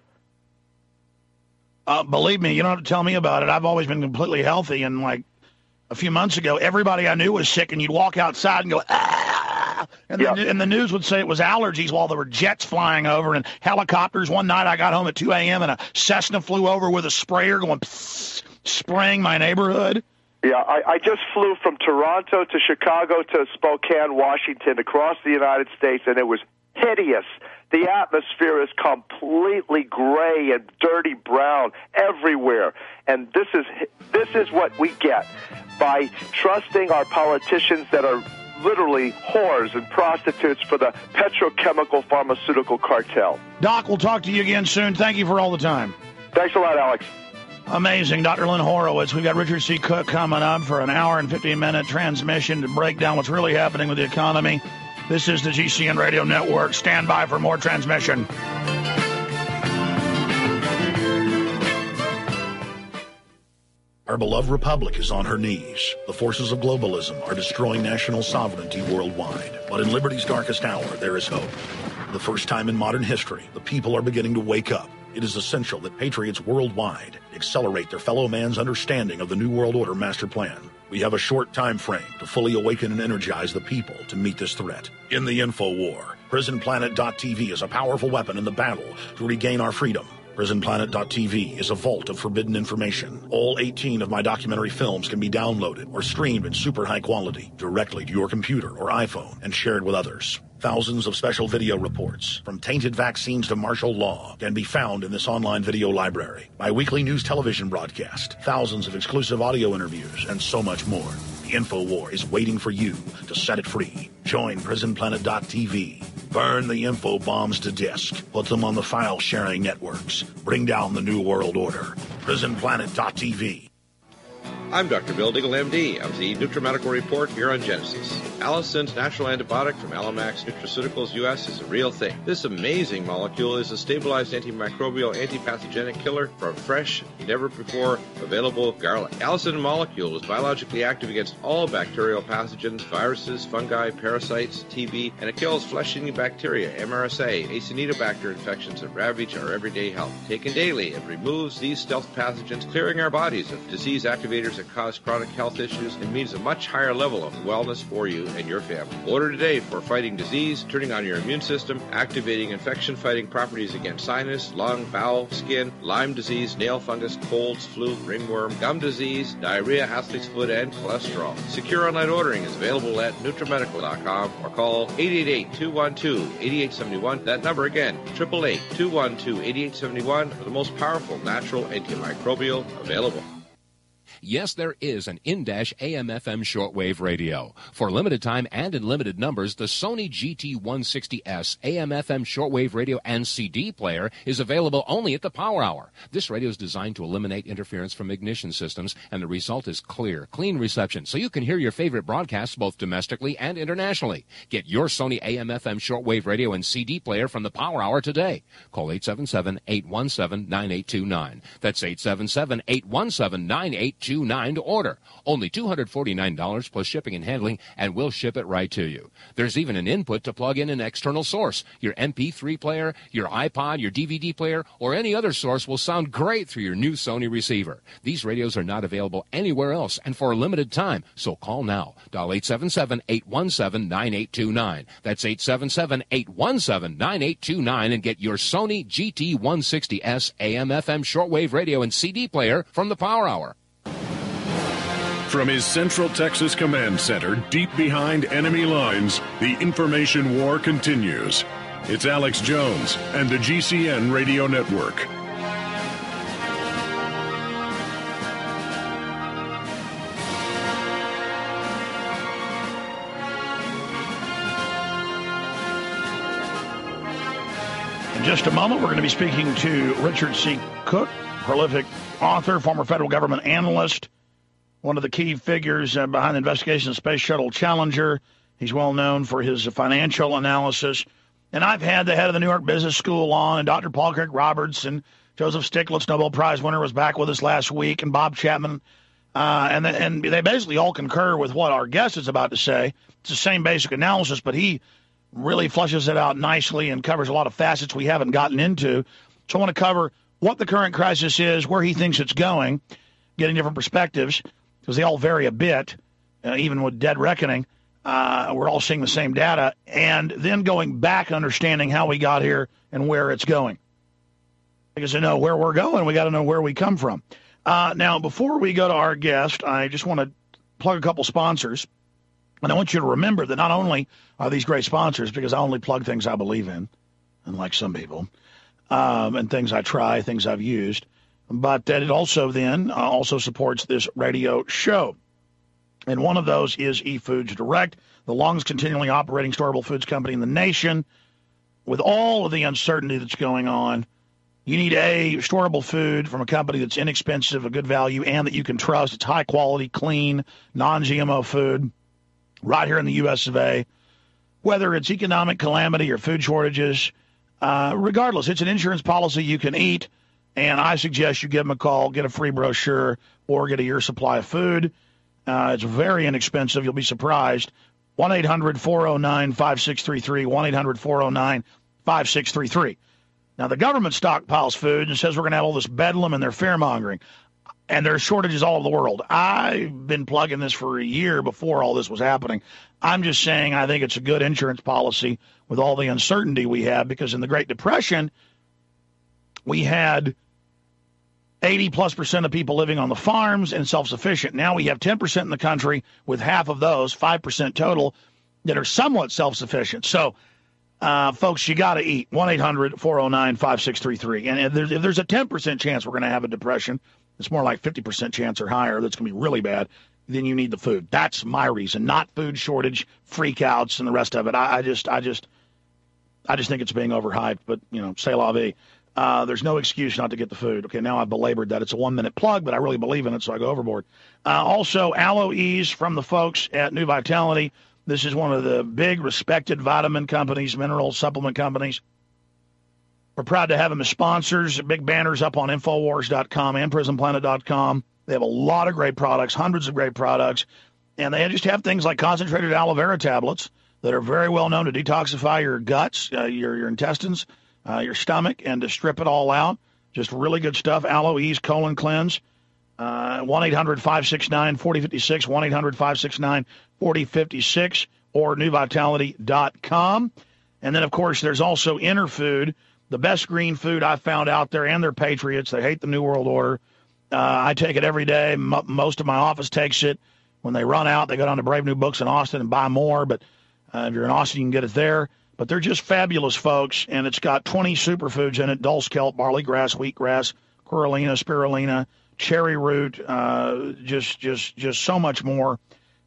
Believe me, you don't have to tell me about it. I've always been completely healthy, and a few months ago, everybody I knew was sick, and you'd walk outside and go, ah! And the news would say it was allergies while there were jets flying over and helicopters. One night I got home at 2 a.m. and a Cessna flew over with a sprayer going psst, spraying my neighborhood.
Yeah, I just flew from Toronto to Chicago to Spokane, Washington, across the United States, and it was hideous. The atmosphere is completely gray and dirty brown everywhere. And this is what we get by trusting our politicians that are literally whores and prostitutes for the petrochemical pharmaceutical cartel.
Doc, we'll talk to you again soon. Thank you for all the time.
Thanks a lot, Alex.
Amazing. Dr. Lynn Horowitz. We've got Richard C. Cook coming up for an hour and 15-minute transmission to break down what's really happening with the economy. This is the GCN Radio Network. Stand by for more transmission.
Our beloved republic is on her knees. The forces of globalism are destroying national sovereignty worldwide. But in liberty's darkest hour, there is hope. For the first time in modern history, the people are beginning to wake up. It is essential that patriots worldwide accelerate their fellow man's understanding of the New World Order master plan. We have a short time frame to fully awaken and energize the people to meet this threat. In the info war, PrisonPlanet.tv is a powerful weapon in the battle to regain our freedom. PrisonPlanet.tv is a vault of forbidden information. All 18 of my documentary films can be downloaded or streamed in super high quality directly to your computer or iPhone and shared with others. Thousands of special video reports, from tainted vaccines to martial law, can be found in this online video library. My weekly news television broadcast, thousands of exclusive audio interviews, and so much more. The InfoWar is waiting for you to set it free. Join PrisonPlanet.tv. Burn the info bombs to disk. Put them on the file-sharing networks. Bring down the New World Order. PrisonPlanet.tv.
I'm Dr. Bill Diggle, MD, of the NutriMedical Report here on Genesis. Allison's natural antibiotic from Alamax Nutraceuticals US is a real thing. This amazing molecule is a stabilized antimicrobial, antipathogenic killer from fresh, never before available garlic. Allison molecule is biologically active against all bacterial pathogens, viruses, fungi, parasites, TB, and it kills flesh-eating bacteria, MRSA, Acinetobacter infections that ravage our everyday health. Taken daily, it removes these stealth pathogens, clearing our bodies of disease activators that cause chronic health issues and means a much higher level of wellness for you and your family. Order today for fighting disease, turning on your immune system, activating infection-fighting properties against sinus, lung, bowel, skin, Lyme disease, nail fungus, colds, flu, ringworm, gum disease, diarrhea, athlete's foot, and cholesterol. Secure online ordering is available at NutriMedical.com or call 888-212-8871. That number again, 888-212-8871 for the most powerful natural antimicrobial available.
Yes, there is an in-AM/FM shortwave radio. For limited time and in limited numbers, the Sony GT160S AM/FM shortwave radio and CD player is available only at the Power Hour. This radio is designed to eliminate interference from ignition systems, and the result is clear, clean reception, so you can hear your favorite broadcasts both domestically and internationally. Get your Sony AM/FM shortwave radio and CD player from the Power Hour today. Call 877-817-9829. That's 877-817-9829 to order. Only $249 plus shipping and handling, and we'll ship it right to you. There's even an input to plug in an external source. Your MP3 player, your iPod, your DVD player, or any other source will sound great through your new Sony receiver. These radios are not available anywhere else and for a limited time, so call now. Dial 877-817-9829. That's 877-817-9829 and get your Sony GT160S AM/FM shortwave radio and CD player from the Power Hour.
From his Central Texas Command Center, deep behind enemy lines, the information war continues. It's Alex Jones and the GCN Radio Network.
In just a moment, we're going to be speaking to Richard C. Cook, prolific author, former federal government analyst, one of the key figures behind the investigation of Space Shuttle Challenger. He's well known for his financial analysis. And I've had the head of the New York Business School on, and Dr. Paul Craig Roberts, and Joseph Stiglitz, Nobel Prize winner, was back with us last week, and Bob Chapman. And they basically all concur with what our guest is about to say. It's the same basic analysis, but he really flushes it out nicely and covers a lot of facets we haven't gotten into. So I want to cover what the current crisis is, where he thinks it's going, getting different perspectives, because they all vary a bit, even with dead reckoning. We're all seeing the same data, and then going back, understanding how we got here and where it's going. Because to know where we're going, we got to know where we come from. Now, before we go to our guest, I just want to plug a couple sponsors. And I want you to remember that not only are these great sponsors, because I only plug things I believe in, unlike some people, and things I try, things I've used, but that it also then also supports this radio show. And one of those is eFoods Direct, the longest continually operating storable foods company in the nation. With all of the uncertainty that's going on, you need a storable food from a company that's inexpensive, a good value, and that you can trust. It's high quality, clean, non-GMO food right here in the U.S. of A. Whether it's economic calamity or food shortages, regardless, it's an insurance policy you can eat, and I suggest you give them a call, get a free brochure, or get a year's supply of food. It's very inexpensive. You'll be surprised. 1-800-409-5633, 1-800-409-5633. Now, the government stockpiles food and says we're going to have all this bedlam and they're fear-mongering. And there's shortages all over the world. I've been plugging this for a year before all this was happening. I'm just saying I think it's a good insurance policy with all the uncertainty we have, because in the Great Depression, we had 80+% of people living on the farms and self-sufficient. Now we have 10% in the country, with half of those, 5% total, that are somewhat self-sufficient. So, folks, you got to eat. 1-800-409-5633. And if there's a 10% chance we're going to have a depression, it's more like 50% chance or higher that's going to be really bad, then you need the food. That's my reason, not food shortage, freakouts, and the rest of it. I just think it's being overhyped, but, c'est la vie. There's no excuse not to get the food. Okay, now I've belabored that. It's a 1-minute plug, but I really believe in it, so I go overboard. Also, Aloe Ease from the folks at New Vitality. This is one of the big, respected vitamin companies, mineral supplement companies. We're proud to have them as sponsors. Big banners up on Infowars.com and PrisonPlanet.com. They have a lot of great products, hundreds of great products, and they just have things like concentrated aloe vera tablets that are very well known to detoxify your guts, your intestines, your stomach, and to strip it all out. Just really good stuff. Aloe Ease Colon Cleanse. 1-800-569-4056, 1-800-569-4056, or newvitality.com. And then, of course, there's also Interfood, the best green food I've found out there, and they're patriots. They hate the New World Order. I take it every day. Most of my office takes it. When they run out, they go down to Brave New Books in Austin and buy more. But if you're in Austin, you can get it there. But they're just fabulous, folks, and it's got 20 superfoods in it: dulse kelp, barley grass, wheatgrass, coralina, spirulina, cherry root, just so much more.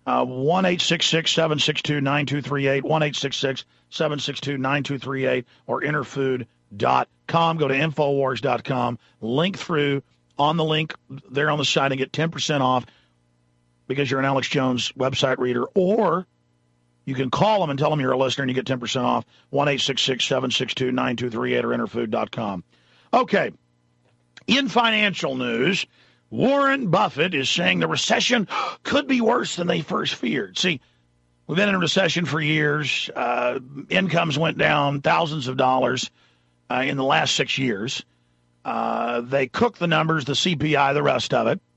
1-866-762-9238, 1-866-762-9238, or interfood.com. Go to Infowars.com, link through on the link there on the site and get 10% off because you're an Alex Jones website reader, or you can call them and tell them you're a listener and you get 10% off, 1-866-762-9238 or interfood.com. Okay, in financial news, Warren Buffett is saying the recession could be worse than they first feared. See, we've been in a recession for years. Incomes went down thousands of dollars in the last 6 years. They cooked the numbers, the CPI, the rest of it.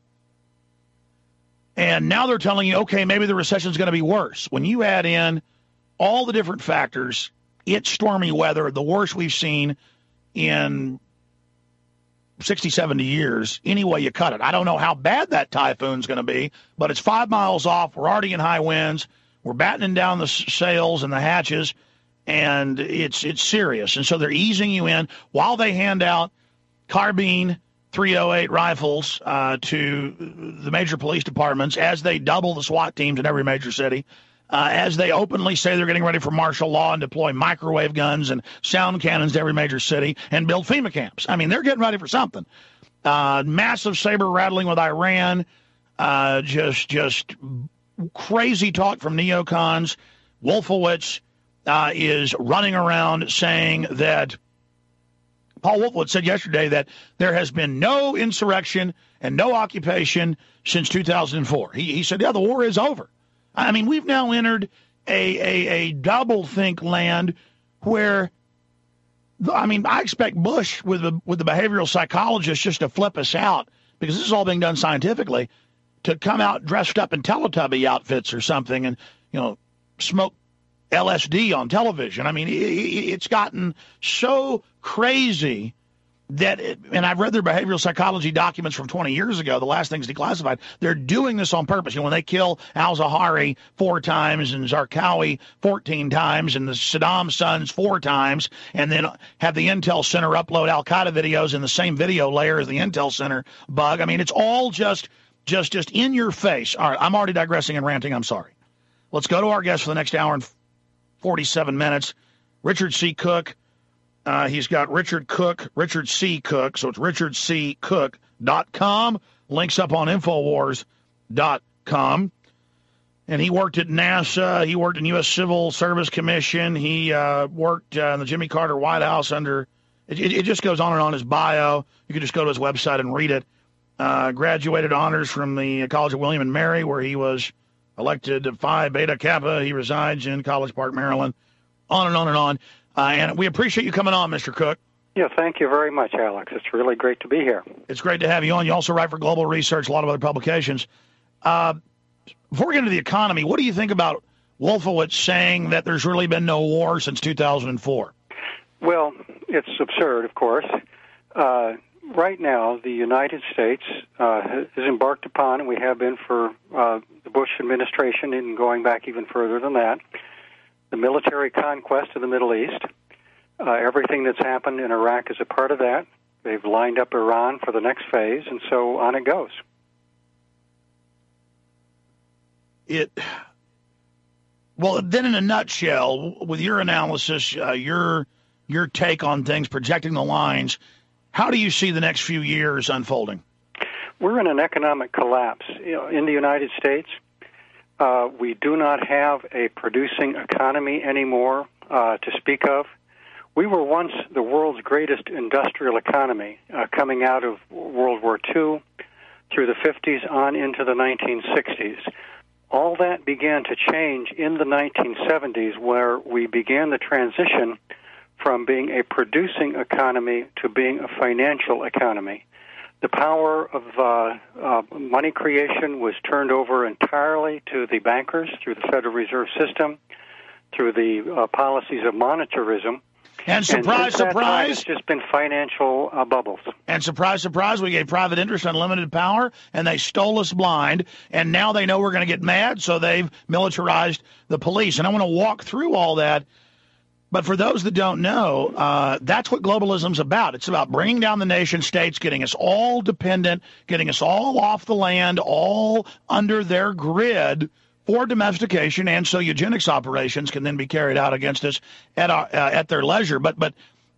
And now they're telling you, okay, maybe the recession is going to be worse. When you add in all the different factors, it's stormy weather, the worst we've seen in 60, 70 years, any way you cut it. I don't know how bad that typhoon's going to be, but it's 5 miles off. We're already in high winds. We're battening down the sails and the hatches, and it's serious. And so they're easing you in while they hand out carbine .308 rifles to the major police departments, as they double the SWAT teams in every major city, as they openly say they're getting ready for martial law and deploy microwave guns and sound cannons to every major city and build FEMA camps. I mean, they're getting ready for something. Massive saber rattling with Iran, just crazy talk from neocons. Wolfowitz is running around saying that Paul Wolfowitz said yesterday that there has been no insurrection and no occupation since 2004. He said, yeah, the war is over. I mean, we've now entered a double-think land where, I mean, I expect Bush with the behavioral psychologist just to flip us out, because this is all being done scientifically, to come out dressed up in Teletubby outfits or something and, smoke LSD on television. I mean, it's gotten so crazy that, and I've read their behavioral psychology documents from 20 years ago, the last thing's declassified. They're doing this on purpose. When they kill al-Zawahiri 4 times and Zarqawi 14 times and the Saddam sons 4 times, and then have the Intel Center upload al-Qaeda videos in the same video layer as the Intel Center bug. I mean, it's all just in your face. All right, I'm already digressing and ranting. I'm sorry. Let's go to our guest for the next hour and 47 minutes, Richard C. Cook. He's got Richard C. Cook, so it's richardccook.com. Links up on Infowars.com. And he worked at NASA. He worked in U.S. Civil Service Commission. He worked in the Jimmy Carter White House under, it just goes on and on his bio. You can just go to his website and read it. Graduated honors from the College of William and Mary, where he was elected to Phi Beta Kappa. He resides in College Park, Maryland. On and on and on. And we appreciate you coming on, Mr. Cook.
Yeah, thank you very much, Alex. It's really great to be here.
It's great to have you on. You also write for Global Research, a lot of other publications. Before we get into the economy, what do you think about Wolfowitz saying that there's really been no war since 2004?
Well, it's absurd, of course. Right now, the United States has embarked upon, and we have been for the Bush administration and going back even further than that, the military conquest of the Middle East. Everything that's happened in Iraq is a part of that. They've lined up Iran for the next phase, and so on it goes.
Well, then in a nutshell, with your analysis, your take on things, projecting the lines, how do you see the next few years unfolding?
We're in an economic collapse. In the United States, we do not have a producing economy anymore to speak of. We were once the world's greatest industrial economy, coming out of World War II through the 50s on into the 1960s. All that began to change in the 1970s, where we began the transition from being a producing economy to being a financial economy. The power of money creation was turned over entirely to the bankers through the Federal Reserve System, through the policies of monetarism.
And surprise, surprise,
it's just been financial bubbles.
And surprise, surprise, we gave private interest unlimited power, and they stole us blind, and now they know we're going to get mad, so they've militarized the police. And I want to walk through all that. But for those that don't know, that's what globalism's about. It's about bringing down the nation states, getting us all dependent, getting us all off the land, all under their grid for domestication, and so eugenics operations can then be carried out against us at their leisure. But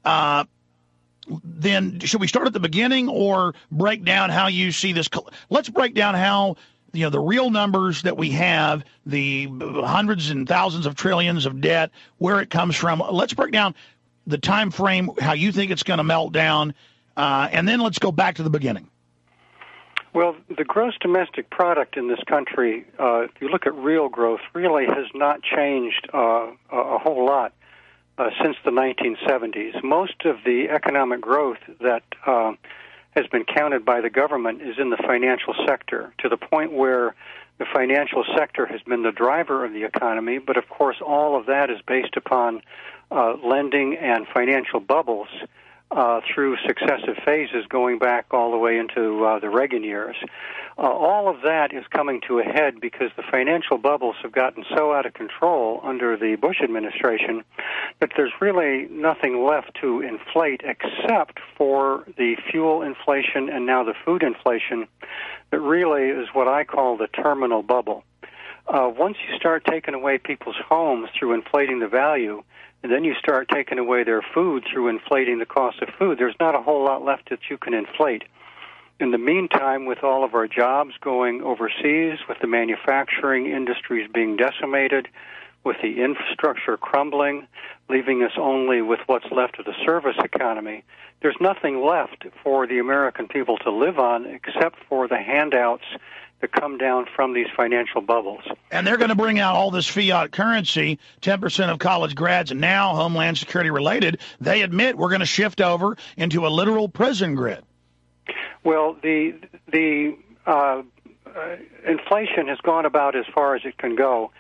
then should we start at the beginning or break down how you see this? Let's break down how, the real numbers that we have, the hundreds and thousands of trillions of debt, where it comes from. Let's break down the time frame, how you think it's going to melt down, and then let's go back to the beginning.
Well, the gross domestic product in this country, if you look at real growth, really has not changed a whole lot since the 1970s. Most of the economic growth that has been counted by the government is in the financial sector, to the point where the financial sector has been the driver of the economy, but of course all of that is based upon lending and financial bubbles through successive phases going back all the way into the Reagan years. All of that is coming to a head because the financial bubbles have gotten so out of control under the Bush administration that there's really nothing left to inflate except for the fuel inflation and now the food inflation that really is what I call the terminal bubble. Once you start taking away people's homes through inflating the value, and then you start taking away their food through inflating the cost of food, there's not a whole lot left that you can inflate. In the meantime, with all of our jobs going overseas, with the manufacturing industries being decimated, with the infrastructure crumbling, leaving us only with what's left of the service economy, there's nothing left for the American people to live on except for the handouts that come down from these financial bubbles.
And they're going to bring out all this fiat currency. 10% of college grads now, Homeland Security related, they admit we're going to shift over into a literal prison grid.
Well, the inflation has gone about as far as it can go.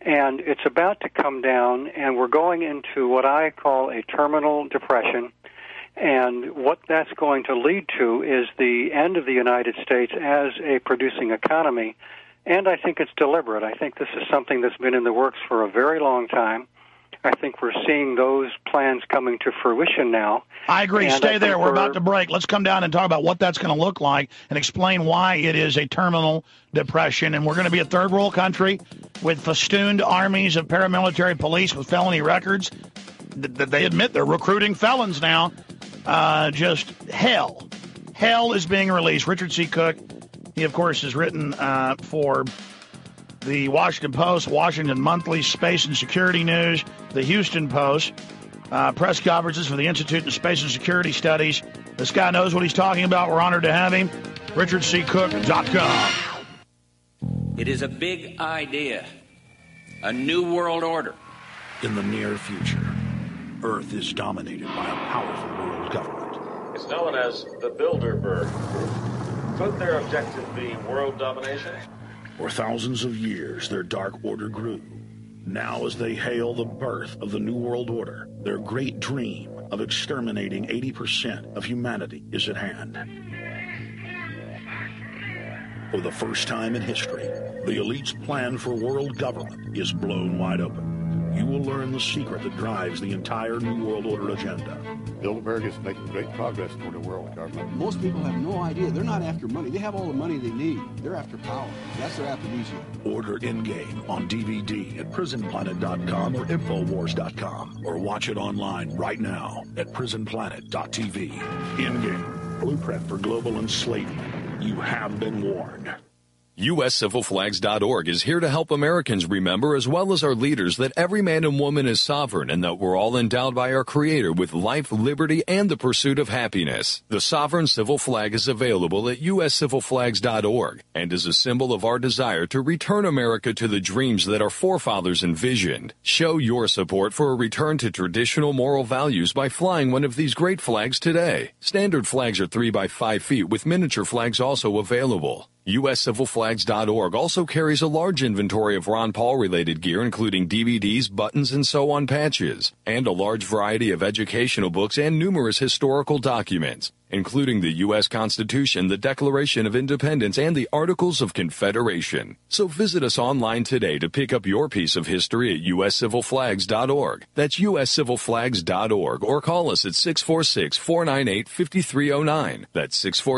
and it's about to come down, and we're going into what I call a terminal depression. And what that's going to lead to is the end of the United States as a producing economy. And I think it's deliberate. I think this is something that's been in the works for a very long time. I think we're seeing those plans coming to fruition now.
I agree.
And
Stay there. We're about to break. Let's come down and talk about what that's going to look like and explain why it is a terminal depression. And we're going to be a third world country with festooned armies of paramilitary police with felony records. They admit they're recruiting felons now. Just hell. Hell is being released. Richard C. Cook, he, of course, has written for the Washington Post, Washington Monthly, Space and Security News, the Houston Post, press conferences for the Institute of Space and Security Studies. This guy knows what he's talking about. We're honored to have him. RichardCCook.com.
It is a big idea, a new world order.
In the near future, Earth is dominated by a powerful world government.
It's known as the Bilderberg Group. Could their objective be world domination?
For thousands of years, their dark order grew. Now, as they hail the birth of the New World Order, their great dream of exterminating 80% of humanity is at hand. For the first time in history, the elite's plan for world government is blown wide open. You will learn the secret that drives the entire New World Order agenda.
Bilderberg is making great progress toward a world government.
Most people have no idea. They're not after money. They have all the money they need. They're after power. That's their aphrodisiac.
Order In-Game on DVD at prisonplanet.com or Infowars.com, or watch it online right now at prisonplanet.tv. In-Game, Blueprint for Global Enslavement. You have been warned.
USCivilFlags.org is here to help Americans remember, as well as our leaders, that every man and woman is sovereign and that we're all endowed by our Creator with life, liberty, and the pursuit of happiness. The Sovereign Civil Flag is available at USCivilFlags.org and is a symbol of our desire to return America to the dreams that our forefathers envisioned. Show your support for a return to traditional moral values by flying one of these great flags today. Standard flags are 3 by 5 feet, with miniature flags also available. USCivilFlags.org also carries a large inventory of Ron Paul-related gear, including DVDs, buttons, and sew-on patches, and a large variety of educational books and numerous historical documents, including the U.S. Constitution, the Declaration of Independence, and the Articles of Confederation. So visit us online today to pick up your piece of history at USCivilFlags.org. That's USCivilFlags.org, or call us at 646-498-5309. That's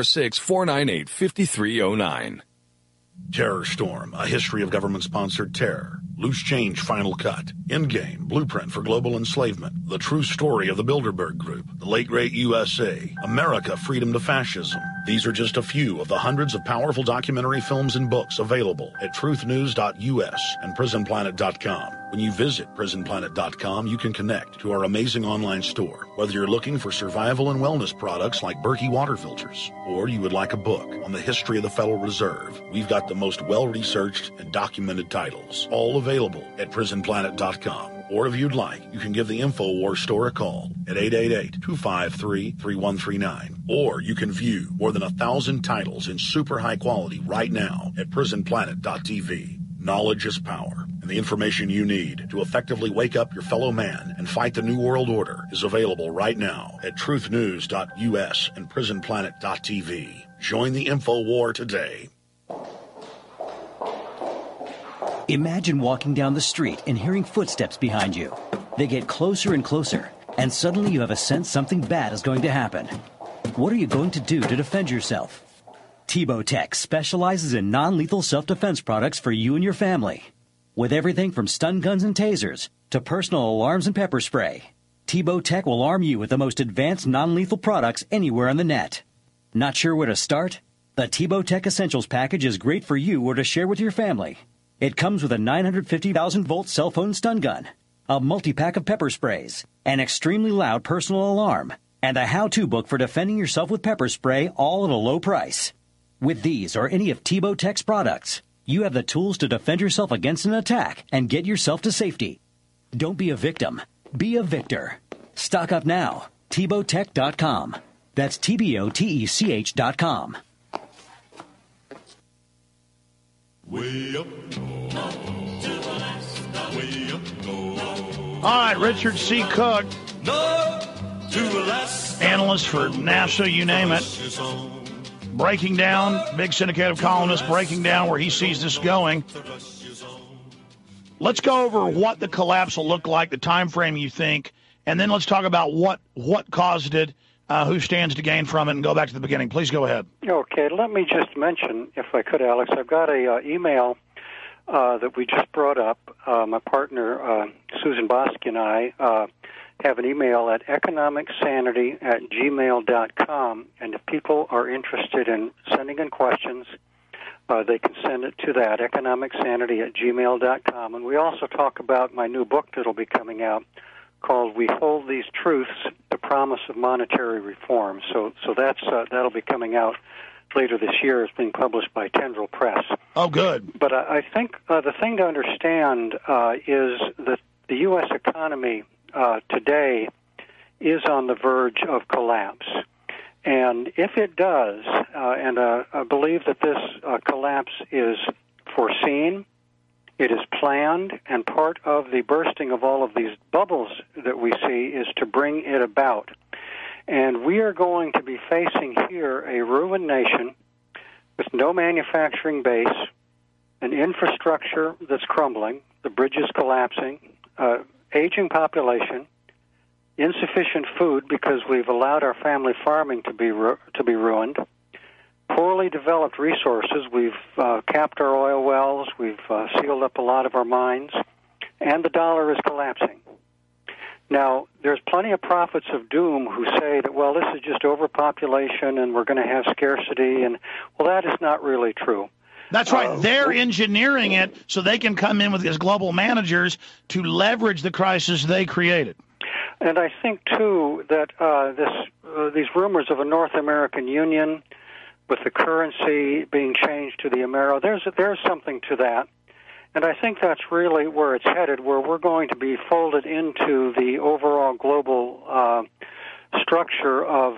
646-498-5309.
Terror Storm, a history of government-sponsored terror. Loose Change Final Cut. In-Game, Blueprint for Global Enslavement. The True Story of the Bilderberg Group. The Late Great USA. America, Freedom to Fascism. These are just a few of the hundreds of powerful documentary films and books available at truthnews.us and prisonplanet.com. When you visit prisonplanet.com, you can connect to our amazing online store. Whether you're looking for survival and wellness products like Berkey water filters, or you would like a book on the history of the Federal Reserve, we've got the most well-researched and documented titles, all available at prisonplanet.com. Or if you'd like, you can give the InfoWars store a call at 888-253-3139. Or you can view more than 1,000 titles in super high quality right now at prisonplanet.tv. Knowledge is power, and the information you need to effectively wake up your fellow man and fight the New World Order is available right now at truthnews.us and prisonplanet.tv. Join the InfoWar today.
Imagine walking down the street and hearing footsteps behind you. They get closer and closer, and suddenly you have a sense something bad is going to happen. What are you going to do to defend yourself? Tebow Tech specializes in non-lethal self-defense products for you and your family. With everything from stun guns and tasers to personal alarms and pepper spray, Tebow Tech will arm you with the most advanced non-lethal products anywhere on the net. Not sure where to start? The Tebow Tech Essentials package is great for you or to share with your family. It comes with a 950,000-volt cell phone stun gun, a multi-pack of pepper sprays, an extremely loud personal alarm, and a how-to book for defending yourself with pepper spray, all at a low price. With these or any of Tebow Tech's products, you have the tools to defend yourself against an attack and get yourself to safety. Don't be a victim. Be a victor. Stock up now. TebowTech.com. That's TBOTECH.com.
Way up to Alaska.
All right, Richard C. Cook, analyst for NASA, you name it, breaking down, big syndicated columnist, breaking down where he sees this going. Let's go over what the collapse will look like, the time frame you think, and then let's talk about what caused it, who stands to gain from it, and go back to the beginning. Please go ahead.
Okay, let me just mention, if I could, Alex, I've got a email that we just brought up. My partner, Susan Bosky, and I have an email at economicsanity@gmail.com, and if people are interested in sending in questions, they can send it to that, economicsanity@gmail.com. And we also talk about my new book that'll be coming out called We Hold These Truths, The Promise of Monetary Reform. So that'll be coming out later this year. It's being published by Tendril Press.
Oh, good.
But I think the thing to understand is that the U.S. economy today is on the verge of collapse. And if it does, and I believe that this collapse is foreseen, it is planned, and part of the bursting of all of these bubbles that we see is to bring it about. And we are going to be facing here a ruined nation with no manufacturing base, an infrastructure that's crumbling, the bridges collapsing, aging population, insufficient food because we've allowed our family farming to be ruined, poorly developed resources. We've capped our oil wells, we've sealed up a lot of our mines, and the dollar is collapsing. Now, there's plenty of prophets of doom who say that, well, this is just overpopulation and we're going to have scarcity, and, well, that is not really true.
That's right. They're engineering it so they can come in with as global managers to leverage the crisis they created.
And I think, too, that these rumors of a North American Union with the currency being changed to the Amero, there's something to that. And I think that's really where it's headed, where we're going to be folded into the overall global structure of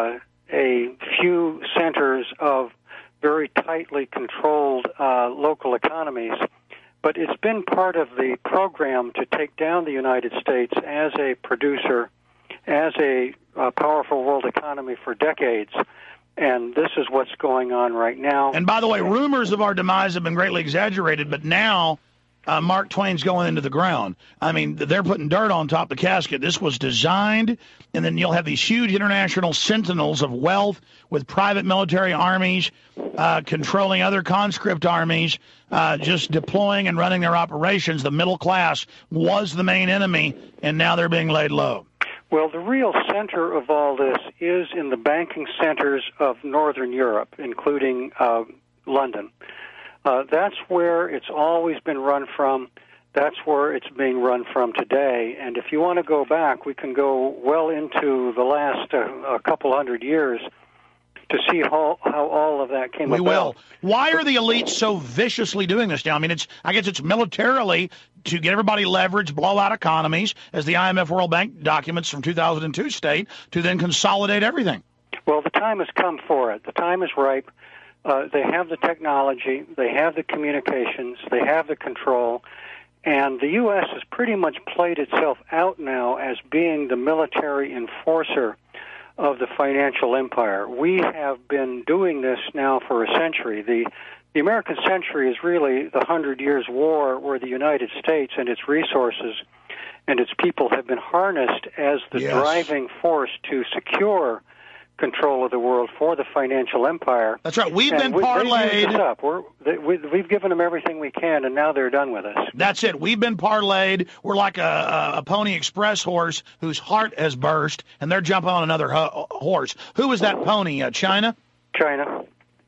a few centers of very tightly controlled local economies. But it's been part of the program to take down the United States as a producer, as a powerful world economy for decades. And this is what's going on right now.
And by the way, rumors of our demise have been greatly exaggerated, but now Mark Twain's going into the ground. I mean, they're putting dirt on top of the casket. This was designed, and then you'll have these huge international sentinels of wealth with private military armies controlling other conscript armies, just deploying and running their operations. The middle class was the main enemy, and now they're being laid low.
Well, the real center of all this is in the banking centers of Northern Europe, including London. That's where it's always been run from. That's where it's being run from today. And if you want to go back, we can go well into the last couple hundred years to see how all of that came about.
We will. Why are the elites so viciously doing this now? I mean, I guess it's militarily to get everybody leveraged, blow out economies, as the IMF World Bank documents from 2002 state, to then consolidate everything.
Well, the time has come for it. The time is ripe. They have the technology, they have the communications, they have the control, and the U.S. has pretty much played itself out now as being the military enforcer of the financial empire. We have been doing this now for a century. The American century is really the 100 Years' War, where the United States and its resources and its people have been harnessed as the driving force to secure control of the world for the financial empire.
That's right. We've been parlayed.
We've given them everything we can, and now they're done with us.
That's it. We've been parlayed. We're like a Pony Express horse whose heart has burst, and they're jumping on another horse. Who is that pony? China?
China.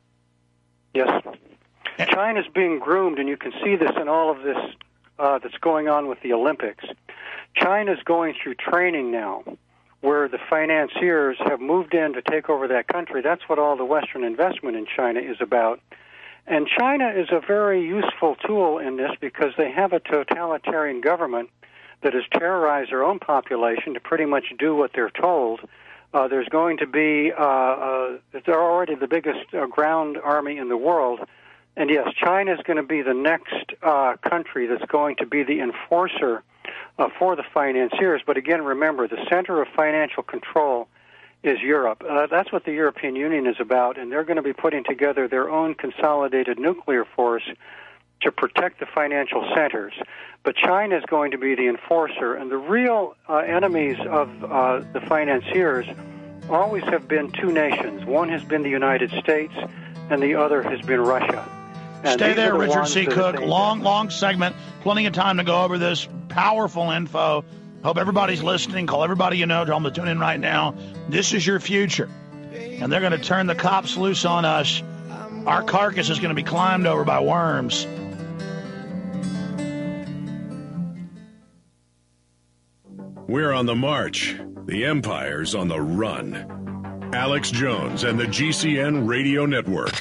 Yes. China's being groomed, and you can see this in all of this that's going on with the Olympics. China's going through training now, where the financiers have moved in to take over that country. That's what all the Western investment in China is about. And China is a very useful tool in this because they have a totalitarian government that has terrorized their own population to pretty much do what they're told. There's going to be, they're already the biggest ground army in the world. And yes, China is going to be the next country that's going to be the enforcer for the financiers. But again, remember, the center of financial control is Europe. That's what the European Union is about, and they're going to be putting together their own consolidated nuclear force to protect the financial centers. But China is going to be the enforcer, and the real enemies of the financiers always have been two nations. One has been the United States, and the other has been Russia. And
stay there, Richard C. Cook. Long segment. Plenty of time to go over this powerful info. Hope everybody's listening. Call everybody you know. Tell them to tune in right now. This is your future. And they're going to turn the cops loose on us. Our carcass is going to be climbed over by worms.
We're on the march. The empire's on the run. Alex Jones and the GCN Radio Network.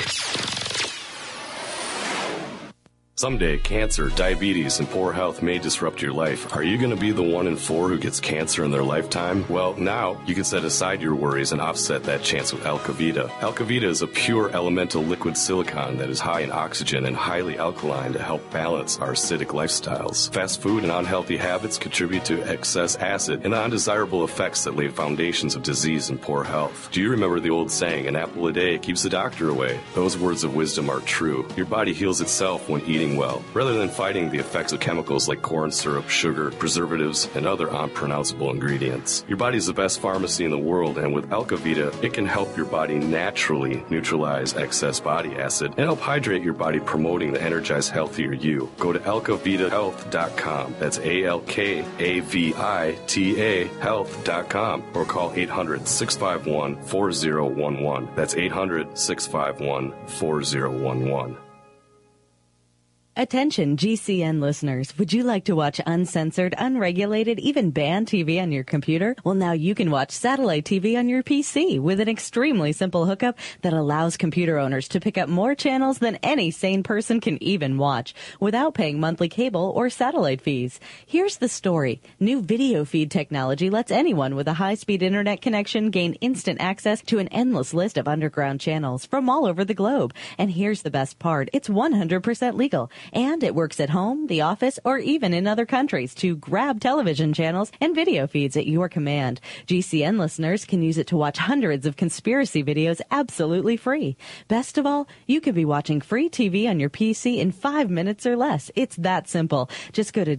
Someday, cancer, diabetes, and poor health may disrupt your life. Are you going to be the 1 in 4 who gets cancer in their lifetime? Well, now you can set aside your worries and offset that chance with Alka-Vita. Alka-Vita is a pure elemental liquid silicone that is high in oxygen and highly alkaline to help balance our acidic lifestyles. Fast food and unhealthy habits contribute to excess acid and the undesirable effects that lay foundations of disease and poor health. Do you remember the old saying, an apple a day keeps the doctor away? Those words of wisdom are true. Your body heals itself when eating well, rather than fighting the effects of chemicals like corn syrup, sugar, preservatives, and other unpronounceable ingredients. Your body is the best pharmacy in the world, and with Alka-Vita, it can help your body naturally neutralize excess body acid and help hydrate your body, promoting the energized, healthier you. Go to alkavitahealth.com. That's ALKAVITA health.com, or call 800-651-4011. That's 800-651-4011.
Attention GCN listeners, would you like to watch uncensored, unregulated, even banned TV on your computer? Well, now you can watch satellite TV on your PC with an extremely simple hookup that allows computer owners to pick up more channels than any sane person can even watch without paying monthly cable or satellite fees. Here's the story. New video feed technology lets anyone with a high-speed internet connection gain instant access to an endless list of underground channels from all over the globe. And here's the best part. It's 100% legal. And it works at home, the office, or even in other countries to grab television channels and video feeds at your command. GCN listeners can use it to watch hundreds of conspiracy videos absolutely free. Best of all, you could be watching free TV on your PC in 5 minutes or less. It's that simple. Just go to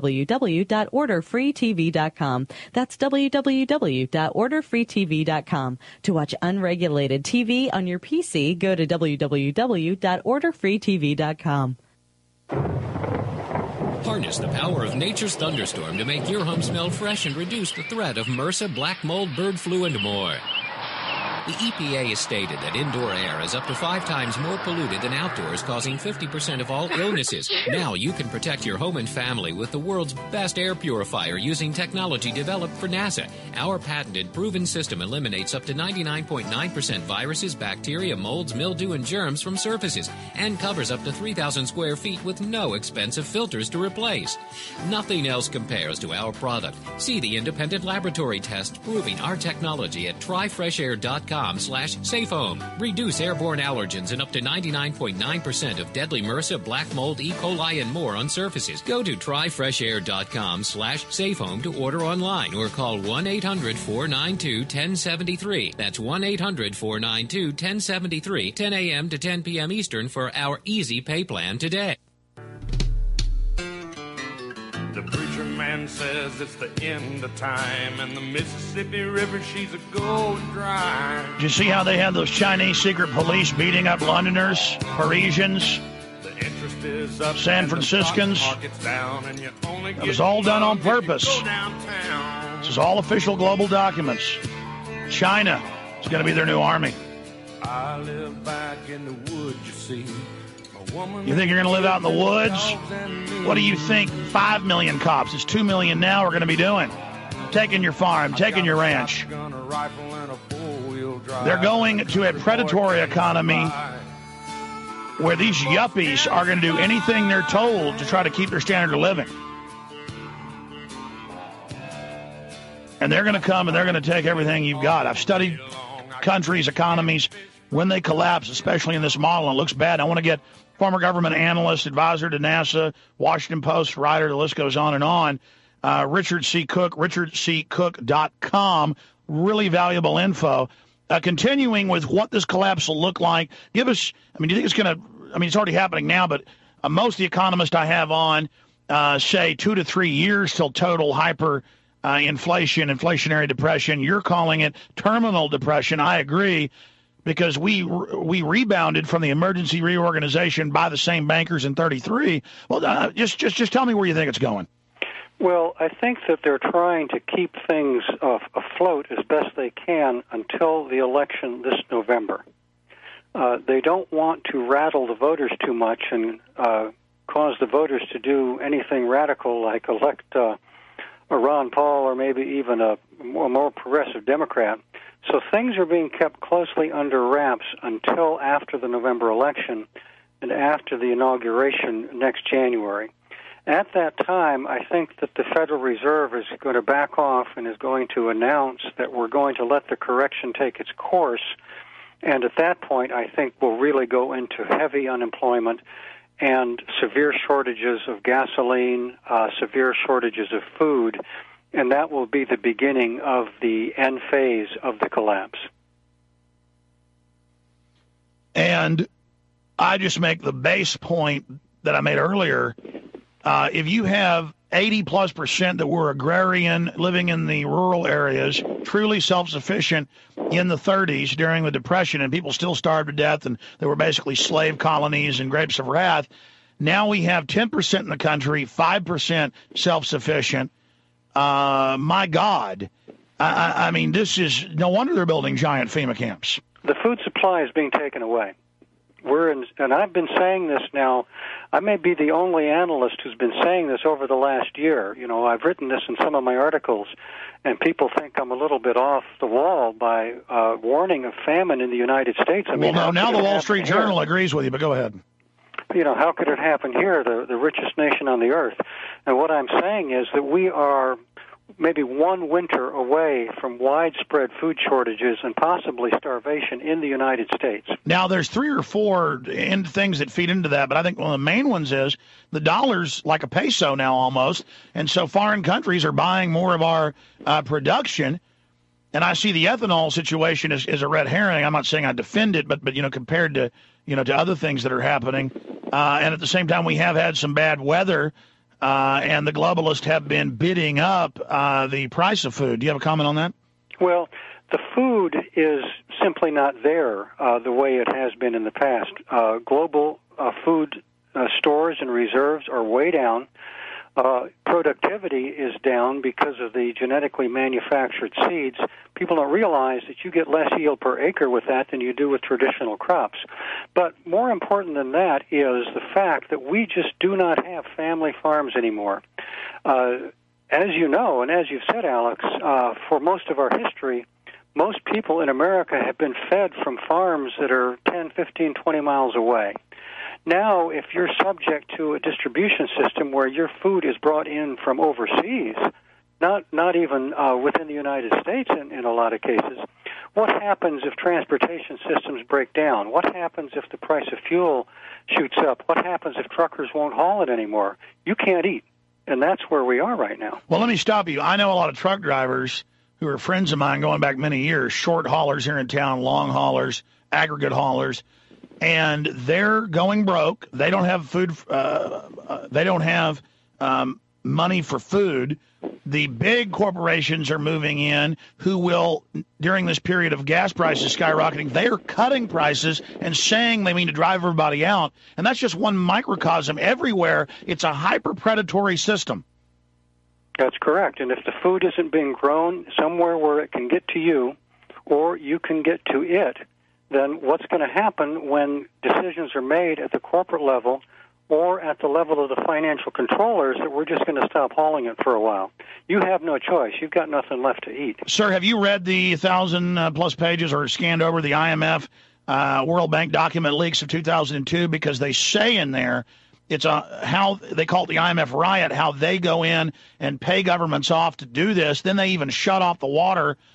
www.orderfreetv.com. That's www.orderfreetv.com. To watch unregulated TV on your PC, go to www.orderfreetv.com.
Harness the power of nature's thunderstorm to make your home smell fresh and reduce the threat of MRSA, black mold, bird flu, and more. The EPA has stated that indoor air is up to 5 times more polluted than outdoors, causing 50% of all illnesses. Now you can protect your home and family with the world's best air purifier using technology developed for NASA. Our patented, proven system eliminates up to 99.9% viruses, bacteria, molds, mildew, and germs from surfaces, and covers up to 3,000 square feet with no expensive filters to replace. Nothing else compares to our product. See the independent laboratory tests proving our technology at tryfreshair.com/safehome. Reduce airborne allergens and up to 99.9% of deadly MRSA, black mold, E. coli, and more on surfaces. Go to tryfreshair.com/safehome to order online or call 1-800-492-1073. That's 1-800-492-1073, 10 a.m. to 10 p.m. Eastern for our easy pay plan today.
The preacher man says it's the end of time, and the Mississippi River, she's a going dry.
Did you see how they had those Chinese secret police beating up Londoners, Parisians, San Franciscans? That was all done on purpose. This is all official global documents. China is going to be their new army.
I live back in the woods, you see.
You think you're going to live out in the woods? What do you think 5 million cops, it's 2 million now, are going to be doing? Taking your farm, taking your ranch. They're going to a predatory economy where these yuppies are going to do anything they're told to try to keep their standard of living. And they're going to come and they're going to take everything you've got. I've studied countries, economies. when they collapse, especially in this model, and it looks bad. I want to get former government analyst, advisor to NASA, Washington Post writer, the list goes on and on. Richard C. Cook, richardccook.com, really valuable info. Continuing with what this collapse will look like, give us, do you think it's going to, it's already happening now, but most of the economists I have on say 2 to 3 years till total inflationary depression. You're calling it terminal depression. I agree, because we rebounded from the emergency reorganization by the same bankers in 33. Well, just tell me where you think it's going.
Well, I think that they're trying to keep things afloat as best they can until the election this November. They don't want to rattle the voters too much and cause the voters to do anything radical like elect a Ron Paul or maybe even a more progressive Democrat. So things are being kept closely under wraps until after the November election and after the inauguration next January. At that time, I think that the Federal Reserve is going to back off and is going to announce that we're going to let the correction take its course. And at that point, I think we'll really go into heavy unemployment and severe shortages of gasoline, severe shortages of food, and that will be the beginning of the end phase of the collapse.
And I just make the base point that I made earlier. If you have 80+% that were agrarian, living in the rural areas, truly self-sufficient in the 30s during the Depression, and people still starved to death, and they were basically slave colonies and grapes of wrath. Now we have 10% in the country, 5% self-sufficient. My God. This is no wonder they're building giant FEMA camps.
The food supply is being taken away. And I've been saying this now. I may be the only analyst who's been saying this over the last year. I've written this in some of my articles, and people think I'm a little bit off the wall by warning of famine in the United States.
Now the Wall Street Journal agrees with you, but go ahead.
How could it happen here, the richest nation on the earth? And what I'm saying is that we are maybe one winter away from widespread food shortages and possibly starvation in the United States.
Now, there's 3 or 4 things that feed into that, but I think one of the main ones is the dollar's like a peso now almost, and so foreign countries are buying more of our production. And I see the ethanol situation as a red herring. I'm not saying I defend it, but compared to to other things that are happening, and at the same time we have had some bad weather. And the globalists have been bidding up the price of food. Do you have a comment on that?
Well, the food is simply not there the way it has been in the past. Global food stores and reserves are way down. Productivity is down because of the genetically manufactured seeds. People don't realize that you get less yield per acre with that than you do with traditional crops. But more important than that is the fact that we just do not have family farms anymore. As you know, and as you've said, Alex, for most of our history, most people in America have been fed from farms that are 10, 15, 20 miles away. Now, if you're subject to a distribution system where your food is brought in from overseas, not even within the United States in a lot of cases, what happens if transportation systems break down? What happens if the price of fuel shoots up? What happens if truckers won't haul it anymore? You can't eat, and that's where we are right now.
Well, let me stop you. I know a lot of truck drivers who are friends of mine going back many years, short haulers here in town, long haulers, aggregate haulers, and they're going broke. They don't have food. They don't have money for food. The big corporations are moving in who will, during this period of gas prices skyrocketing, they are cutting prices and saying they mean to drive everybody out. And that's just one microcosm. Everywhere, it's a hyper-predatory system.
That's correct. And if the food isn't being grown somewhere where it can get to you or you can get to it, then what's going to happen when decisions are made at the corporate level or at the level of the financial controllers that we're just going to stop hauling it for a while? You have no choice. You've got nothing left to eat.
Sir, have you read the 1,000-plus pages or scanned over the IMF World Bank document leaks of 2002? Because they say in there it's how they call it the IMF riot, how they go in and pay governments off to do this. Then they even shut off the water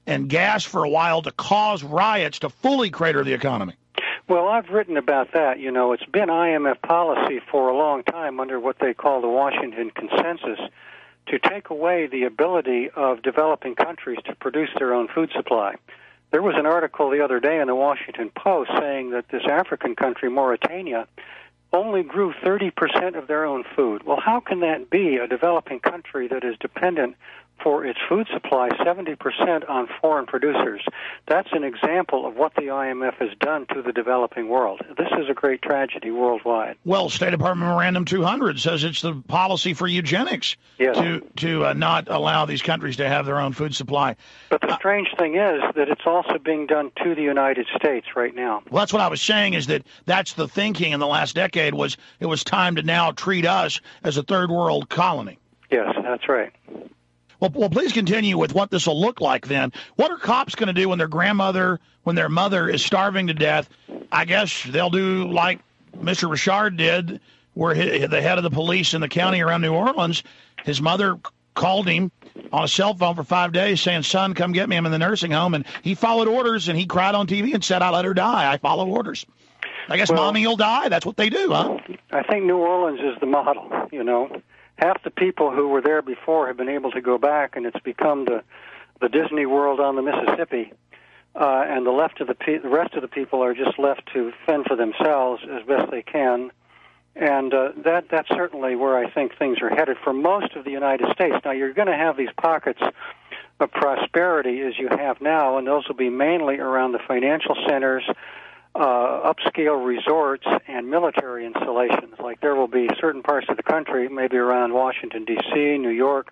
and gas for a while to cause riots to fully crater the economy.
Well, I've written about that. You know, it's been IMF policy for a long time under what they call the Washington Consensus to take away the ability of developing countries to produce their own food supply. There was an article the other day in the Washington Post saying that this African country, Mauritania, only grew 30% of their own food. Well, how can that be, a developing country that is dependent for its food supply 70% on foreign producers? That's an example of what the IMF has done to the developing world. This is a great tragedy worldwide.
Well, State Department Memorandum 200 says it's the policy for eugenics to not allow these countries to have their own food supply.
But the strange thing is that it's also being done to the United States right now.
Well, that's what I was saying, is that that's the thinking in the last decade, was it was time to now treat us as a third world colony.
Yes, that's right.
Well, please continue with what this will look like then. What are cops going to do when their mother is starving to death? I guess they'll do like Mr. Richard did, where the head of the police in the county around New Orleans, his mother called him on a cell phone for 5 days saying, "Son, come get me. I'm in the nursing home." And he followed orders, and he cried on TV and said, "I let her die. I follow orders." I guess Mommy will die. That's what they do, huh?
I think New Orleans is the model, you know. Half the people who were there before have been able to go back, and it's become the Disney World on the Mississippi. And the rest of the people are just left to fend for themselves as best they can. And that's certainly where I think things are headed for most of the United States. Now, you're going to have these pockets of prosperity as you have now, and those will be mainly around the financial centers, upscale resorts, and military installations. Like there will be certain parts of the country, maybe around Washington, D.C., New York,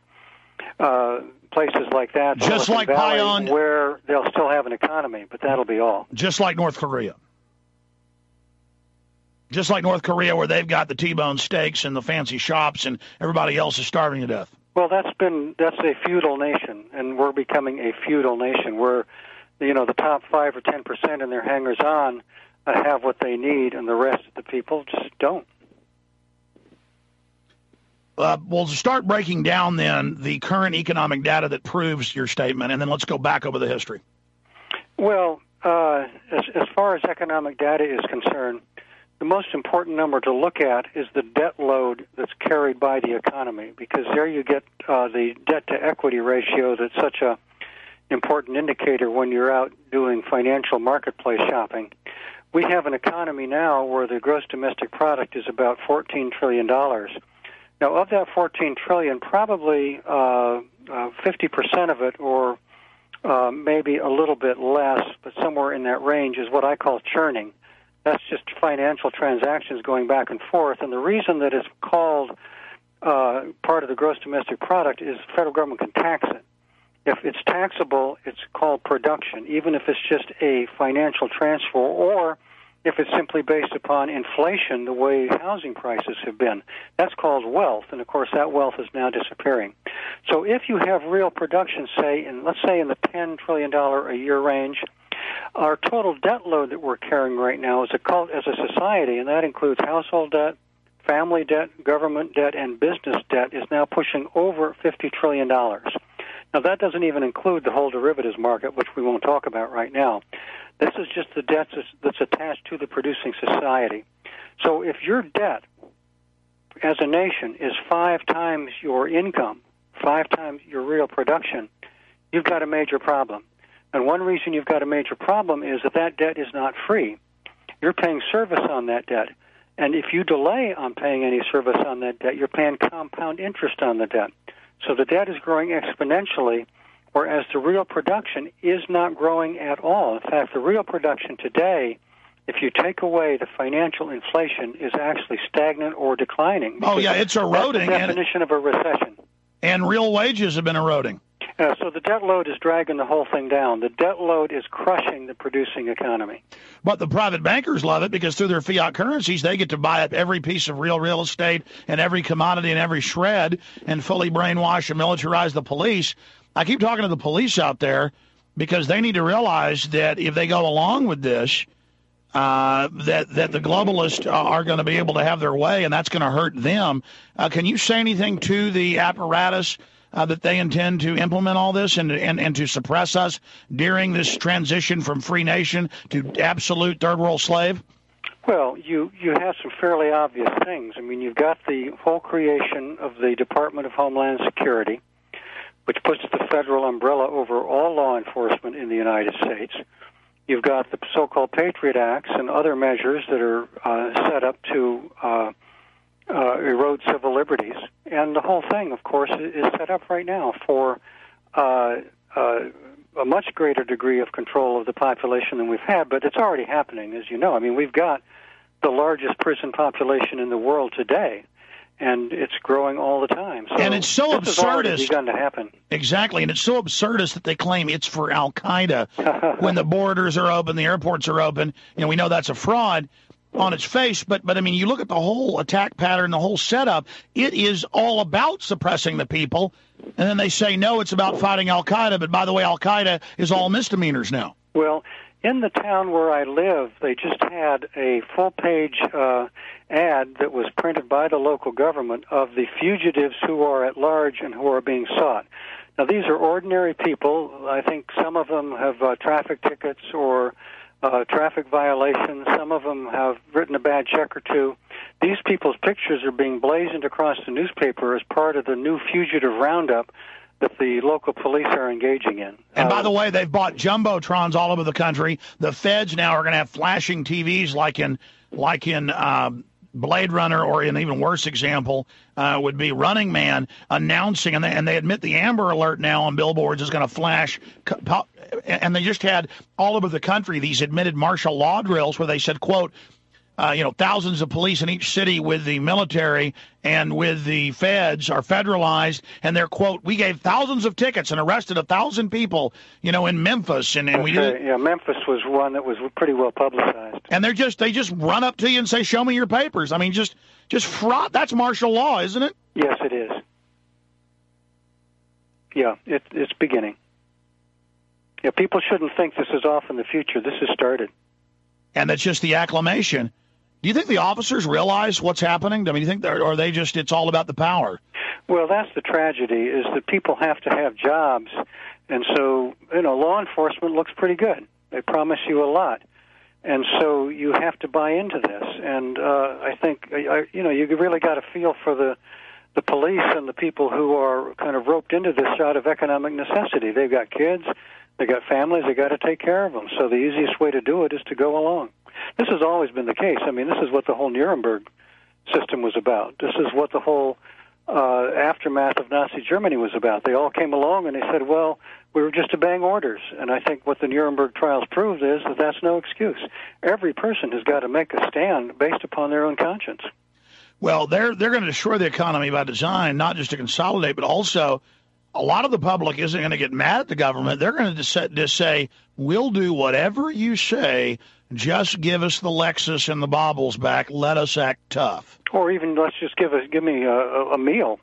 places like that,
just like
Valley, where they'll still have an economy, but that'll be all.
Just like North Korea. Just like North Korea, where they've got the T-bone steaks and the fancy shops, and everybody else is starving to death.
Well, that's a feudal nation, and we're becoming a feudal nation where, you know, the top 5 or 10% and their hangers-on have what they need, and the rest of the people just don't.
We'll start breaking down, then, the current economic data that proves your statement, and then let's go back over the history.
Well, as far as economic data is concerned, the most important number to look at is the debt load that's carried by the economy, because there you get the debt-to-equity ratio that's such a important indicator when you're out doing financial marketplace shopping. We have an economy now where the gross domestic product is about $14 trillion. Now, of that $14 trillion, probably 50% of it, or maybe a little bit less, but somewhere in that range, is what I call churning. That's just financial transactions going back and forth. And the reason that it's called part of the gross domestic product is the federal government can tax it. If it's taxable, it's called production, even if it's just a financial transfer, or if it's simply based upon inflation, the way housing prices have been. That's called wealth, and of course that wealth is now disappearing. So if you have real production, let's say in the $10 trillion a year range, our total debt load that we're carrying right now as a society, and that includes household debt, family debt, government debt, and business debt, is now pushing over $50 trillion. Now, that doesn't even include the whole derivatives market, which we won't talk about right now. This is just the debt that's attached to the producing society. So if your debt as a nation is 5 times your income, 5 times your real production, you've got a major problem. And one reason you've got a major problem is that debt is not free. You're paying service on that debt. And if you delay on paying any service on that debt, you're paying compound interest on the debt. So the debt is growing exponentially, whereas the real production is not growing at all. In fact, the real production today, if you take away the financial inflation, is actually stagnant or declining.
Oh, yeah, it's eroding.
That's the definition of a recession.
And real wages have been eroding.
So the debt load is dragging the whole thing down. The debt load is crushing the producing economy.
But the private bankers love it because through their fiat currencies, they get to buy up every piece of real estate and every commodity and every shred and fully brainwash and militarize the police. I keep talking to the police out there because they need to realize that if they go along with this, that the globalists are going to be able to have their way, and that's going to hurt them. Can you say anything to the apparatus that they intend to implement all this and to suppress us during this transition from free nation to absolute third world slave?
Well, you have some fairly obvious things. I mean, you've got the whole creation of the Department of Homeland Security, which puts the federal umbrella over all law enforcement in the United States. You've got the so-called Patriot Acts and other measures that are set up to erode civil liberties. And the whole thing, of course, is set up right now for a much greater degree of control of the population than we've had, but it's already happening, as you know. I mean, we've got the largest prison population in the world today, and it's growing all the time. So
and it's so
this has already
absurdist.
begun to happen.
Exactly, and it's so absurdist that they claim it's for Al-Qaeda when the borders are open, the airports are open. You know, we know that's a fraud on its face, but I mean, you look at the whole attack pattern, the whole setup, it is all about suppressing the people, and then they say, no, it's about fighting Al-Qaeda, but by the way, Al-Qaeda is all misdemeanors now.
Well, in the town where I live, they just had a full-page ad that was printed by the local government of the fugitives who are at large and who are being sought. Now, these are ordinary people. I think some of them have traffic tickets or traffic violations. Some of them have written a bad check or two. These people's pictures are being blazoned across the newspaper as part of the new fugitive roundup that the local police are engaging in.
And by the way, they've bought jumbotrons all over the country. The feds now are going to have flashing TVs like in Blade Runner, or an even worse example would be Running Man, announcing, and they admit the Amber Alert now on billboards is going to flash. And they just had all over the country these admitted martial law drills where they said, quote, thousands of police in each city with the military and with the feds are federalized, and they're, quote, we gave thousands of tickets and arrested 1,000 people, in Memphis. And we did.
Yeah, Memphis was one that was pretty well publicized.
And they just run up to you and say, show me your papers. I mean, just fraud. That's martial law, isn't it?
Yes, it is. Yeah, it's beginning. Yeah, people shouldn't think this is off in the future. This has started.
And that's just the acclamation. Do you think the officers realize what's happening? I mean, do you think or they just, it's all about the power?
Well, that's the tragedy, is that people have to have jobs. And so, law enforcement looks pretty good. They promise you a lot. And so you have to buy into this. And I think, you really got to feel for the police and the people who are kind of roped into this out of economic necessity. They've got kids, they got families, they got to take care of them. So the easiest way to do it is to go along. This has always been the case. I mean, this is what the whole Nuremberg system was about. This is what the whole aftermath of Nazi Germany was about. They all came along and they said, well, we were just obeying orders. And I think what the Nuremberg trials proved is that that's no excuse. Every person has got to make a stand based upon their own conscience.
Well, they're going to destroy the economy by design, not just to consolidate, but also a lot of the public isn't going to get mad at the government. They're going to just say, we'll do whatever you say, just give us the Lexus and the baubles back, let us act tough.
Or even let's just give me a meal.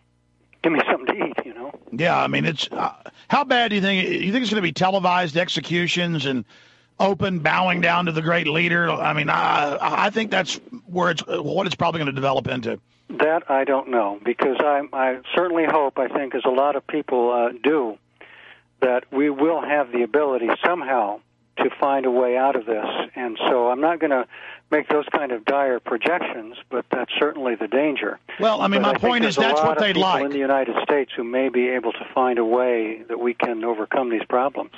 Give me something to eat,
Yeah, I mean, it's how bad do you think it's going to be? Televised executions and open bowing down to the great leader? I mean, I think that's what it's probably going to develop into.
That I don't know, because I certainly hope, I think, as a lot of people do, that we will have the ability somehow to find a way out of this. And so I'm not going to make those kind of dire projections, but that's certainly the danger.
Well, I mean, my point is that's what they'd like.
In the United States who may be able to find a way that we can overcome these problems.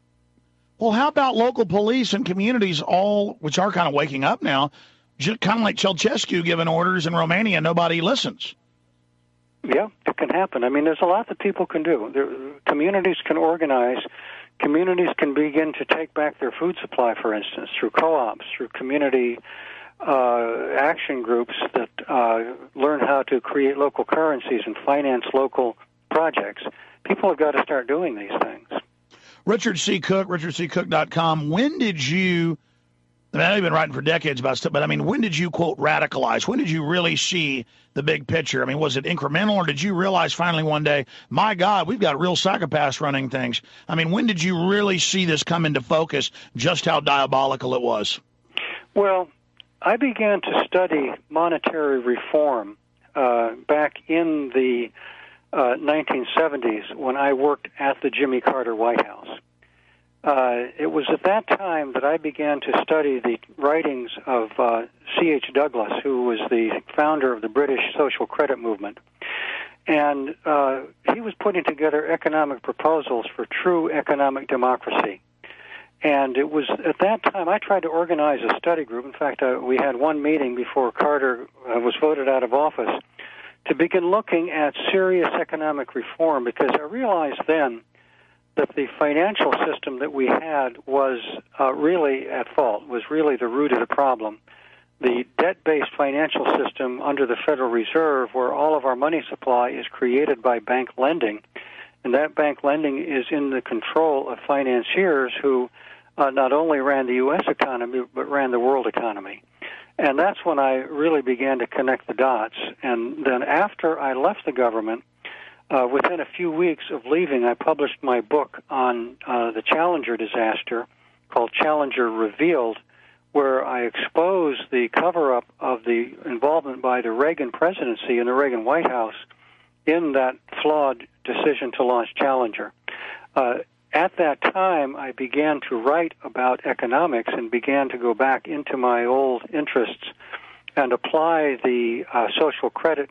Well, how about local police and communities, which are kind of waking up now, kind of like Ceausescu giving orders in Romania, nobody listens.
Yeah, it can happen. I mean, there's a lot that people can do. Communities can organize. Communities can begin to take back their food supply, for instance, through co-ops, through community action groups that learn how to create local currencies and finance local projects. People have got to start doing these things.
Richard C. Cook, richardccook.com. When did you, I know you've been writing for decades about stuff, but I mean, when did you, quote, radicalize? When did you really see the big picture? I mean, was it incremental, or did you realize finally one day, my God, we've got real psychopaths running things? I mean, when did you really see this come into focus, just how diabolical it was?
Well, I began to study monetary reform back in the 1970s when I worked at the Jimmy Carter White House. It was at that time that I began to study the writings of C.H. Douglas, who was the founder of the British social credit movement. And he was putting together economic proposals for true economic democracy. And it was at that time I tried to organize a study group. In fact, we had one meeting before Carter was voted out of office to begin looking at serious economic reform, because I realized then that the financial system that we had was really at fault, was really the root of the problem. The debt-based financial system under the Federal Reserve, where all of our money supply is created by bank lending, and that bank lending is in the control of financiers who not only ran the U.S. economy, but ran the world economy. And that's when I really began to connect the dots. And then after I left the government, within a few weeks of leaving, I published my book on the Challenger disaster called Challenger Revealed, where I exposed the cover-up of the involvement by the Reagan presidency and the Reagan White House in that flawed decision to launch Challenger. At that time, I began to write about economics and began to go back into my old interests and apply the social credit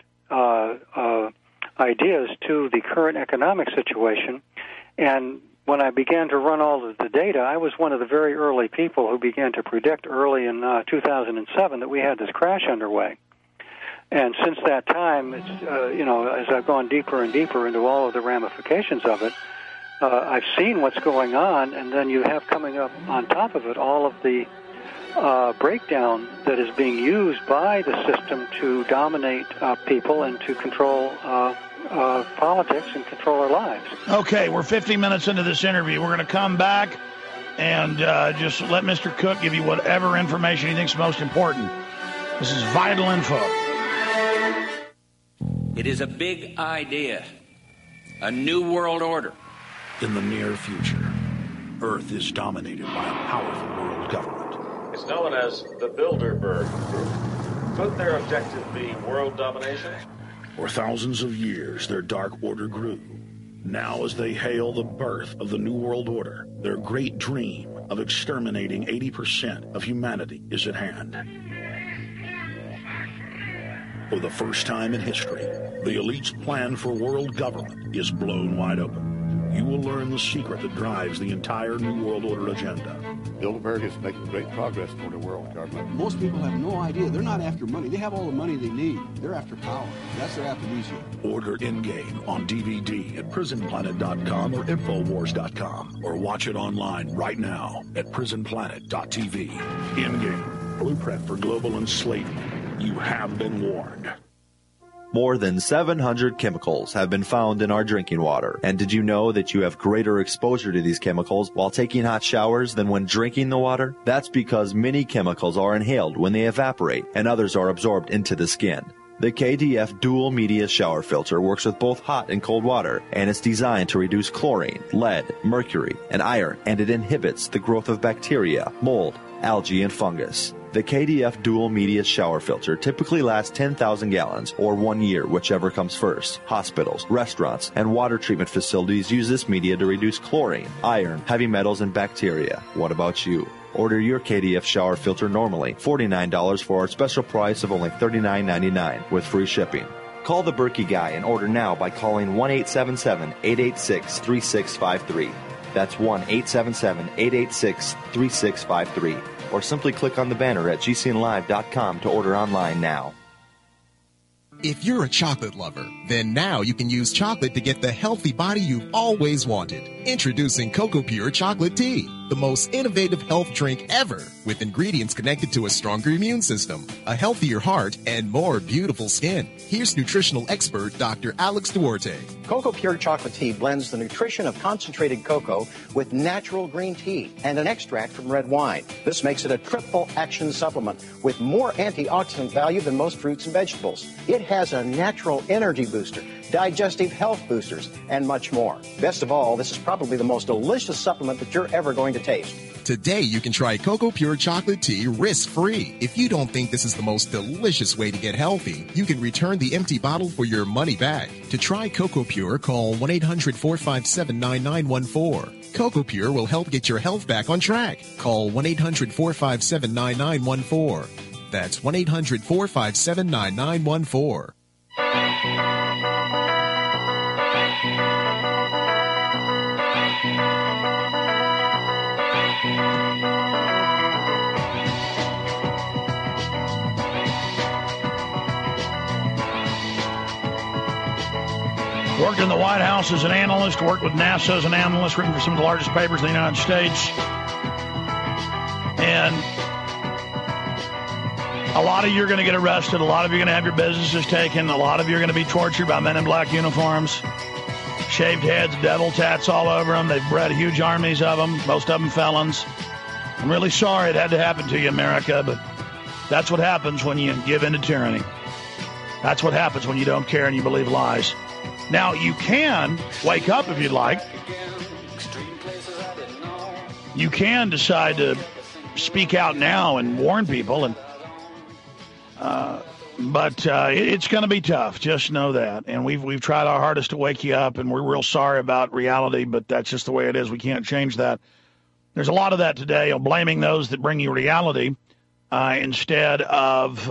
ideas to the current economic situation. And when I began to run all of the data, I was one of the very early people who began to predict early in 2007 that we had this crash underway. And since that time, it's, as I've gone deeper and deeper into all of the ramifications of it, I've seen what's going on, and then you have coming up on top of it all of the breakdown that is being used by the system to dominate people and to control politics and control our lives.
Okay, we're 50 minutes into this interview. We're going to come back and just let Mr. Cook give you whatever information he thinks most important. This is Vital Info.
It is a big idea, a new world order.
In the near future, Earth is dominated by a powerful world government.
It's known as the Bilderberg Group. Could their objective be world domination?
For thousands of years, their dark order grew. Now, as they hail the birth of the New World Order, their great dream of exterminating 80% of humanity is at hand. For the first time in history, the elite's plan for world government is blown wide open. You will learn the secret that drives the entire New World Order agenda.
Bilderberg is making great progress toward a world government.
Most people have no idea. They're not after money. They have all the money they need. They're after power. That's their aphrodisiac.
Order Endgame on DVD at PrisonPlanet.com or Infowars.com, or watch it online right now at PrisonPlanet.tv. Endgame, blueprint for global enslavement. You have been warned.
More than 700 chemicals have been found in our drinking water. And did you know that you have greater exposure to these chemicals while taking hot showers than when drinking the water? That's because many chemicals are inhaled when they evaporate and others are absorbed into the skin. The KDF Dual Media Shower Filter works with both hot and cold water, and it's designed to reduce chlorine, lead, mercury, and iron, and it inhibits the growth of bacteria, mold, algae, and fungus. The KDF Dual Media Shower Filter typically lasts 10,000 gallons or 1 year, whichever comes first. Hospitals, restaurants, and water treatment facilities use this media to reduce chlorine, iron, heavy metals, and bacteria. What about you? Order your KDF shower filter normally, $49 for our special price of only $39.99 with free shipping. Call the Berkey Guy and order now by calling 1-877-886-3653. That's 1-877-886-3653. Or simply click on the banner at gcnlive.com to order online now.
If you're a chocolate lover, then now you can use chocolate to get the healthy body you've always wanted. Introducing Cocoa Pure Chocolate Tea, the most innovative health drink ever, with ingredients connected to a stronger immune system, a healthier heart, and more beautiful skin. Here's nutritional expert Dr. Alex Duarte.
Cocoa Pure Chocolate Tea blends the nutrition of concentrated cocoa with natural green tea and an extract from red wine. This makes it a triple action supplement with more antioxidant value than most fruits and vegetables. It has a natural energy booster, digestive health boosters, and much more. Best of all, this is probably the most delicious supplement that you're ever going to taste.
Today, you can try Cocoa Pure Chocolate Tea risk-free. If you don't think this is the most delicious way to get healthy, you can return the empty bottle for your money back. To try Cocoa Pure, call 1-800-457-9914. Cocoa Pure will help get your health back on track. Call 1-800-457-9914. That's 1-800-457-9914.
Worked in the White House as an analyst, worked with NASA as an analyst, written for some of the largest papers in the United States. And a lot of you are going to get arrested. A lot of you are going to have your businesses taken. A lot of you are going to be tortured by men in black uniforms. Shaved heads, devil tats all over them. They've bred huge armies of them, most of them felons. I'm really sorry it had to happen to you, America, but that's what happens when you give in to tyranny. That's what happens when you don't care and you believe lies. Now, you can wake up if you'd like. You can decide to speak out now and warn people, and but it's going to be tough. Just know that. And we've tried our hardest to wake you up, and we're real sorry about reality, but that's just the way it is. We can't change that. There's a lot of that today, blaming those that bring you reality instead of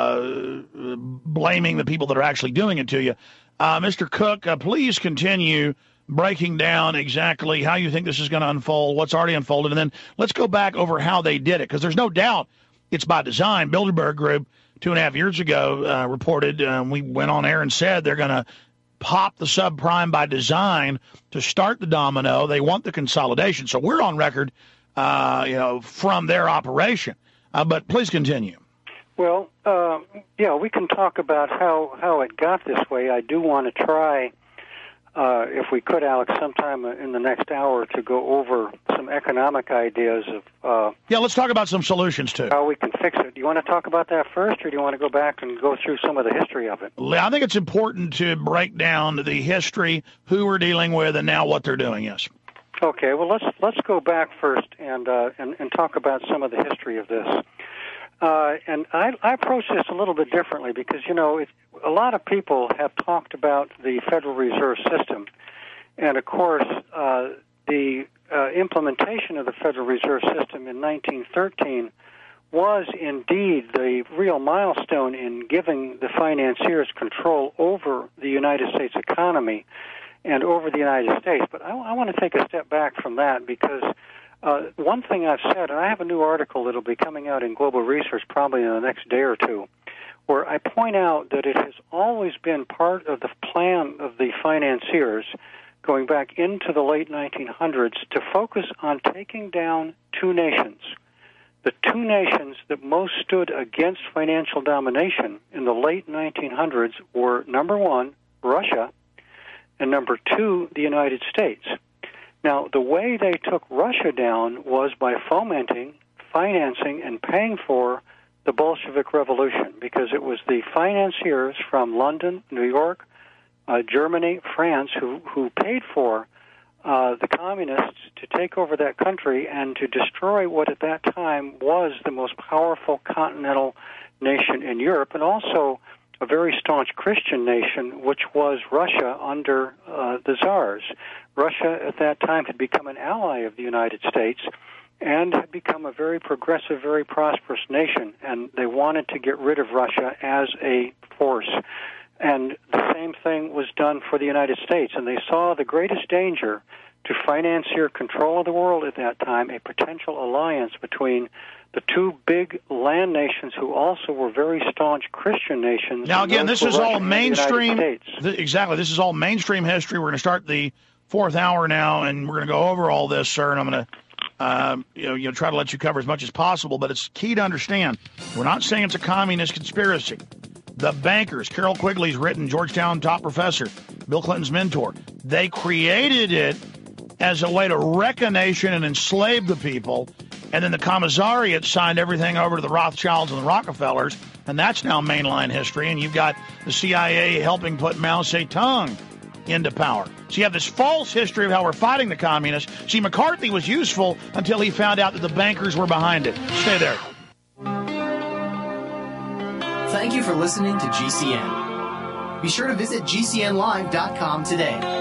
blaming the people that are actually doing it to you. Mr. Cook, please continue breaking down exactly how you think this is going to unfold, what's already unfolded, and then let's go back over how they did it, because there's no doubt it's by design. Bilderberg Group 2.5 years ago reported, we went on air and said they're going to pop the subprime by design to start the domino. They want the consolidation. So we're on record, from their operation. But please continue.
Well, we can talk about how it got this way. I do want to try, if we could, Alex, sometime in the next hour to go over some economic ideas of...
let's talk about some solutions, too.
How we can fix it. Do you want to talk about that first, or do you want to go back and go through some of the history of it?
I think it's important to break down the history, who we're dealing with, and now what they're doing, yes.
Okay, well, let's go back first and talk about some of the history of this. And I approach this a little bit differently because, a lot of people have talked about the Federal Reserve System. And, of course, the implementation of the Federal Reserve System in 1913 was indeed the real milestone in giving the financiers control over the United States economy and over the United States. But I want to take a step back from that because... one thing I've said, and I have a new article that will be coming out in Global Research probably in the next day or two, where I point out that it has always been part of the plan of the financiers going back into the late 1900s to focus on taking down two nations. The two nations that most stood against financial domination in the late 1900s were, number one, Russia, and number two, the United States. Now, the way they took Russia down was by fomenting, financing, and paying for the Bolshevik Revolution, because it was the financiers from London, New York, Germany, France, who paid for the communists to take over that country and to destroy what at that time was the most powerful continental nation in Europe, and also a very staunch Christian nation, which was Russia under the Tsars. Russia at that time had become an ally of the United States and had become a very progressive, very prosperous nation, and they wanted to get rid of Russia as a force. And the same thing was done for the United States, and they saw the greatest danger to financier control of the world at that time, a potential alliance between the two big land nations who also were very staunch Christian nations.
Now, again, this is all mainstream. Exactly. This is all mainstream history. We're going to start the fourth hour now, and we're going to go over all this, sir, and I'm going to try to let you cover as much as possible, but it's key to understand. We're not saying it's a communist conspiracy. The bankers, Carol Quigley's written, Georgetown top professor, Bill Clinton's mentor, they created it as a way to wreck a nation and enslave the people, and then the commissariat signed everything over to the Rothschilds and the Rockefellers, and that's now mainline history, and you've got the CIA helping put Mao Zedong into power. So you have this false history of how we're fighting the communists. See, McCarthy was useful until he found out that the bankers were behind it. Stay there.
Thank you for listening to GCN. Be sure to visit GCNlive.com today.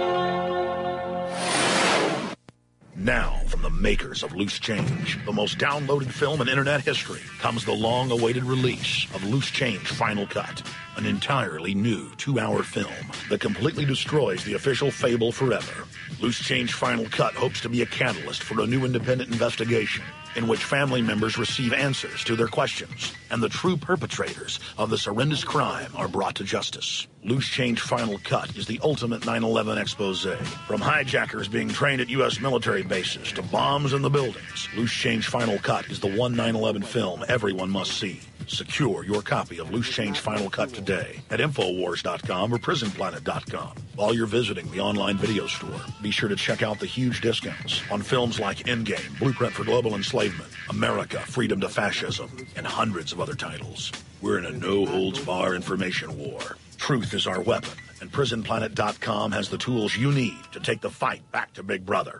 Now, from the makers of Loose Change, the most downloaded film in internet history, comes the long-awaited release of Loose Change Final Cut, an entirely new 2-hour film that completely destroys the official fable forever. Loose Change Final Cut hopes to be a catalyst for a new independent investigation in which family members receive answers to their questions and the true perpetrators of this horrendous crime are brought to justice. Loose Change Final Cut is the ultimate 9/11 expose. From hijackers being trained at U.S. military bases to bombs in the buildings, Loose Change Final Cut is the one 9/11 film everyone must see. Secure your copy of Loose Change Final Cut today at Infowars.com or PrisonPlanet.com. While you're visiting the online video store, be sure to check out the huge discounts on films like Endgame, Blueprint for Global Enslavement, America, Freedom to Fascism, and hundreds of other titles. We're in a no-holds-bar information war. Truth is our weapon, and PrisonPlanet.com has the tools you need to take the fight back to Big Brother.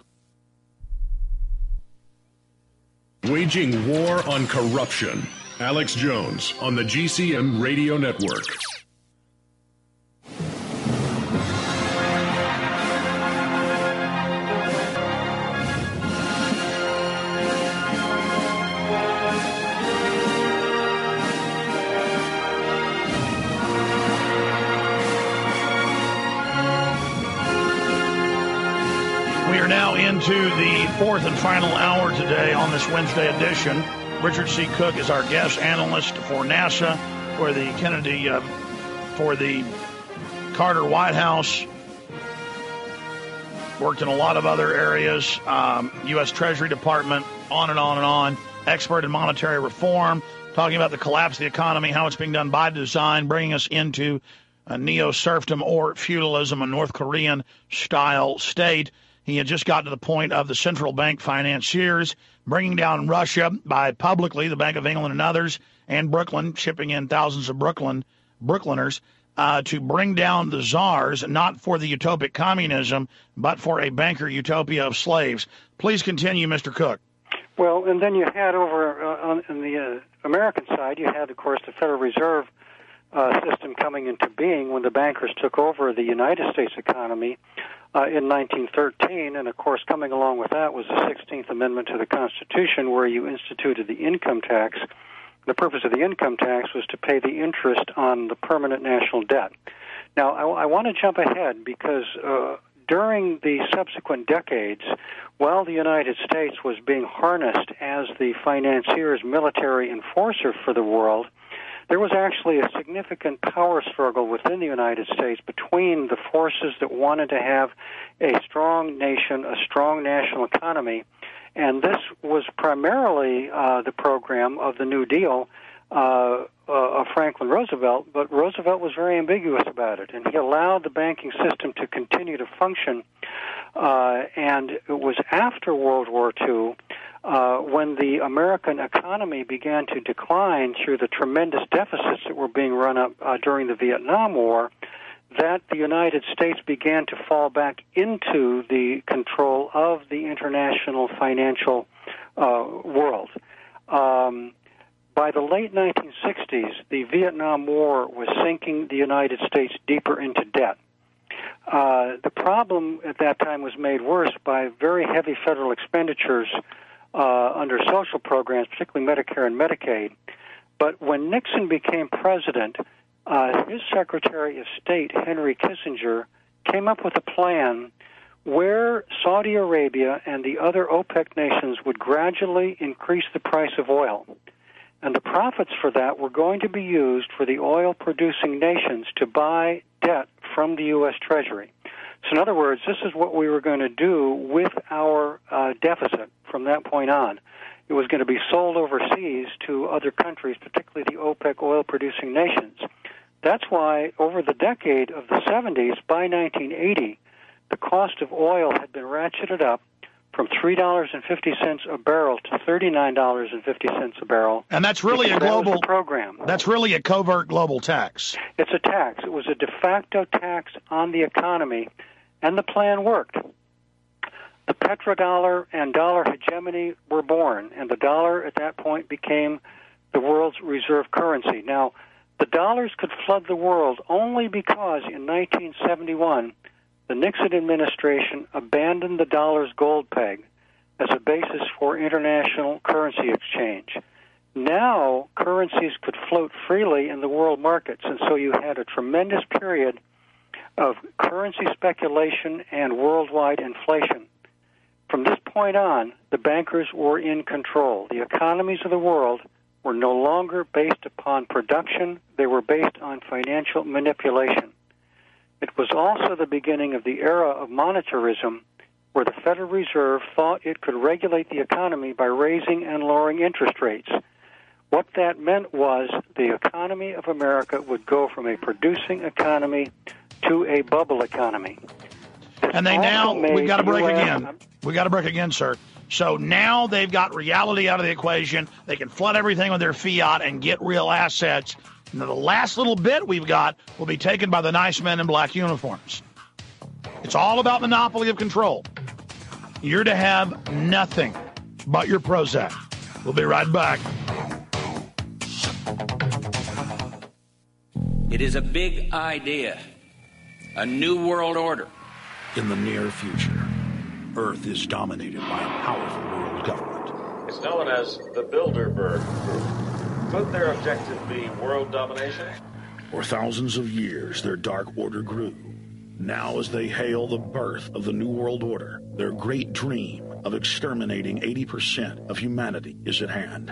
Waging war on corruption. Alex Jones on the GCN Radio Network.
We are now into the fourth and final hour today on this Wednesday edition. Richard C. Cook is our guest analyst for NASA, for the Kennedy, for the Carter White House. Worked in a lot of other areas, U.S. Treasury Department, on and on and on. Expert in monetary reform, talking about the collapse of the economy, how it's being done by design, bringing us into a neo-serfdom or feudalism, a North Korean-style state. He had just gotten to the point of the central bank financiers bringing down Russia by publicly, the Bank of England and others, and Brooklyn, shipping in thousands of Brooklyners to bring down the czars, not for the utopic communism, but for a banker utopia of slaves. Please continue, Mr. Cook.
Well, and then you had over on the American side, you had, of course, the Federal Reserve system coming into being when the bankers took over the United States economy in 1913, and of course coming along with that was the 16th Amendment to the Constitution, where you instituted the income tax. The purpose of the income tax was to pay the interest on the permanent national debt. Now, I want to jump ahead because during the subsequent decades, while the United States was being harnessed as the financier's military enforcer for the world, there was actually a significant power struggle within the United States between the forces that wanted to have a strong nation, a strong national economy, and this was primarily the program of the New Deal of Franklin Roosevelt, but Roosevelt was very ambiguous about it, and he allowed the banking system to continue to function, and it was after World War II when the American economy began to decline through the tremendous deficits that were being run up during the Vietnam War, that the United States began to fall back into the control of the international financial world. By the late 1960s, the Vietnam War was sinking the United States deeper into debt. The problem at that time was made worse by very heavy federal expenditures under social programs, particularly Medicare and Medicaid. But when Nixon became president, his Secretary of State, Henry Kissinger, came up with a plan where Saudi Arabia and the other OPEC nations would gradually increase the price of oil. And the profits for that were going to be used for the oil-producing nations to buy debt from the U.S. Treasury. So in other words, this is what we were going to do with our deficit from that point on. It was going to be sold overseas to other countries, particularly the OPEC oil-producing nations. That's why over the decade of the 70s, by 1980, the cost of oil had been ratcheted up from $3.50 a barrel to $39.50 a barrel.
And that's really a global
program.
That's really a covert global tax.
It's a tax. It was a de facto tax on the economy, And the plan worked. The petrodollar and dollar hegemony were born, and the dollar at that point became the world's reserve currency. Now, the dollars could flood the world only because in 1971, the Nixon administration abandoned the dollar's gold peg as a basis for international currency exchange. Now, currencies could float freely in the world markets, and so you had a tremendous period of currency speculation and worldwide inflation. From this point on, the bankers were in control. The economies of the world were no longer based upon production. They were based on financial manipulation. It was also the beginning of the era of monetarism, where the Federal Reserve thought it could regulate the economy by raising and lowering interest rates. What that meant was the economy of America would go from a producing economy to a bubble economy.
And they now, we've got to break again. We've got to break again, sir. So now they've got reality out of the equation. They can flood everything with their fiat and get real assets. And the last little bit we've got will be taken by the nice men in black uniforms. It's all about monopoly of control. You're to have nothing but your Prozac. We'll be right back.
It is a big idea, a new world order.
In the near future, Earth is dominated by a powerful world government.
It's known as the Bilderberg Group. Could their objective be world domination?
For thousands of years, their dark order grew. Now, as they hail the birth of the New World Order, their great dream of exterminating 80% of humanity is at hand.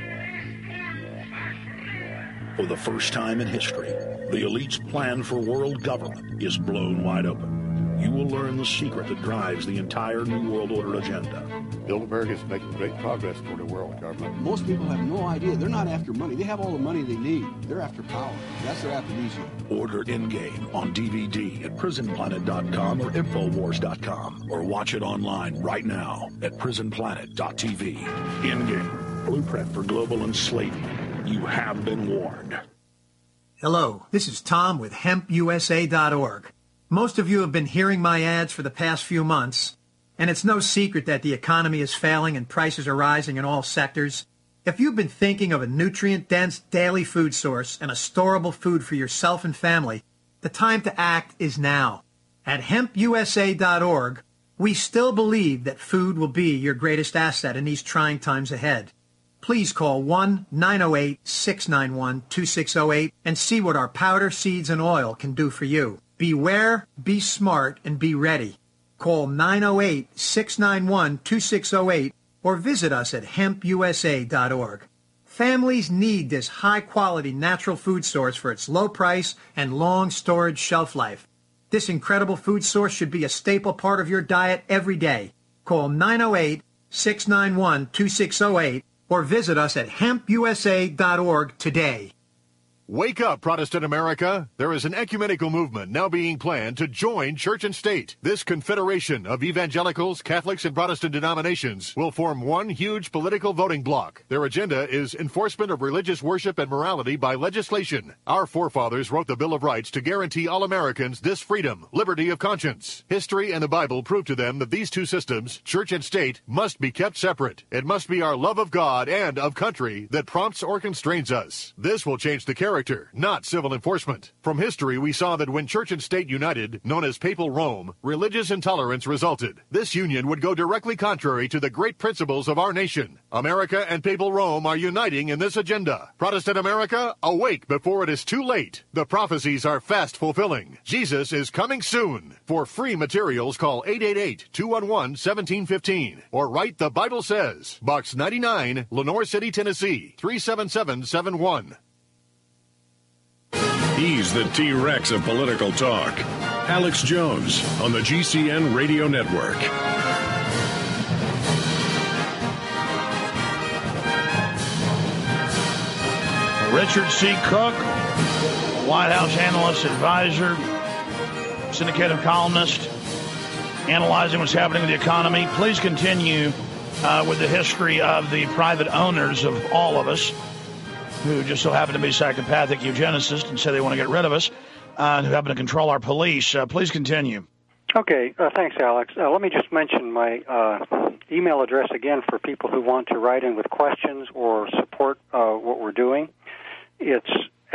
For the first time in history, the elite's plan for world government is blown wide open. You will learn the secret that drives the entire New World Order agenda.
Bilderberg is making great progress toward a world government.
Most people have no idea. They're not after money. They have all the money they need. They're after power. That's their aphrodisiac.
Order Endgame on DVD at prisonplanet.com or Infowars.com, or watch it online right now at prisonplanet.tv. Endgame, blueprint for global enslavement. You have been warned.
Hello, this is Tom with HempUSA.org. Most of you have been hearing my ads for the past few months, and it's no secret that the economy is failing and prices are rising in all sectors. If you've been thinking of a nutrient-dense daily food source and a storable food for yourself and family, the time to act is now. At HempUSA.org, we still believe that food will be your greatest asset in these trying times ahead. Please call 1-908-691-2608 and see what our powder, seeds, and oil can do for you. Beware, be smart, and be ready. Call 908-691-2608 or visit us at HempUSA.org. Families need this high-quality natural food source for its low price and long storage shelf life. This incredible food source should be a staple part of your diet every day. Call 908-691-2608 or visit us at HempUSA.org today.
Wake up, Protestant America. There is an ecumenical movement now being planned to join church and state. This confederation of evangelicals, Catholics, and Protestant denominations will form one huge political voting bloc. Their agenda is enforcement of religious worship and morality by legislation. Our forefathers wrote the Bill of Rights to guarantee all Americans this freedom, liberty of conscience. History and the Bible prove to them that these two systems, church and state, must be kept separate. It must be our love of God and of country that prompts or constrains us. This will change the character, not civil enforcement. From history, we saw that when church and state united, known as Papal Rome, religious intolerance resulted. This union would go directly contrary to the great principles of our nation. America and Papal Rome are uniting in this agenda. Protestant America, awake before it is too late. The prophecies are fast fulfilling. Jesus is coming soon. For free materials, call 888-211-1715 or write The Bible Says, Box 99, Lenore City, Tennessee, 37771.
He's the T-Rex of political talk. Alex Jones on the GCN Radio Network.
Richard C. Cook, White House analyst, advisor, syndicated columnist, analyzing what's happening with the economy. Please continue with the history of the private owners of all of us, who just so happen to be psychopathic eugenicists and say they want to get rid of us, who happen to control our police. Please continue.
Okay, thanks, Alex. Let me just mention my email address again for people who want to write in with questions or support what we're doing. It's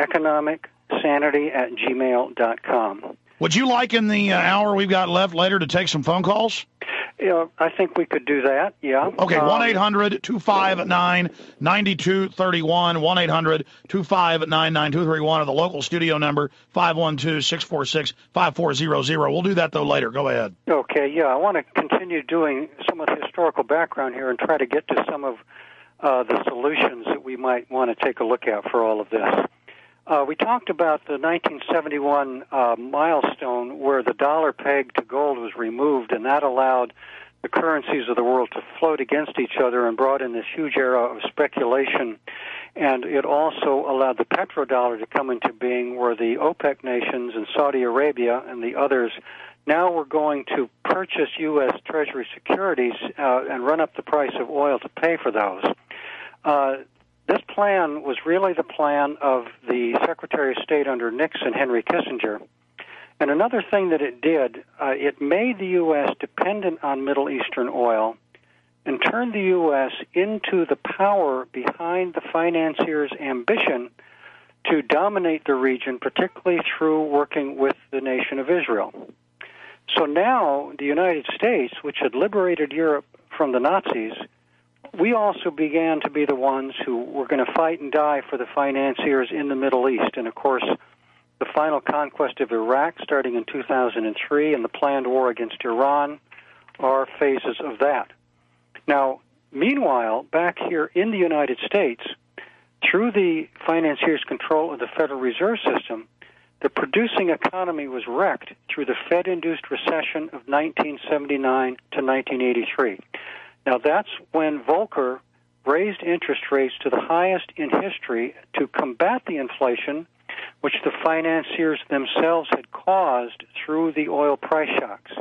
economicsanity@gmail.com.
Would you like in the hour we've got left later to take some phone calls?
I think we could do that, yeah.
Okay, 1-800-259-9231, 1-800-259-9231, or the local studio number, 512-646-5400. We'll do that, though, later. Go ahead.
Okay, yeah, I want to continue doing some of the historical background here and try to get to some of the solutions that we might want to take a look at for all of this. We talked about the 1971 milestone where the dollar peg to gold was removed, and that allowed the currencies of the world to float against each other and brought in this huge era of speculation. And it also allowed the petrodollar to come into being, where the OPEC nations and Saudi Arabia and the others now were going to purchase U.S. Treasury securities and run up the price of oil to pay for those. This plan was really the plan of the Secretary of State under Nixon, Henry Kissinger. And another thing that it did, it made the U.S. dependent on Middle Eastern oil and turned the U.S. into the power behind the financiers' ambition to dominate the region, particularly through working with the nation of Israel. So now the United States, which had liberated Europe from the Nazis, we also began to be the ones who were going to fight and die for the financiers in the Middle East. And, of course, the final conquest of Iraq starting in 2003 and the planned war against Iran are phases of that. Now, meanwhile, back here in the United States, through the financiers' control of the Federal Reserve System, the producing economy was wrecked through the Fed-induced recession of 1979 to 1983. Now, that's when Volcker raised interest rates to the highest in history to combat the inflation which the financiers themselves had caused through the oil price shocks.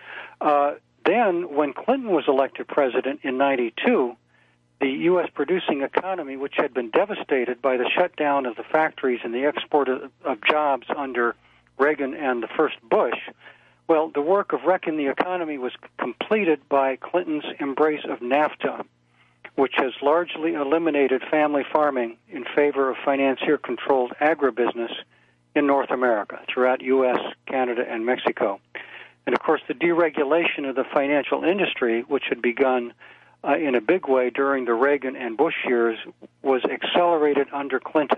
Then, when Clinton was elected president in 92, the U.S. producing economy, which had been devastated by the shutdown of the factories and the export of jobs under Reagan and the first Bush, well, the work of wrecking the economy was completed by Clinton's embrace of NAFTA, which has largely eliminated family farming in favor of financier-controlled agribusiness in North America, throughout U.S., Canada, and Mexico. And, of course, the deregulation of the financial industry, which had begun in a big way during the Reagan and Bush years, was accelerated under Clinton.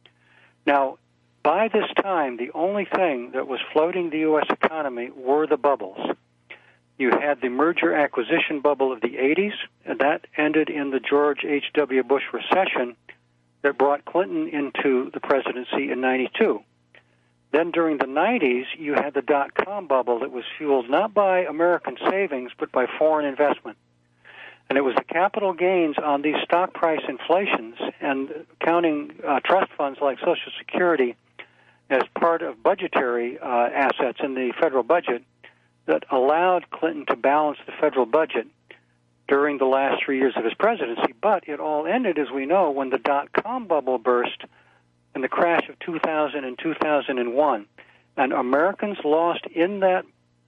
Now, by this time, the only thing that was floating the U.S. economy were the bubbles. You had the merger-acquisition bubble of the 80s, and that ended in the George H.W. Bush recession that brought Clinton into the presidency in 92. Then during the 90s, you had the dot-com bubble that was fueled not by American savings, but by foreign investment. And it was the capital gains on these stock price inflations and counting trust funds like Social Security as part of budgetary assets in the federal budget that allowed Clinton to balance the federal budget during the last 3 years of his presidency. But it all ended, as we know, when the dot-com bubble burst in the crash of 2000 and 2001. And Americans lost in that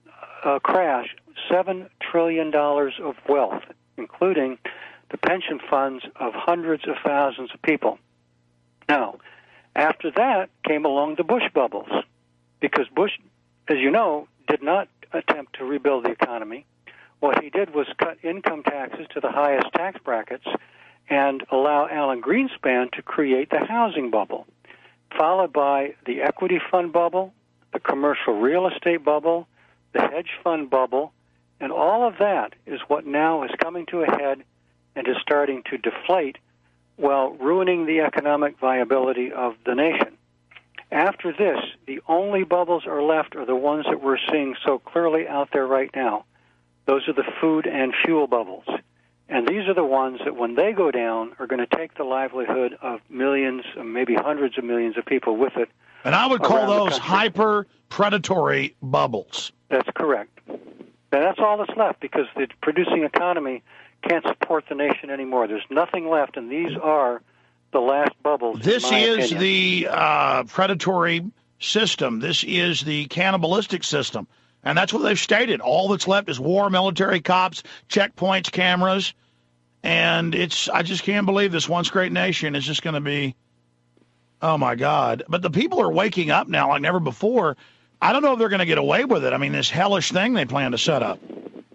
crash $7 trillion of wealth, including the pension funds of hundreds of thousands of people. Now, after that came along the Bush bubbles, because Bush, as you know, did not attempt to rebuild the economy. What he did was cut income taxes to the highest tax brackets and allow Alan Greenspan to create the housing bubble, followed by the equity fund bubble, the commercial real estate bubble, the hedge fund bubble, and all of that is what now is coming to a head and is starting to deflate while ruining the economic viability of the nation. After this, the only bubbles are left are the ones that we're seeing so clearly out there right now. Those are the food and fuel bubbles. And these are the ones that when they go down are going to take the livelihood of millions, maybe hundreds of millions of people with it.
And I would call those hyper-predatory bubbles.
That's correct. And that's all that's left because the producing economy can't support the nation anymore. There's nothing left, and these are the last bubbles.
This is the predatory system. This is the cannibalistic system. And that's what they've stated. All that's left is war, military, cops, checkpoints, cameras. And I just can't believe this once great nation is just going to be, oh, my God. But the people are waking up now like never before. I don't know if they're going to get away with it. I mean, this hellish thing they plan to set up.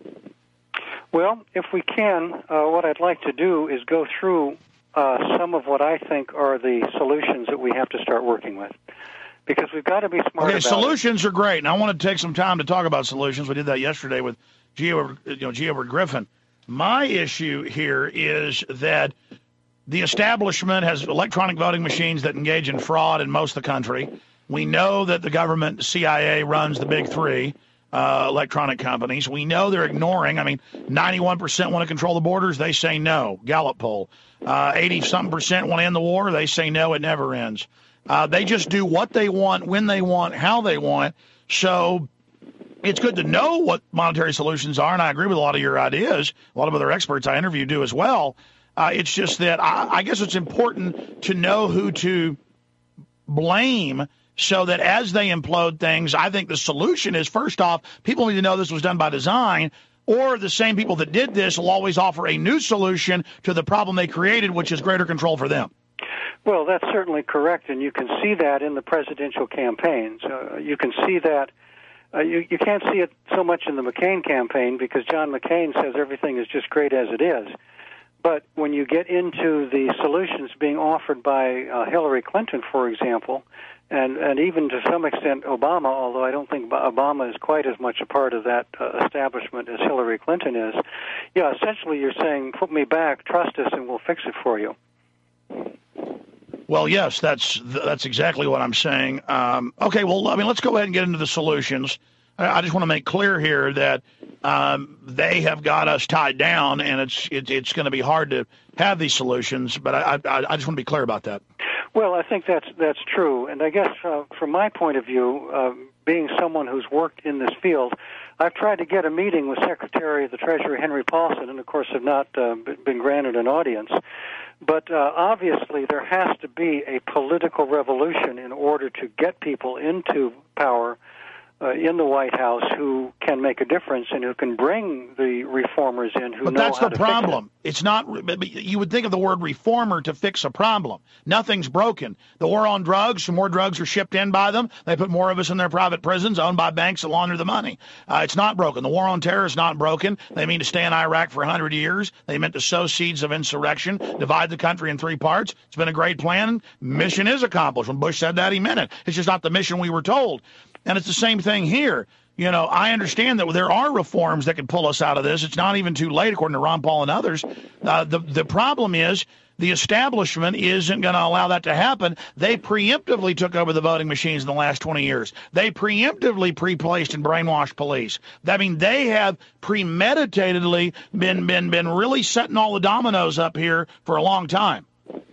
Well, if we can, what I'd like to do is go through some of what I think are the solutions that we have to start working with. Because we've got to be smart about it.
Solutions are great, and I want to take some time to talk about solutions. We did that yesterday with G. Edward Griffin. My issue here is that the establishment has electronic voting machines that engage in fraud in most of the country. We know that the government, the CIA, runs the big three electronic companies. We know they're ignoring. I mean, 91% want to control the borders. They say no. Gallup poll. 80-something% want to end the war. They say no, it never ends. They just do what they want, when they want, how they want. So it's good to know what monetary solutions are, and I agree with a lot of your ideas. A lot of other experts I interview do as well. It's just that I guess it's important to know who to blame so that as they implode things, I think the solution is, first off, people need to know this was done by design, or the same people that did this will always offer a new solution to the problem they created, which is greater control for them.
Well, that's certainly correct, and you can see that in the presidential campaigns. You can see that. You can't see it so much in the McCain campaign because John McCain says everything is just great as it is. But when you get into the solutions being offered by Hillary Clinton, for example, and even to some extent Obama, although I don't think Obama is quite as much a part of that establishment as Hillary Clinton is, yeah, essentially you're saying, put me back, trust us, and we'll fix it for you.
Well, yes, that's exactly what I'm saying. Okay, well, I mean, let's go ahead and get into the solutions. I just want to make clear here that they have got us tied down, and it's going to be hard to have these solutions. But I just want to be clear about that.
Well, I think that's true, and I guess from my point of view, being someone who's worked in this field, I've tried to get a meeting with Secretary of the Treasury Henry Paulson, and of course have not been granted an audience. But obviously there has to be a political revolution in order to get people into power in the White House who can make a difference and who can bring the reformers in who know how to fix it. But
that's the problem. It's not. You would think of the word reformer to fix a problem. Nothing's broken. The war on drugs, more drugs are shipped in by them. They put more of us in their private prisons owned by banks that launder the money. It's not broken. The war on terror is not broken. They mean to stay in Iraq for 100 years. They meant to sow seeds of insurrection, divide the country in three parts. It's been a great plan. Mission is accomplished. When Bush said that, he meant it. It's just not the mission we were told. And it's the same thing here. You know, I understand that there are reforms that can pull us out of this. It's not even too late, according to Ron Paul and others. The problem is the establishment isn't going to allow that to happen. They preemptively took over the voting machines in the last 20 years. They preemptively pre-placed and brainwashed police. I mean, they have premeditatedly been really setting all the dominoes up here for a long time.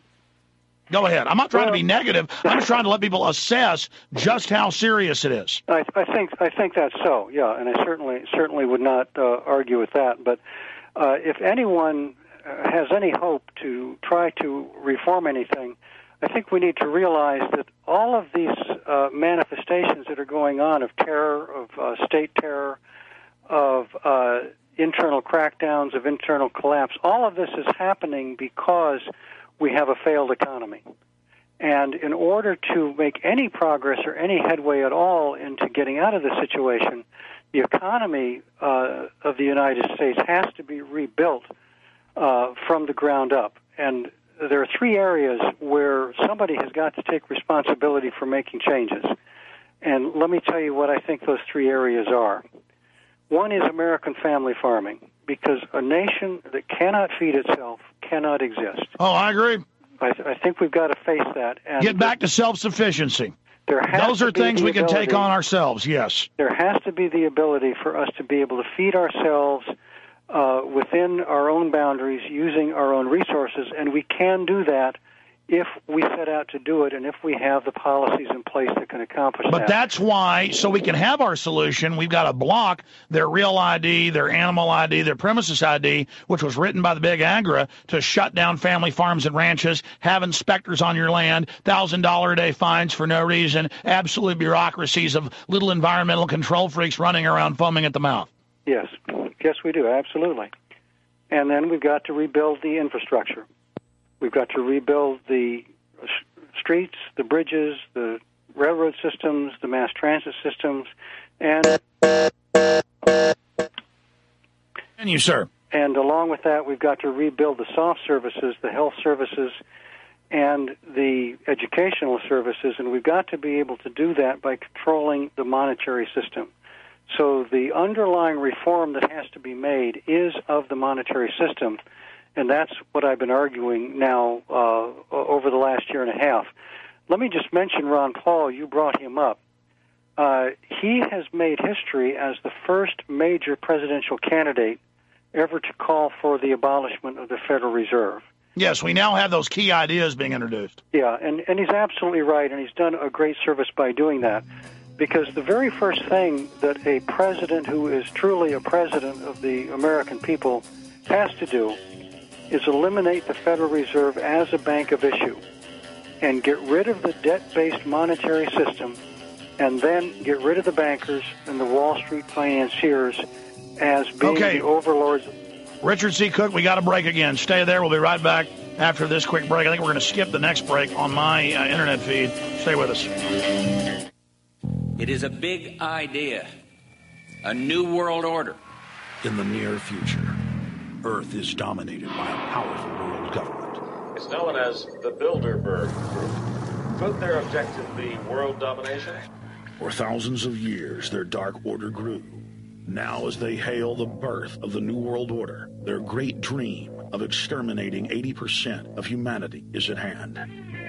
Go ahead. I'm not trying to be negative. I'm just trying to let people assess just how serious it is.
I think that's so. Yeah, and I certainly would not argue with that. But if anyone has any hope to try to reform anything, I think we need to realize that all of these manifestations that are going on of terror, of state terror, of internal crackdowns, of internal collapse, all of this is happening because we have a failed economy. And in order to make any progress or any headway at all into getting out of this situation, the economy of the United States has to be rebuilt from the ground up. And there are three areas where somebody has got to take responsibility for making changes. And let me tell you what I think those three areas are. One is American family farming, because a nation that cannot feed itself cannot exist.
Oh, I agree.
I think we've got to face that. And
get back to self-sufficiency. Those are things we can take on ourselves, yes.
There has to be the ability for us to be able to feed ourselves within our own boundaries, using our own resources, and we can do that if we set out to do it and if we have the policies in place that can accomplish that.
But that's why, so we can have our solution, we've got to block their real ID, their animal ID, their premises ID, which was written by the Big Agra to shut down family farms and ranches, have inspectors on your land, $1,000 a day fines for no reason, absolute bureaucracies of little environmental control freaks running around foaming at the mouth.
Yes. Yes, we do, absolutely. And then we've got to rebuild the infrastructure. We've got to rebuild the streets, the bridges, the railroad systems, the mass transit systems, and
you, sir.
And along with that, we've got to rebuild the soft services, the health services, and the educational services, and we've got to be able to do that by controlling the monetary system. So the underlying reform that has to be made is of the monetary system, and that's what I've been arguing now over the last year and a half. Let me just mention Ron Paul. You brought him up. He has made history as the first major presidential candidate ever to call for the abolishment of the Federal Reserve.
Yes, we now have those key ideas being introduced.
Yeah, and he's absolutely right, and he's done a great service by doing that. Because the very first thing that a president who is truly a president of the American people has to do is eliminate the Federal Reserve as a bank of issue and get rid of the debt-based monetary system and then get rid of the bankers and the Wall Street financiers as being the overlords.
Richard C. Cook, we got to break again. Stay there. We'll be right back after this quick break. I think we're going to skip the next break on my internet feed. Stay with us.
It is a big idea, a new world order.
In the near future, Earth is dominated by a powerful world government.
It's known as the Bilderberg Group. Could their objective be world domination?
For thousands of years, their dark order grew. Now, as they hail the birth of the New World Order, their great dream of exterminating 80% of humanity is at hand.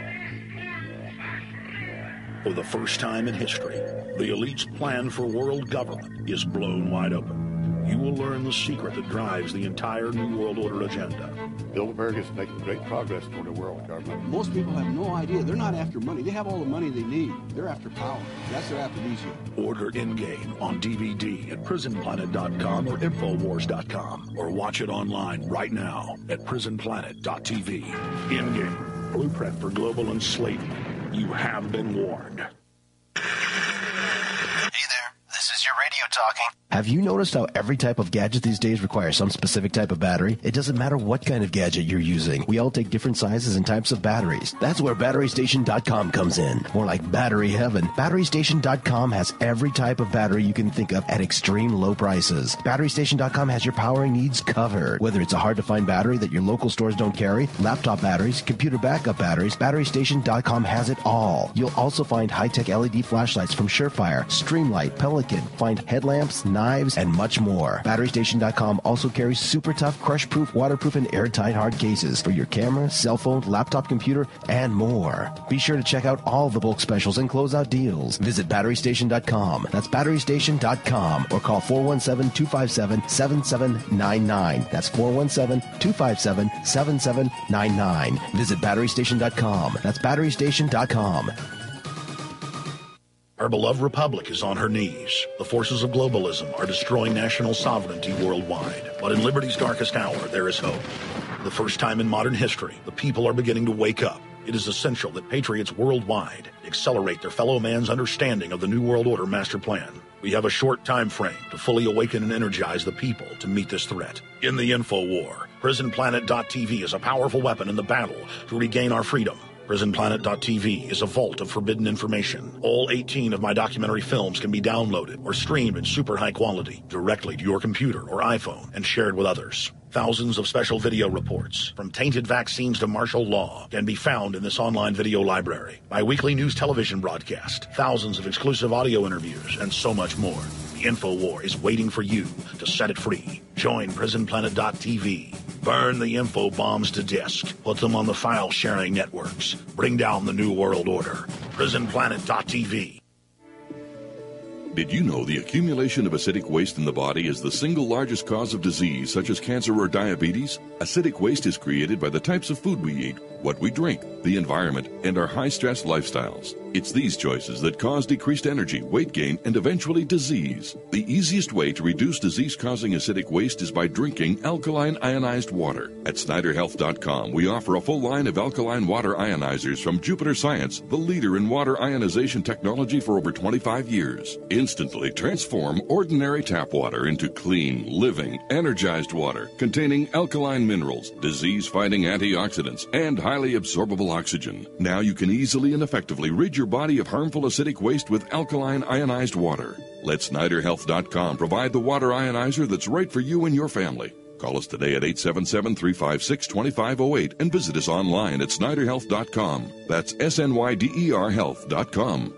For the first time in history, the elite's plan for world government is blown wide open. You will learn the secret that drives the entire New World Order agenda.
Bilderberg is making great progress toward a world government.
Most people have no idea. They're not after money. They have all the money they need. They're after power. That's their aphrodisiac.
Order Endgame on DVD at prisonplanet.com or Infowars.com, or watch it online right now at prisonplanet.tv. Endgame, blueprint for global enslavement. You have been warned.
Hey there, this is your radio talking.
Have you noticed how every type of gadget these days requires some specific type of battery? It doesn't matter what kind of gadget you're using. We all take different sizes and types of batteries. That's where BatteryStation.com comes in. More like battery heaven. BatteryStation.com has every type of battery you can think of at extreme low prices. BatteryStation.com has your powering needs covered. Whether it's a hard-to-find battery that your local stores don't carry, laptop batteries, computer backup batteries, BatteryStation.com has it all. You'll also find high-tech LED flashlights from Surefire, Streamlight, Pelican, find headlamps, knives, and much more. BatteryStation.com also carries super tough, crush-proof, waterproof, and airtight hard cases for your camera, cell phone, laptop, computer, and more. Be sure to check out all the bulk specials and closeout deals. Visit BatteryStation.com. That's BatteryStation.com, or call 417-257-7799. That's 417-257-7799. Visit BatteryStation.com. That's BatteryStation.com.
Our beloved republic is on her knees. The forces of globalism are destroying national sovereignty worldwide. But in liberty's darkest hour, there is hope. For the first time in modern history, the people are beginning to wake up. It is essential that patriots worldwide accelerate their fellow man's understanding of the New World Order master plan. We have a short time frame to fully awaken and energize the people to meet this threat. In the info war, PrisonPlanet.tv is a powerful weapon in the battle to regain our freedom. PrisonPlanet.tv is a vault of forbidden information. All 18 of my documentary films can be downloaded or streamed in super high quality directly to your computer or iPhone and shared with others. Thousands of special video reports, from tainted vaccines to martial law, can be found in this online video library. My weekly news television broadcast, thousands of exclusive audio interviews, and so much more. The InfoWar is waiting for you to set it free. Join PrisonPlanet.tv. Burn the info bombs to disk. Put them on the file-sharing networks. Bring down the New World Order. PrisonPlanet.tv.
Did you know the accumulation of acidic waste in the body is the single largest cause of disease such as cancer or diabetes? Acidic waste is created by the types of food we eat, what we drink, the environment, and our high-stress lifestyles. It's these choices that cause decreased energy, weight gain, and eventually disease. The easiest way to reduce disease-causing acidic waste is by drinking alkaline ionized water. At SnyderHealth.com, we offer a full line of alkaline water ionizers from Jupiter Science, the leader in water ionization technology for over 25 years. Instantly transform ordinary tap water into clean, living, energized water containing alkaline minerals, disease-fighting antioxidants, and highly absorbable oxygen. Now you can easily and effectively rid your body of harmful acidic waste with alkaline ionized water. Let SnyderHealth.com provide the water ionizer that's right for you and your family. Call us today at 877-356-2508 and visit us online at SnyderHealth.com. That's SNYDER Health.com.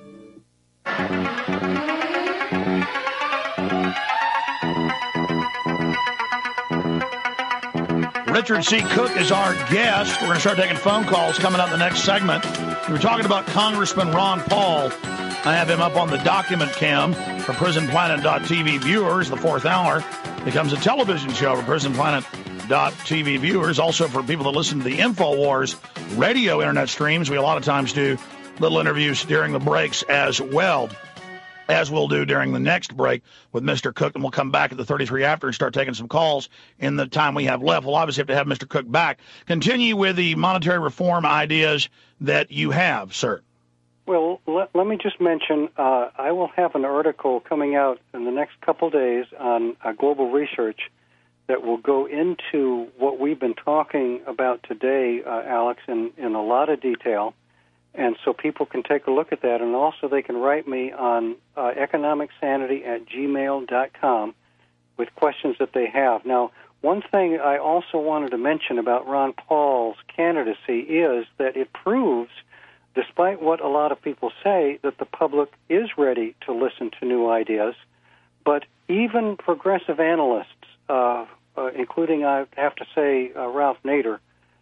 Richard C. Cook is our guest. We're going to start taking phone calls coming up in the next segment. We're talking about Congressman Ron Paul. I have him up on the document cam for PrisonPlanet.tv viewers. The fourth hour becomes a television show for PrisonPlanet.tv viewers. Also for people that listen to the InfoWars radio internet streams, we a lot of times do little interviews during the breaks as well, as we'll do during the next break with Mr. Cook, and we'll come back at the 33 after and start taking some calls in the time we have left. We'll obviously have to have Mr. Cook back. Continue with the monetary reform ideas that you have, sir.
Well, let me just mention, I will have an article coming out in the next couple days on global research that will go into what we've been talking about today, Alex, in a lot of detail. And so people can take a look at that, and also they can write me on economicsanity@gmail.com with questions that they have. Now, one thing I also wanted to mention about Ron Paul's candidacy is that it proves, despite what a lot of people say, that the public is ready to listen to new ideas. But even progressive analysts, including, I have to say, Ralph Nader,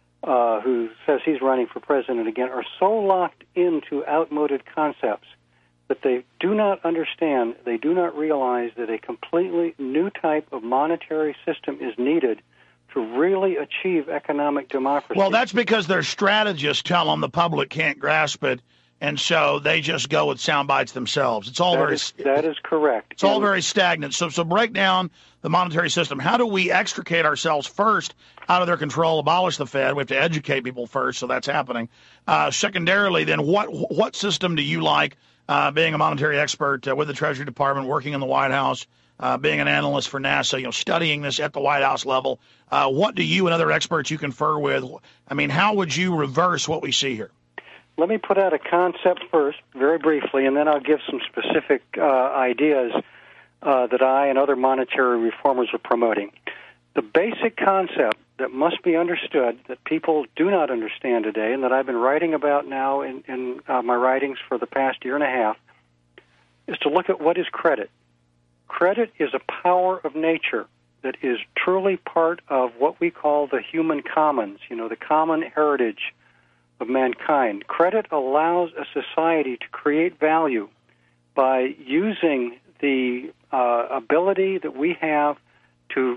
who says he's running for president again, are so locked into outmoded concepts that they do not understand, they do not realize that a completely new type of monetary system is needed to really achieve economic democracy.
Well, that's because their strategists tell them the public can't grasp it, and so they just go with sound bites themselves. It's all
that is correct.
It's all very stagnant. So break down the monetary system. How do we extricate ourselves first out of their control, abolish the Fed? We have to educate people first, so that's happening. Secondarily, then, what system do you like, being a monetary expert with the Treasury Department, working in the White House, being an analyst for NASA, studying this at the White House level? What do you and other experts you confer with, I mean, how would you reverse what we see here?
Let me put out a concept first, very briefly, and then I'll give some specific ideas that I and other monetary reformers are promoting. The basic concept that must be understood, that people do not understand today, and that I've been writing about now in my writings for the past year and a half, is to look at what is credit. Credit is a power of nature that is truly part of what we call the human commons, the common heritage of mankind. Credit allows a society to create value by using the ability that we have to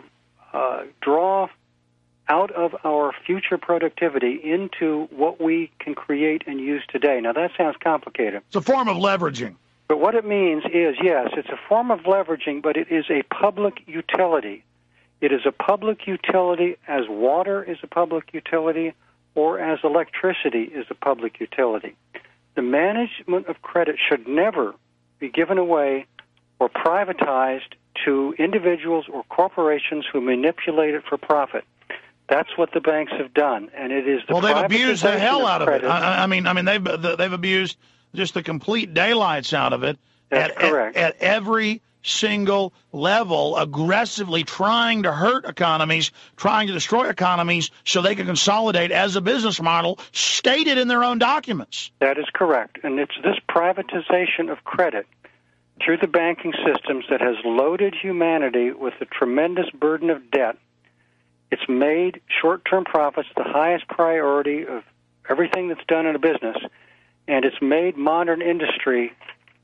draw out of our future productivity into what we can create and use today. Now, that sounds complicated.
It's a form of leveraging.
But what it means is, yes, it's a form of leveraging, but it is a public utility. It is a public utility as water is a public utility, or as electricity is a public utility. The management of credit should never be given away or privatized to individuals or corporations who manipulate it for profit. That's what the banks have done, and it is the
they've abused the hell out of it.
credit.
I mean, they've abused just the complete daylights out of it.
That's correct.
At every single level, aggressively trying to hurt economies, trying to destroy economies so they can consolidate as a business model stated in their own documents.
That is correct. And it's this privatization of credit through the banking systems that has loaded humanity with a tremendous burden of debt. It's made short-term profits the highest priority of everything that's done in a business, and it's made modern industry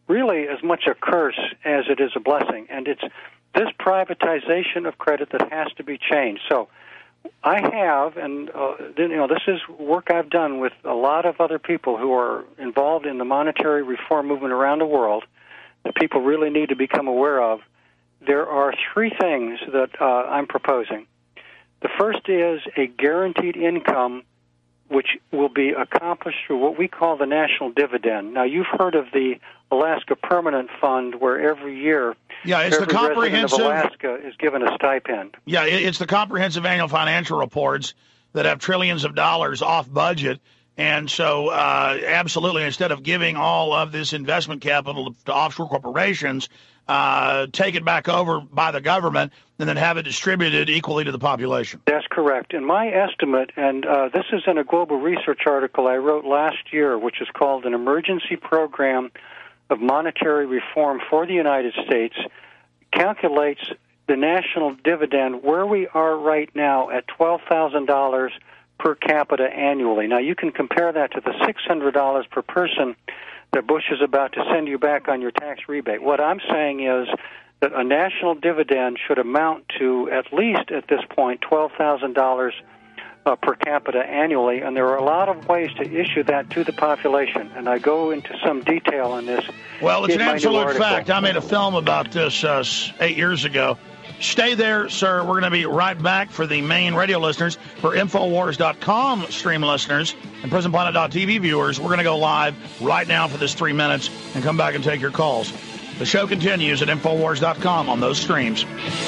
really as much a curse as it is a blessing. And it's this privatization of credit that has to be changed. So I have, and this is work I've done with a lot of other people who are involved in the monetary reform movement around the world that people really need to become aware of. There are three things that I'm proposing. The first is a guaranteed income, which will be accomplished through what we call the national dividend. Now, you've heard of the Alaska Permanent Fund, where every year
it's the comprehensive
resident of Alaska is given a stipend.
Yeah, it's the comprehensive annual financial reports that have trillions of dollars off budget. And so, absolutely, instead of giving all of this investment capital to offshore corporations, take it back over by the government and then have it distributed equally to the population.
That's correct. And my estimate, and this is in a global research article I wrote last year, which is called An Emergency Program of Monetary Reform for the United States, calculates the national dividend where we are right now at $12,000 per capita annually. Now, you can compare that to the $600 per person that Bush is about to send you back on your tax rebate. What I'm saying is that a national dividend should amount to, at least at this point, $12,000 per capita annually, and there are a lot of ways to issue that to the population, and I go into some detail on this.
Well, it's an absolute fact. I made a film about this 8 years ago. Stay there, sir. We're going to be right back for the main radio listeners. For Infowars.com stream listeners and PrisonPlanet.tv viewers, we're going to go live right now for this 3 minutes and come back and take your calls. The show continues at Infowars.com on those streams.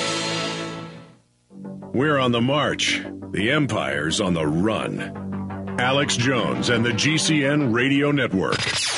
We're on the march. The empire's on the run. Alex Jones and the GCN Radio Network.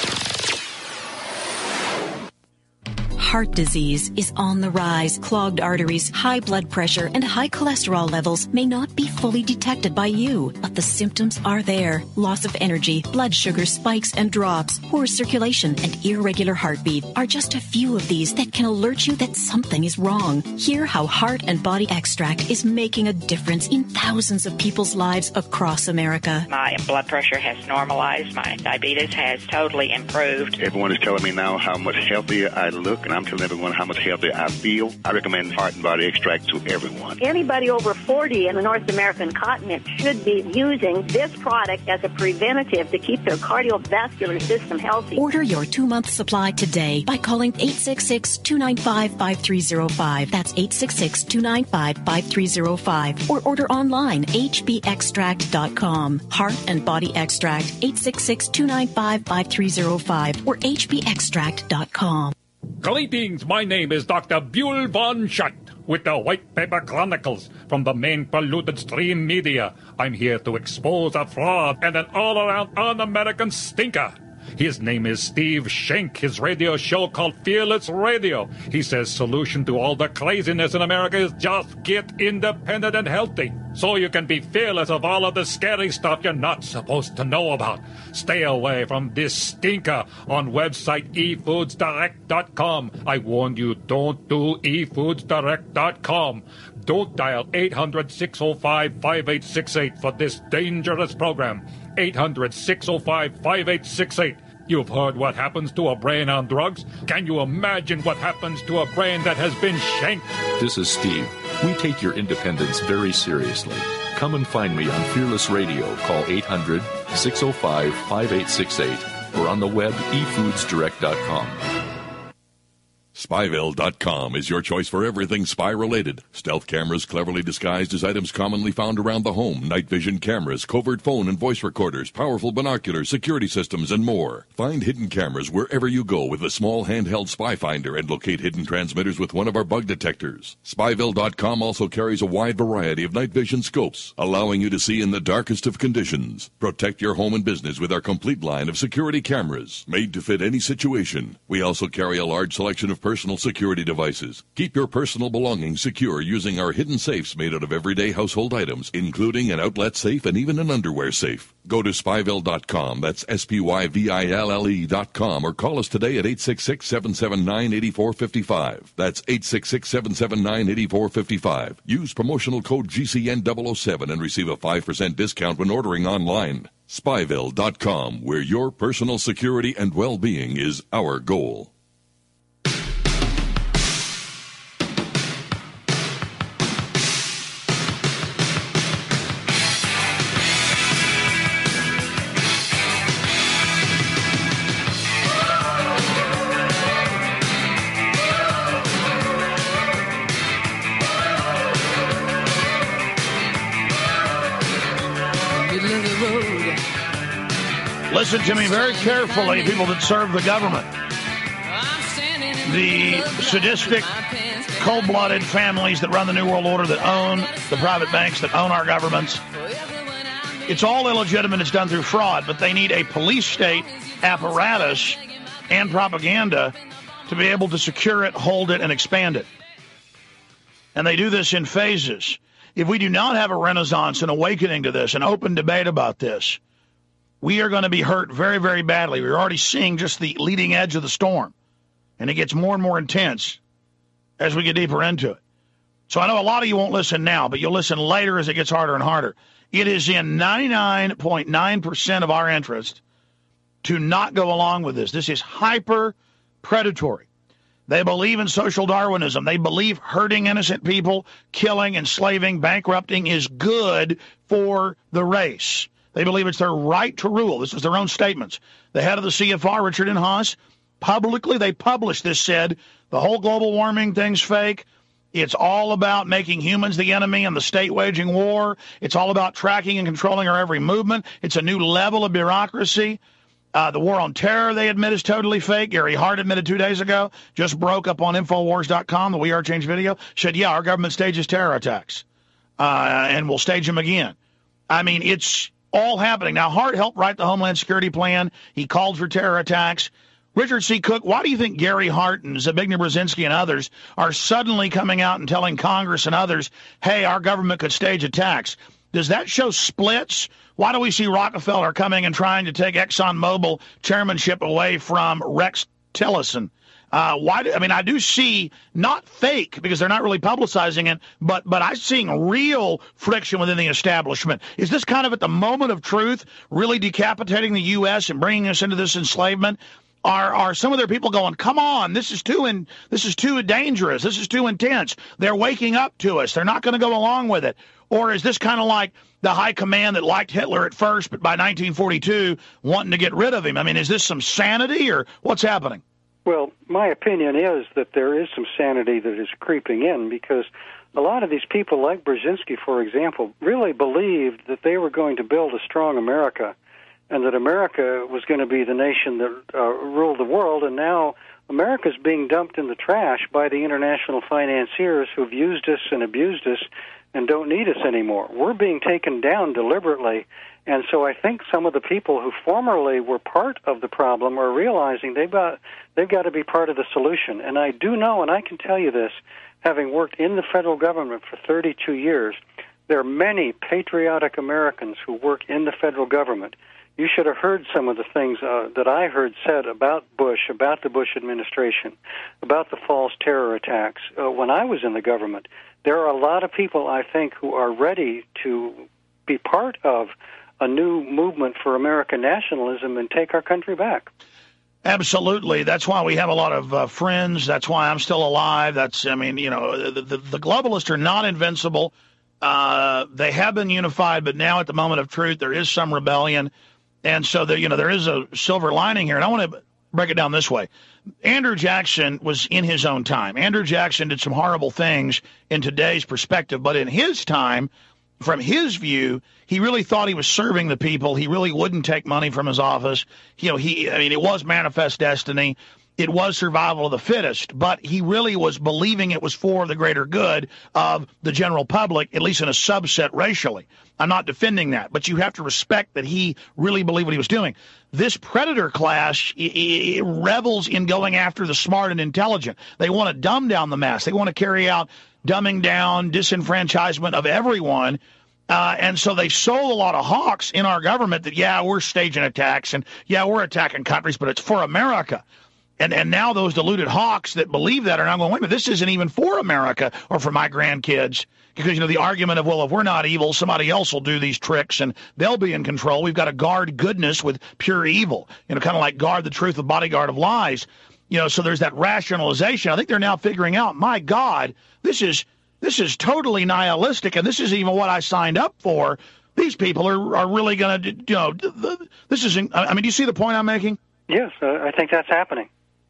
Heart disease is on the rise. Clogged arteries, high blood pressure, and high cholesterol levels may not be fully detected by you, but the symptoms are there. Loss of energy, blood sugar spikes and drops, poor circulation, and irregular heartbeat are just a few of these that can alert you that something is wrong. Hear how Heart and Body Extract is making a difference in thousands of people's lives across America.
My blood pressure has normalized. My diabetes has totally improved.
Everyone is telling me now how much healthier I look, and I'm telling everyone how much healthier I feel. I recommend Heart and Body Extract to everyone.
Anybody over 40 in the North American continent should be using this product as a preventative to keep their cardiovascular system healthy.
Order your 2-month supply today by calling 866-295-5305. That's 866-295-5305. Or order online, hbextract.com. Heart and Body Extract, 866-295-5305 or hbextract.com.
Greetings, my name is Dr. Buell Von Schacht with the White Paper Chronicles from the main polluted stream media. I'm here to expose a fraud and an all-around un-American stinker. His name is Steve Schenck. His radio show called Fearless Radio. He says solution to all the craziness in America is just get independent and healthy, so you can be fearless of all of the scary stuff you're not supposed to know about. Stay away from this stinker on website efoodsdirect.com. I warned you, don't do efoodsdirect.com. Don't dial 800-605-5868 for this dangerous program. 800-605-5868. You've heard what happens to a brain on drugs. Can you imagine what happens to a brain that has been shanked?
This is Steve. We take your independence very seriously. Come and find me on Fearless Radio. Call 800-605-5868 or on the web efoodsdirect.com.
Spyville.com is your choice for everything spy-related. Stealth cameras cleverly disguised as items commonly found around the home, night vision cameras, covert phone and voice recorders, powerful binoculars, security systems, and more. Find hidden cameras wherever you go with a small handheld spy finder and locate hidden transmitters with one of our bug detectors. Spyville.com also carries a wide variety of night vision scopes, allowing you to see in the darkest of conditions. Protect your home and business with our complete line of security cameras, made to fit any situation. We also carry a large selection of personal security devices. Keep your personal belongings secure using our hidden safes made out of everyday household items, including an outlet safe and even an underwear safe. Go to Spyville.com, that's SPYVILLE.com, or call us today at 866-779-8455. That's 866-779-8455. Use promotional code GCN007 and receive a 5% discount when ordering online. Spyville.com, where your personal security and well-being is our goal.
Listen to me very carefully, people that serve the government. The sadistic, cold-blooded families that run the New World Order, that own the private banks, that own our governments. It's all illegitimate. It's done through fraud, but they need a police state apparatus and propaganda to be able to secure it, hold it, and expand it. And they do this in phases. If we do not have a renaissance, an awakening to this, an open debate about this, we are going to be hurt very, very badly. We're already seeing just the leading edge of the storm, and it gets more and more intense as we get deeper into it. So I know a lot of you won't listen now, but you'll listen later as it gets harder and harder. It is in 99.9% of our interest to not go along with this. This is hyper-predatory. They believe in social Darwinism. They believe hurting innocent people, killing, enslaving, bankrupting is good for the race. They believe it's their right to rule. This is their own statements. The head of the CFR, Richard N. Haas, publicly, they published this, said the whole global warming thing's fake. It's all about making humans the enemy and the state waging war. It's all about tracking and controlling our every movement. It's a new level of bureaucracy. The war on terror, they admit, is totally fake. Gary Hart admitted 2 days ago, just broke up on Infowars.com, the We Are Change video, said, yeah, our government stages terror attacks, and we'll stage them again. I mean, it's all happening. Now, Hart helped write the Homeland Security Plan. He called for terror attacks. Richard C. Cook, why do you think Gary Hart and Zbigniew Brzezinski and others are suddenly coming out and telling Congress and others, hey, our government could stage attacks? Does that show splits? Why do we see Rockefeller coming and trying to take ExxonMobil chairmanship away from Rex Tillerson? I do see, not fake, because they're not really publicizing it, but I'm seeing real friction within the establishment. Is this kind of at the moment of truth really decapitating the U.S. and bringing us into this enslavement? Are some of their people going, come on, this is too dangerous, this is too intense. They're waking up to us. They're not going to go along with it. Or is this kind of like the high command that liked Hitler at first, but by 1942 wanting to get rid of him? I mean, is this some sanity, or what's happening?
Well, my opinion is that there is some sanity that is creeping in, because a lot of these people, like Brzezinski, for example, really believed that they were going to build a strong America, and that America was going to be the nation that ruled the world, and now America's being dumped in the trash by the international financiers who've used us and abused us and don't need us anymore. We're being taken down deliberately, and so I think some of the people who formerly were part of the problem are realizing they've got to be part of the solution. And I do know, and I can tell you this, having worked in the federal government for 32 years, there are many patriotic Americans who work in the federal government. You should have heard some of the things that I heard said about Bush, about the Bush administration, about the false terror attacks when I was in the government. There are a lot of people, I think, who are ready to be part of a new movement for American nationalism and take our country back.
Absolutely. That's why we have a lot of friends. That's why I'm still alive. The globalists are not invincible. They have been unified, but now at the moment of truth, there is some rebellion. And so there is a silver lining here. And I want to break it down this way. Andrew Jackson was in his own time. Andrew Jackson did some horrible things in today's perspective, but in his time, from his view, he really thought he was serving the people. He really wouldn't take money from his office. It was manifest destiny. It was survival of the fittest, but he really was believing it was for the greater good of the general public, at least in a subset racially. I'm not defending that, but you have to respect that he really believed what he was doing. This predator class it revels in going after the smart and intelligent. They want to dumb down the mass. They want to carry out dumbing down, disenfranchisement of everyone. And so they sold a lot of hawks in our government that, yeah, we're staging attacks and, yeah, we're attacking countries, but it's for America. And now those deluded hawks that believe that are now going, wait a minute, this isn't even for America or for my grandkids. Because, the argument of, well, if we're not evil, somebody else will do these tricks and they'll be in control. We've got to guard goodness with pure evil, kind of like guard the truth with bodyguard of lies. So there's that rationalization. I think they're now figuring out, my God, this is totally nihilistic, and this isn't even what I signed up for. These people are really going to, this isn't, do you see the point I'm making?
Yes, I think that's happening.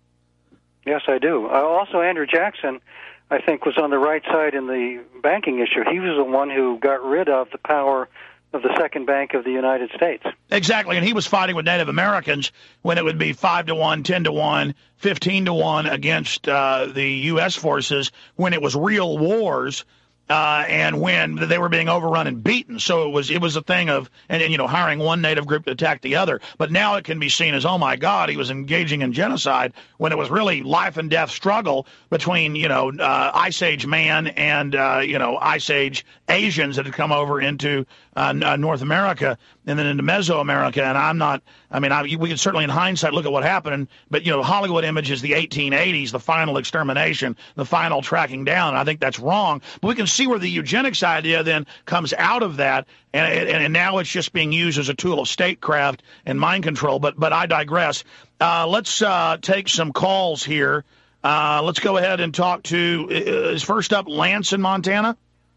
Yes, I do. Also, Andrew Jackson, I think, was on the right side in the banking issue. He was the one who got rid of the power the Second Bank of the United States.
Exactly, and he was fighting with Native Americans when it would be 5-1, 10-1, 15-1 against the U.S. forces when it was real wars. And when they were being overrun and beaten. So it was a thing of, and hiring one Native group to attack the other. But now it can be seen as, oh, my God, he was engaging in genocide when it was really life and death struggle between, Ice Age man and, Ice Age Asians that had come over into North America and then into Mesoamerica. And we can certainly in hindsight look at what happened, but, Hollywood image is the 1880s, the final extermination, the final tracking down. And I think that's wrong. But we can see where the eugenics idea then comes out of that, and now it's just being used as a tool of statecraft and mind control. But I digress. Let's take some calls here. Let's go ahead and talk to, is first up Lance in Montana?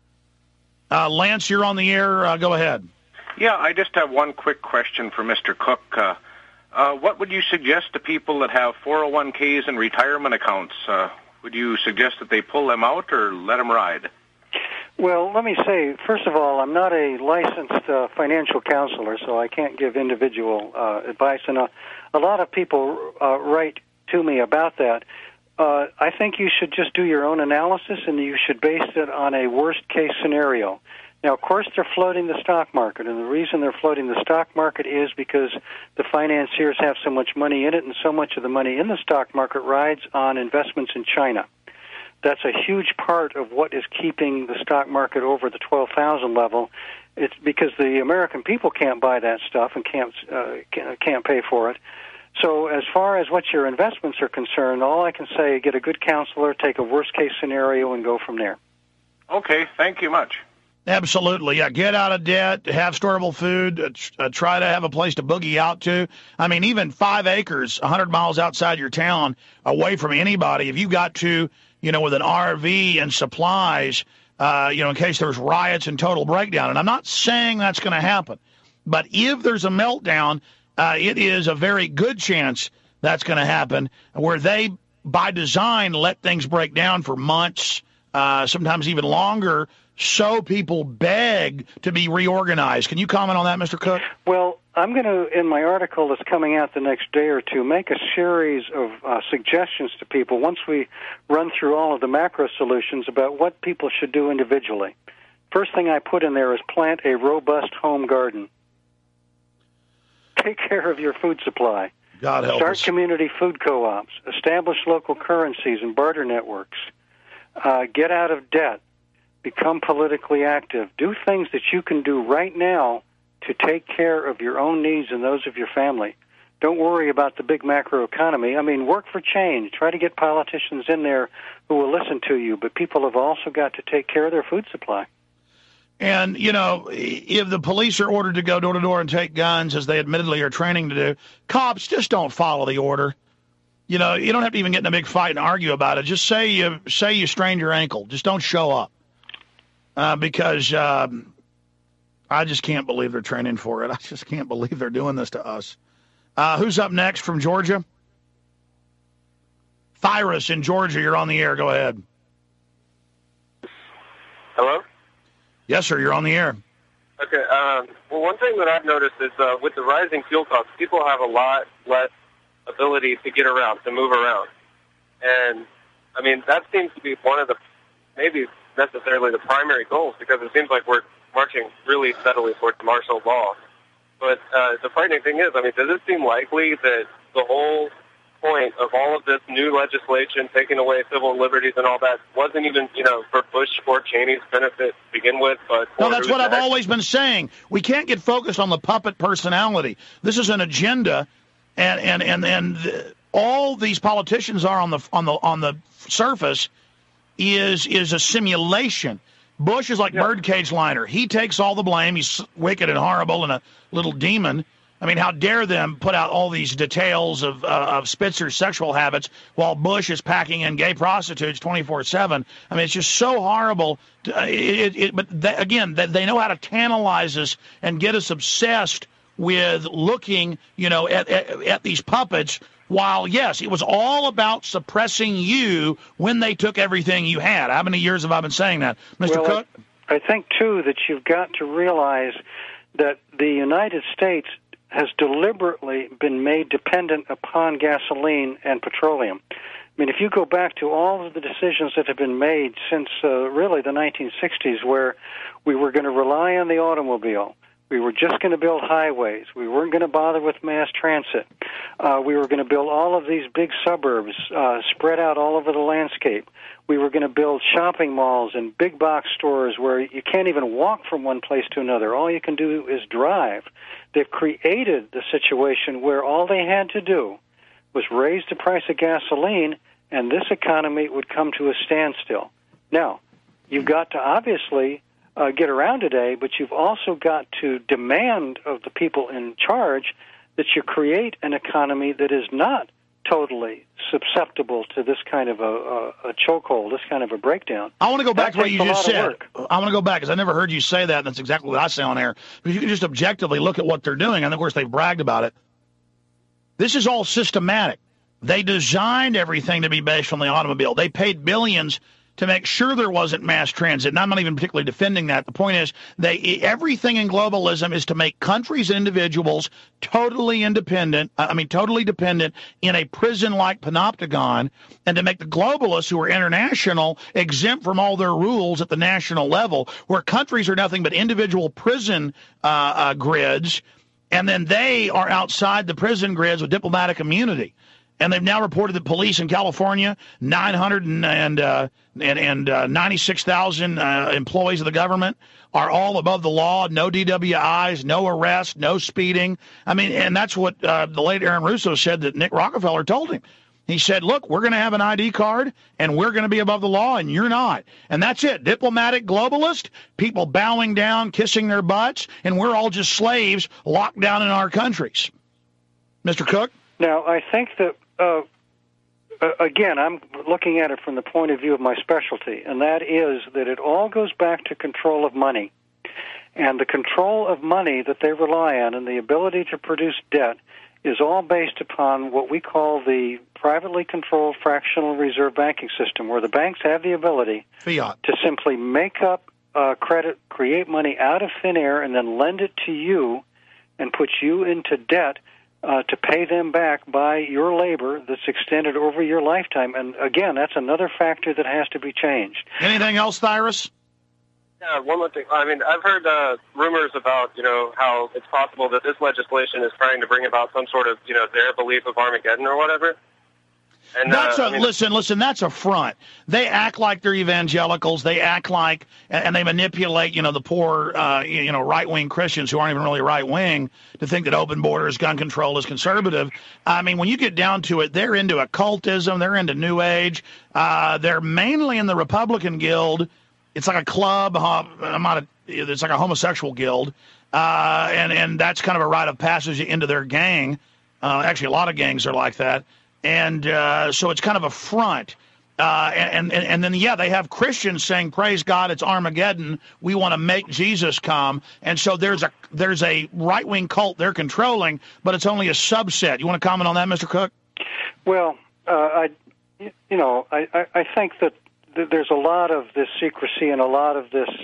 Lance, you're on the air. Go ahead.
Yeah, I just have one quick question for Mr. Cook. What would you suggest to people that have 401ks and retirement accounts? Would you suggest that they pull them out or let them ride?
Well, let me say, first of all, I'm not a licensed financial counselor, so I can't give individual advice. And a lot of people write to me about that. I think you should just do your own analysis, and you should base it on a worst-case scenario. Now, of course, they're floating the stock market, and the reason they're floating the stock market is because the financiers have so much money in it, and so much of the money in the stock market rides on investments in China. That's a huge part of what is keeping the stock market over the 12,000 level. It's because the American people can't buy that stuff and can't pay for it. So as far as what your investments are concerned, all I can say, get a good counselor, take a worst-case scenario, and go from there.
Okay, thank you much.
Absolutely, yeah. Get out of debt, have storable food, try to have a place to boogie out to. I mean, even 5 acres, 100 miles outside your town, away from anybody, if you got to, with an RV and supplies, in case there's riots and total breakdown. And I'm not saying that's going to happen, but if there's a meltdown, it is a very good chance that's going to happen, where they, by design, let things break down for months, sometimes even longer, so people beg to be reorganized. Can you comment on that, Mr. Cook?
Well, I'm going to, in my article that's coming out the next day or two, make a series of suggestions to people once we run through all of the macro solutions about what people should do individually. First thing I put in there is plant a robust home garden. Take care of your food supply.
God help
Start
us.
community food co-ops. Establish local currencies and barter networks. Get out of debt. Become politically active. Do things that you can do right now to take care of your own needs and those of your family. Don't worry about the big macro economy. I mean, work for change. Try to get politicians in there who will listen to you, but people have also got to take care of their food supply.
And, if the police are ordered to go door to door and take guns, as they admittedly are training to do, cops just don't follow the order. You don't have to even get in a big fight and argue about it. Just say you strained your ankle. Just don't show up. Because I just can't believe they're training for it. I just can't believe they're doing this to us. Who's up next from Georgia? Thyras in Georgia, you're on the air. Go ahead.
Hello?
Yes, sir, you're on the air.
Okay. Well, one thing that I've noticed is with the rising fuel costs, people have a lot less ability to get around, to move around. And, I mean, that seems to be one of the, maybe necessarily the primary goals, because it seems like we're marching really steadily towards martial law. But the frightening thing is, I mean, does it seem likely that the whole point of all of this new legislation taking away civil liberties and all that wasn't even, for Bush or Cheney's benefit to begin with? But
no, that's what I've always been saying. We can't get focused on the puppet personality. This is an agenda, and all these politicians are on the surface is a simulation. Bush is like Birdcage Liner. He takes all the blame. He's wicked and horrible and a little demon. I mean, how dare them put out all these details of Spitzer's sexual habits while Bush is packing in gay prostitutes 24/7. I mean, it's just so horrible. But they know how to tantalize us and get us obsessed with looking, at these puppets. While, yes, it was all about suppressing you when they took everything you had. How many years have I been saying that? Mr. Cook?
I think, too, that you've got to realize that the United States has deliberately been made dependent upon gasoline and petroleum. I mean, if you go back to all of the decisions that have been made since really the 1960s, where we were going to rely on the automobile, we were just going to build highways, we weren't going to bother with mass transit, we were going to build all of these big suburbs spread out all over the landscape, we were going to build shopping malls and big box stores where you can't even walk from one place to another. All you can do is drive. They've created the situation where all they had to do was raise the price of gasoline, and this economy would come to a standstill. Now, you've got to obviously get around today, but you've also got to demand of the people in charge that you create an economy that is not totally susceptible to this kind of a chokehold, this kind of a breakdown.
I want to go back to what you just said. I want to go back because I never heard you say that, and that's exactly what I say on air. But you can just objectively look at what they're doing, and of course they've bragged about it. This is all systematic. They designed everything to be based on the automobile. They paid billions to make sure there wasn't mass transit. And I'm not even particularly defending that. The point is, everything in globalism is to make countries and individuals totally dependent in a prison-like panopticon, and to make the globalists who are international exempt from all their rules at the national level, where countries are nothing but individual prison grids, and then they are outside the prison grids with diplomatic immunity. And they've now reported that police in California, 996,000 employees of the government, are all above the law, no DWIs, no arrests, no speeding. I mean, and that's what the late Aaron Russo said that Nick Rockefeller told him. He said, look, we're going to have an ID card, and we're going to be above the law, and you're not. And that's it. Diplomatic globalist, people bowing down, kissing their butts, and we're all just slaves locked down in our countries. Mr. Cook?
Now, I think that again, I'm looking at it from the point of view of my specialty, and that is that it all goes back to control of money. And the control of money that they rely on and the ability to produce debt is all based upon what we call the privately controlled fractional reserve banking system, where the banks have the ability
Fiat
to simply make up credit, create money out of thin air, and then lend it to you and put you into debt to pay them back by your labor that's extended over your lifetime. And again, that's another factor that has to be changed.
Anything else, Cyrus?
Yeah, one more thing. I mean, I've heard rumors about, how it's possible that this legislation is trying to bring about some sort of, their belief of Armageddon or whatever. And,
listen, that's a front. They act like they're evangelicals. They act like, and they manipulate, the poor, right-wing Christians who aren't even really right-wing to think that open borders, gun control is conservative. I mean, when you get down to it, they're into occultism. They're into New Age. They're mainly in the Republican Guild. It's like a club. It's like a homosexual guild. And that's kind of a rite of passage into their gang. Actually, a lot of gangs are like that. And so it's kind of a front. And then, they have Christians saying, praise God, it's Armageddon. We want to make Jesus come. And so there's a right-wing cult they're controlling, but it's only a subset. You want to comment on that, Mr. Cook?
Well, I think that there's a lot of this secrecy and a lot of this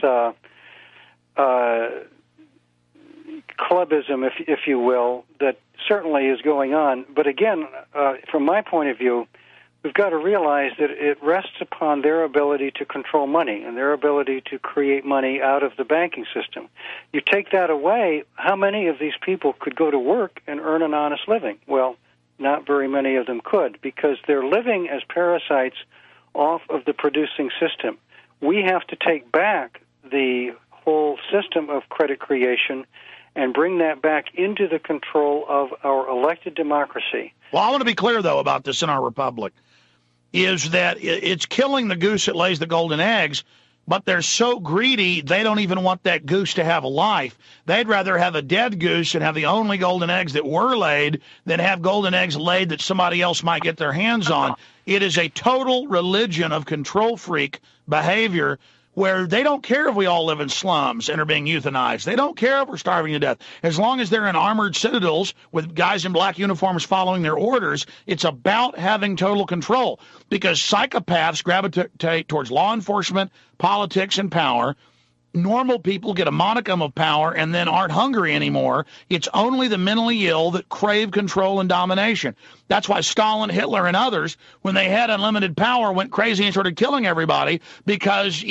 clubism, if you will, that certainly is going on. But again, from my point of view, we've got to realize that it rests upon their ability to control money and their ability to create money out of the banking system. You take that away, how many of these people could go to work and earn an honest living? Well, not very many of them could, because they're living as parasites off of the producing system. We have to take back the whole system of credit creation and bring that back into the control of our elected democracy.
Well, I want to be clear, though, about this in our republic, is that it's killing the goose that lays the golden eggs, but they're so greedy they don't even want that goose to have a life. They'd rather have a dead goose and have the only golden eggs that were laid than have golden eggs laid that somebody else might get their hands on. It is a total religion of control freak behavior where they don't care if we all live in slums and are being euthanized. They don't care if we're starving to death. As long as they're in armored citadels with guys in black uniforms following their orders, it's about having total control, because psychopaths gravitate towards law enforcement, politics, and power. normal people get a modicum of power and then aren't hungry anymore. It's only the mentally ill that crave control and domination. That's why Stalin, Hitler, and others, when they had unlimited power, went crazy and started killing everybody, because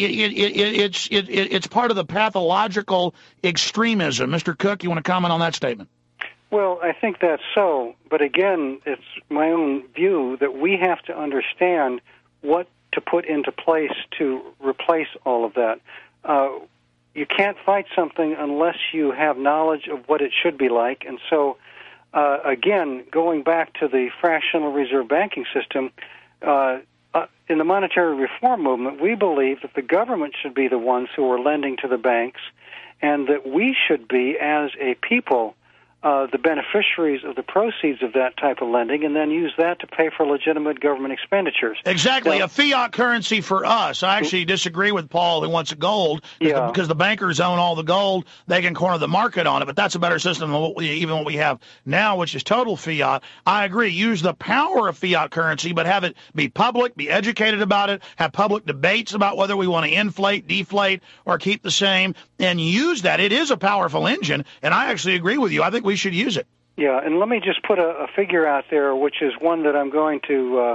it's part of the pathological extremism. Mr. Cook, you want to comment on that statement?
Well, I think that's so. But again, it's my own view that we have to understand what to put into place to replace all of that. You can't fight something unless you have knowledge of what it should be like. And so, again, going back to the fractional reserve banking system, in the monetary reform movement, we believe that the government should be the ones who are lending to the banks, and that we should be, as a people, the beneficiaries of the proceeds of that type of lending, and then use that to pay for legitimate government expenditures.
Exactly. Now, a fiat currency for us. I actually disagree with Paul, who wants gold, because the bankers own all the gold. They can corner the market on it, but that's a better system than even what we have now, which is total fiat. I agree. Use the power of fiat currency, but have it be public, be educated about it, have public debates about whether we want to inflate, deflate, or keep the same, and use that. It is a powerful engine, and I actually agree with you. I think we should use it.
Yeah, and let me just put a figure out there, which is one that I'm going to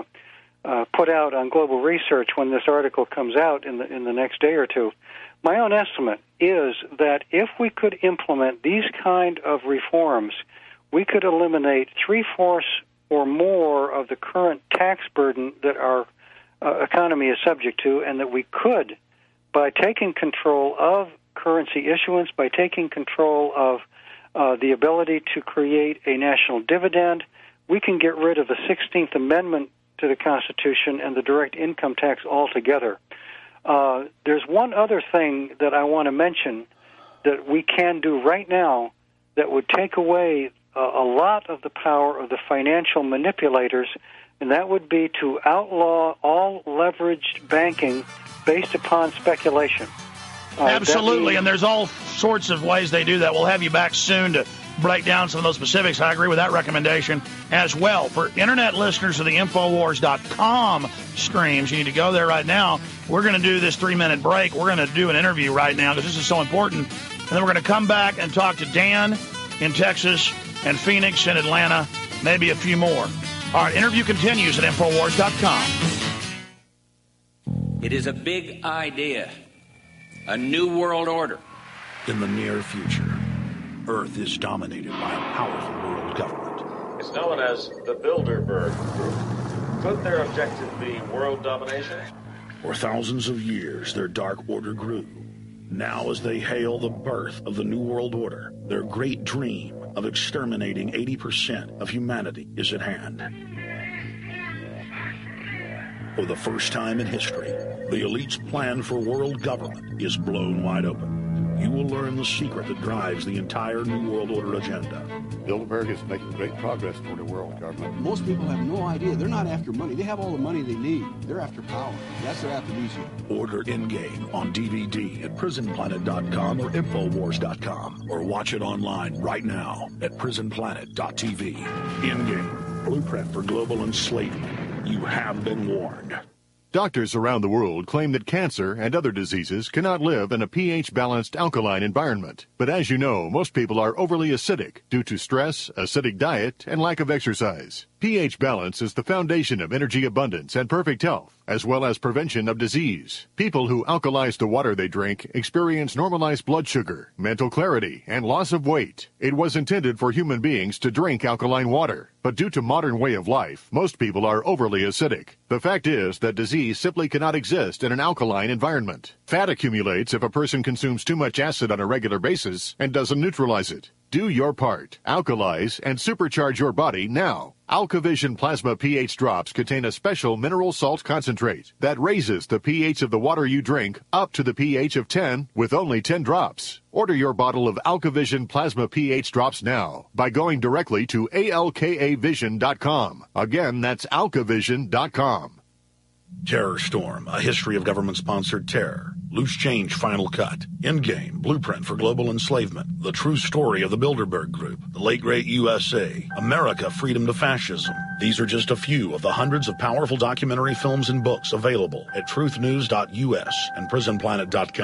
put out on Global Research when this article comes out in the next day or two. My own estimate is that if we could implement these kind of reforms, we could eliminate 3/4 or more of the current tax burden that our economy is subject to, and that we could, by taking control of currency issuance, by taking control of the ability to create a national dividend, we can get rid of the 16th Amendment to the Constitution and the direct income tax altogether. There's one other thing that I want to mention that we can do right now that would take away a lot of the power of the financial manipulators, and that would be to outlaw all leveraged banking based upon speculation.
Absolutely, and there's all sorts of ways they do that. We'll have you back soon to break down some of those specifics. I agree with that recommendation as well. For Internet listeners of the Infowars.com streams, you need to go there right now. We're going to do this 3-minute break. We're going to do an interview right now because this is so important. And then we're going to come back and talk to Dan in Texas and Phoenix and Atlanta, maybe a few more. All right, interview continues at Infowars.com.
It is a big idea. A new world order.
In the near future, Earth is dominated by a powerful world government.
It's known as the Bilderberg Group. Could their objective be world domination?
For thousands of years, their dark order grew. Now, as they hail the birth of the New World Order, their great dream of exterminating 80% of humanity is at hand. For the first time in history, the elite's plan for world government is blown wide open. You will learn the secret that drives the entire New World Order agenda.
Bilderberg is making great progress toward a world government. Most people have no idea. They're not after money. They have all the money they need. They're after power. That's their aphrodisiac.
Order Endgame on DVD at PrisonPlanet.com or Infowars.com, or watch it online right now at PrisonPlanet.tv. Endgame, blueprint for global enslavement. You have been warned.
Doctors around the world claim that cancer and other diseases cannot live in a pH-balanced alkaline environment. But as you know, most people are overly acidic due to stress, acidic diet, and lack of exercise. pH balance is the foundation of energy abundance and perfect health, as well as prevention of disease. People who alkalize the water they drink experience normalized blood sugar, mental clarity, and loss of weight. It was intended for human beings to drink alkaline water, but due to modern way of life, most people are overly acidic. The fact is that disease simply cannot exist in an alkaline environment. Fat accumulates if a person consumes too much acid on a regular basis and doesn't neutralize it. Do your part. Alkalize and supercharge your body now. AlkaVision Plasma pH drops contain a special mineral salt concentrate that raises the pH of the water you drink up to the pH of 10 with only 10 drops. Order your bottle of AlkaVision Plasma pH drops now by going directly to alkavision.com. Again, that's alkavision.com.
Terror Storm, a history of government-sponsored terror. Loose Change Final Cut. Endgame, blueprint for global enslavement. The true story of the Bilderberg Group. The late great USA. America, freedom to fascism. These are just a few of the hundreds of powerful documentary films and books available at truthnews.us and prisonplanet.com.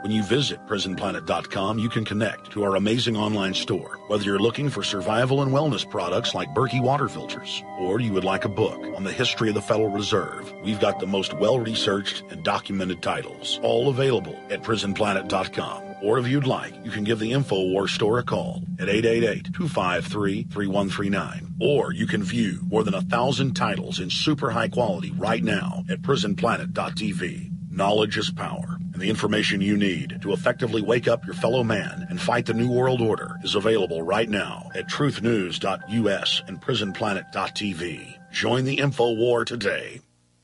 When you visit PrisonPlanet.com, you can connect to our amazing online store. Whether you're looking for survival and wellness products like Berkey water filters, or you would like a book on the history of the Federal Reserve, we've got the most well-researched and documented titles, all available at PrisonPlanet.com. Or if you'd like, you can give the InfoWars store a call at 888-253-3139. Or you can view more than 1,000 titles in super high quality right now at PrisonPlanet.tv. Knowledge is power, and the information you need to effectively wake up your fellow man and fight the New World Order is available right now at truthnews.us and PrisonPlanet.tv. Join the InfoWar today.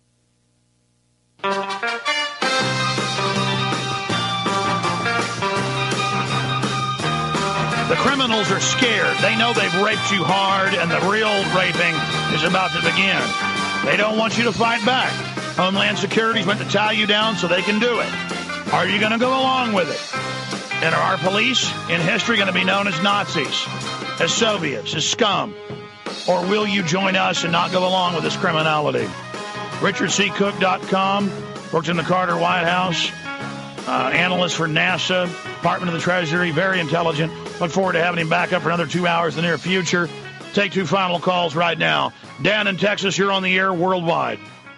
The criminals are scared. They know they've raped you hard, and the real raping is about to begin. They don't want you to fight back. Homeland Security's meant to tie you down so they can do it. Are you going to go along with it? And are our police in history going to be known as Nazis, as Soviets, as scum? Or will you join us and not go along with this criminality? RichardCook.com, works in the Carter White House, analyst for NASA, Department of the Treasury, very intelligent. Look forward to having him back up for another 2 hours in the near future. Take 2 final calls right now. Dan in Texas, you're on the air worldwide.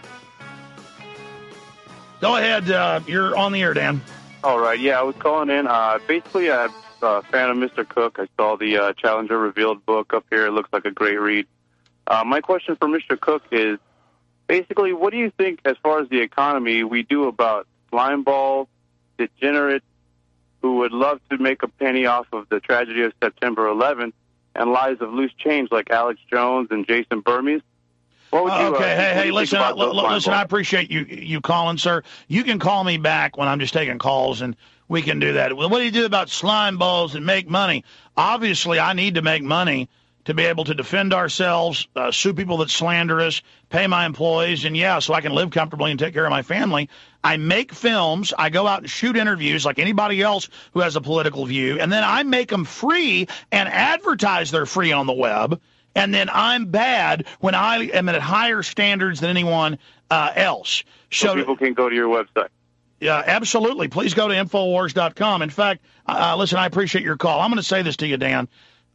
Go ahead. You're on the air, Dan.
All right. Yeah, I was calling in. Basically, I'm a fan of Mr. Cook. I saw the Challenger Revealed book up here. It looks like a great read. My question for Mr. Cook is, basically, what do you think, as far as the economy, we do about slime balls, degenerates, who would love to make a penny off of the tragedy of September 11th, and lives of loose change like Alex Jones and Jason Burmese? What would you,
hey, listen, I appreciate you calling, sir. You can call me back when I'm just taking calls, and we can do that. Well, what do you do about slime balls and make money? Obviously, I need to make money to be able to defend ourselves, sue people that slander us, pay my employees, and so I can live comfortably and take care of my family. I make films. I go out and shoot interviews like anybody else who has a political view, and then I make them free and advertise they're free on the web. And then I'm bad when I am at higher standards than anyone else.
So people can go to your website.
Yeah, absolutely. Please go to Infowars.com. In fact, listen, I appreciate your call. I'm going to say this to you, Dan.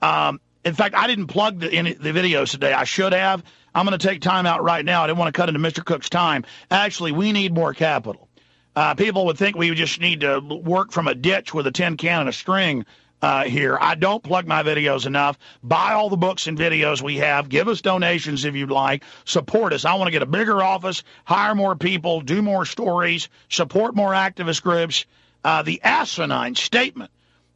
In fact, I didn't plug the videos today. I should have. I'm going to take time out right now. I didn't want to cut into Mr. Cook's time. Actually, we need more capital. People would think we just need to work from a ditch with a tin can and a string. Here. I don't plug my videos enough. Buy all the books and videos we have. Give us donations if you'd like. Support us. I want to get a bigger office, hire more people, do more stories, support more activist groups. The asinine statement.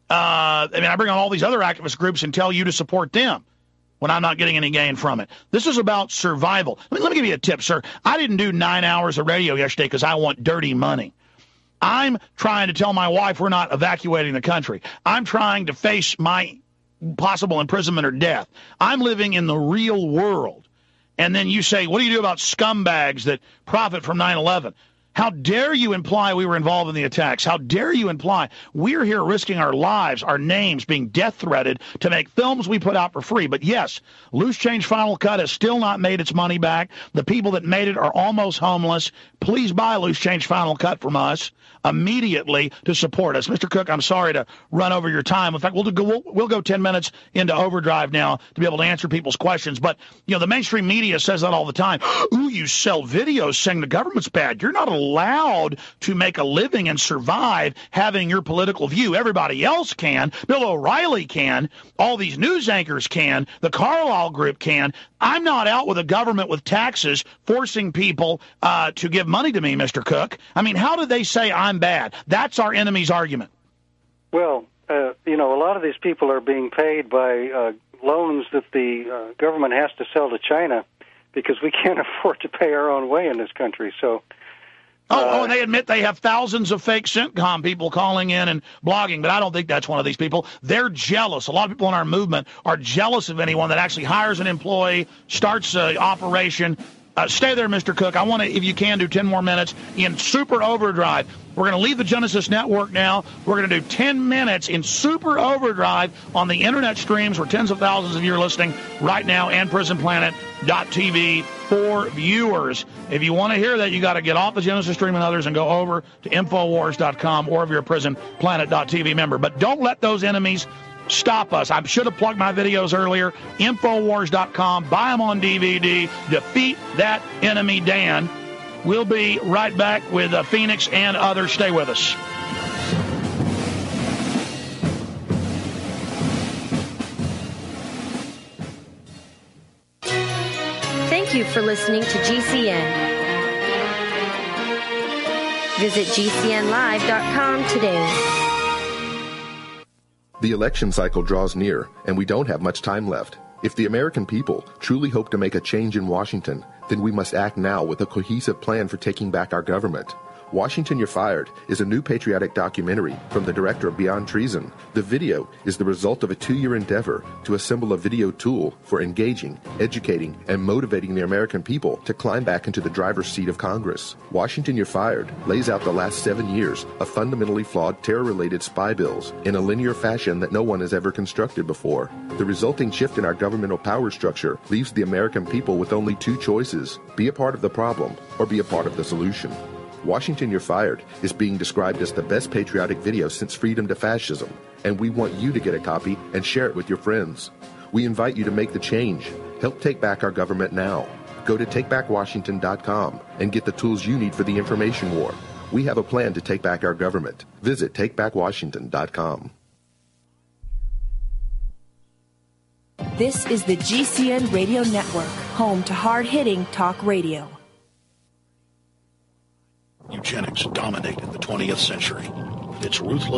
I bring on all these other activist groups and tell you to support them when I'm not getting any gain from it. This is about survival. Let me give you a tip, sir. I didn't do 9 hours of radio yesterday because I want dirty money. I'm trying to tell my wife we're not evacuating the country. I'm trying to face my possible imprisonment or death. I'm living in the real world. And then you say, what do you do about scumbags that profit from 9/11? How dare you imply we were involved in the attacks? How dare you imply we're here risking our lives, our names being death threatened to make films we put out for free? But yes, Loose Change Final Cut has still not made its money back. The people that made it are almost homeless. Please buy Loose Change Final Cut from us immediately to support us. Mr. Cook, I'm sorry to run over your time. In fact, we'll go 10 minutes into overdrive now to be able to answer people's questions. But, the mainstream media says that all the time. Ooh, you sell videos saying the government's bad. You're not allowed to make a living and survive having your political view. Everybody else can. Bill O'Reilly can. All these news anchors can. The Carlyle Group can. I'm not out with a government with taxes forcing people to give money to me, Mr. Cook. How do they say I'm bad? That's our enemy's argument.
Well, a lot of these people are being paid by loans that the government has to sell to China because we can't afford to pay our own way in this country. So.
And they admit they have thousands of fake CENTCOM people calling in and blogging, but I don't think that's one of these people. They're jealous. A lot of people in our movement are jealous of anyone that actually hires an employee, starts an operation, Stay there, Mr. Cook. I want to, if you can, do 10 more minutes in super overdrive. We're going to leave the Genesis Network now. We're going to do 10 minutes in super overdrive on the internet streams where tens of thousands of you are listening right now, and prisonplanet.tv for viewers. If you want to hear that, you got to get off the Genesis stream and others and go over to Infowars.com, or if you're a prisonplanet.tv member. But don't let those enemies stop us. I should have plugged my videos earlier. Infowars.com. Buy them on DVD. Defeat that enemy, Dan. We'll be right back with Phoenix and others. Stay with us.
Thank you for listening to GCN. Visit GCNlive.com today.
The election cycle draws near, and we don't have much time left. If the American people truly hope to make a change in Washington, then we must act now with a cohesive plan for taking back our government. Washington, You're Fired is a new patriotic documentary from the director of Beyond Treason. The video is the result of a 2-year endeavor to assemble a video tool for engaging, educating, and motivating the American people to climb back into the driver's seat of Congress. Washington, You're Fired lays out the last 7 years of fundamentally flawed terror-related spy bills in a linear fashion that no one has ever constructed before. The resulting shift in our governmental power structure leaves the American people with only 2 choices: be a part of the problem or be a part of the solution. Washington, You're Fired is being described as the best patriotic video since Freedom to Fascism, and we want you to get a copy and share it with your friends. We invite you to make the change. Help take back our government now. Go to TakeBackWashington.com and get the tools you need for the information war. We have a plan to take back our government. Visit TakeBackWashington.com.
This is the GCN Radio Network, home to hard-hitting talk radio.
Eugenics dominated the 20th century. Its ruthless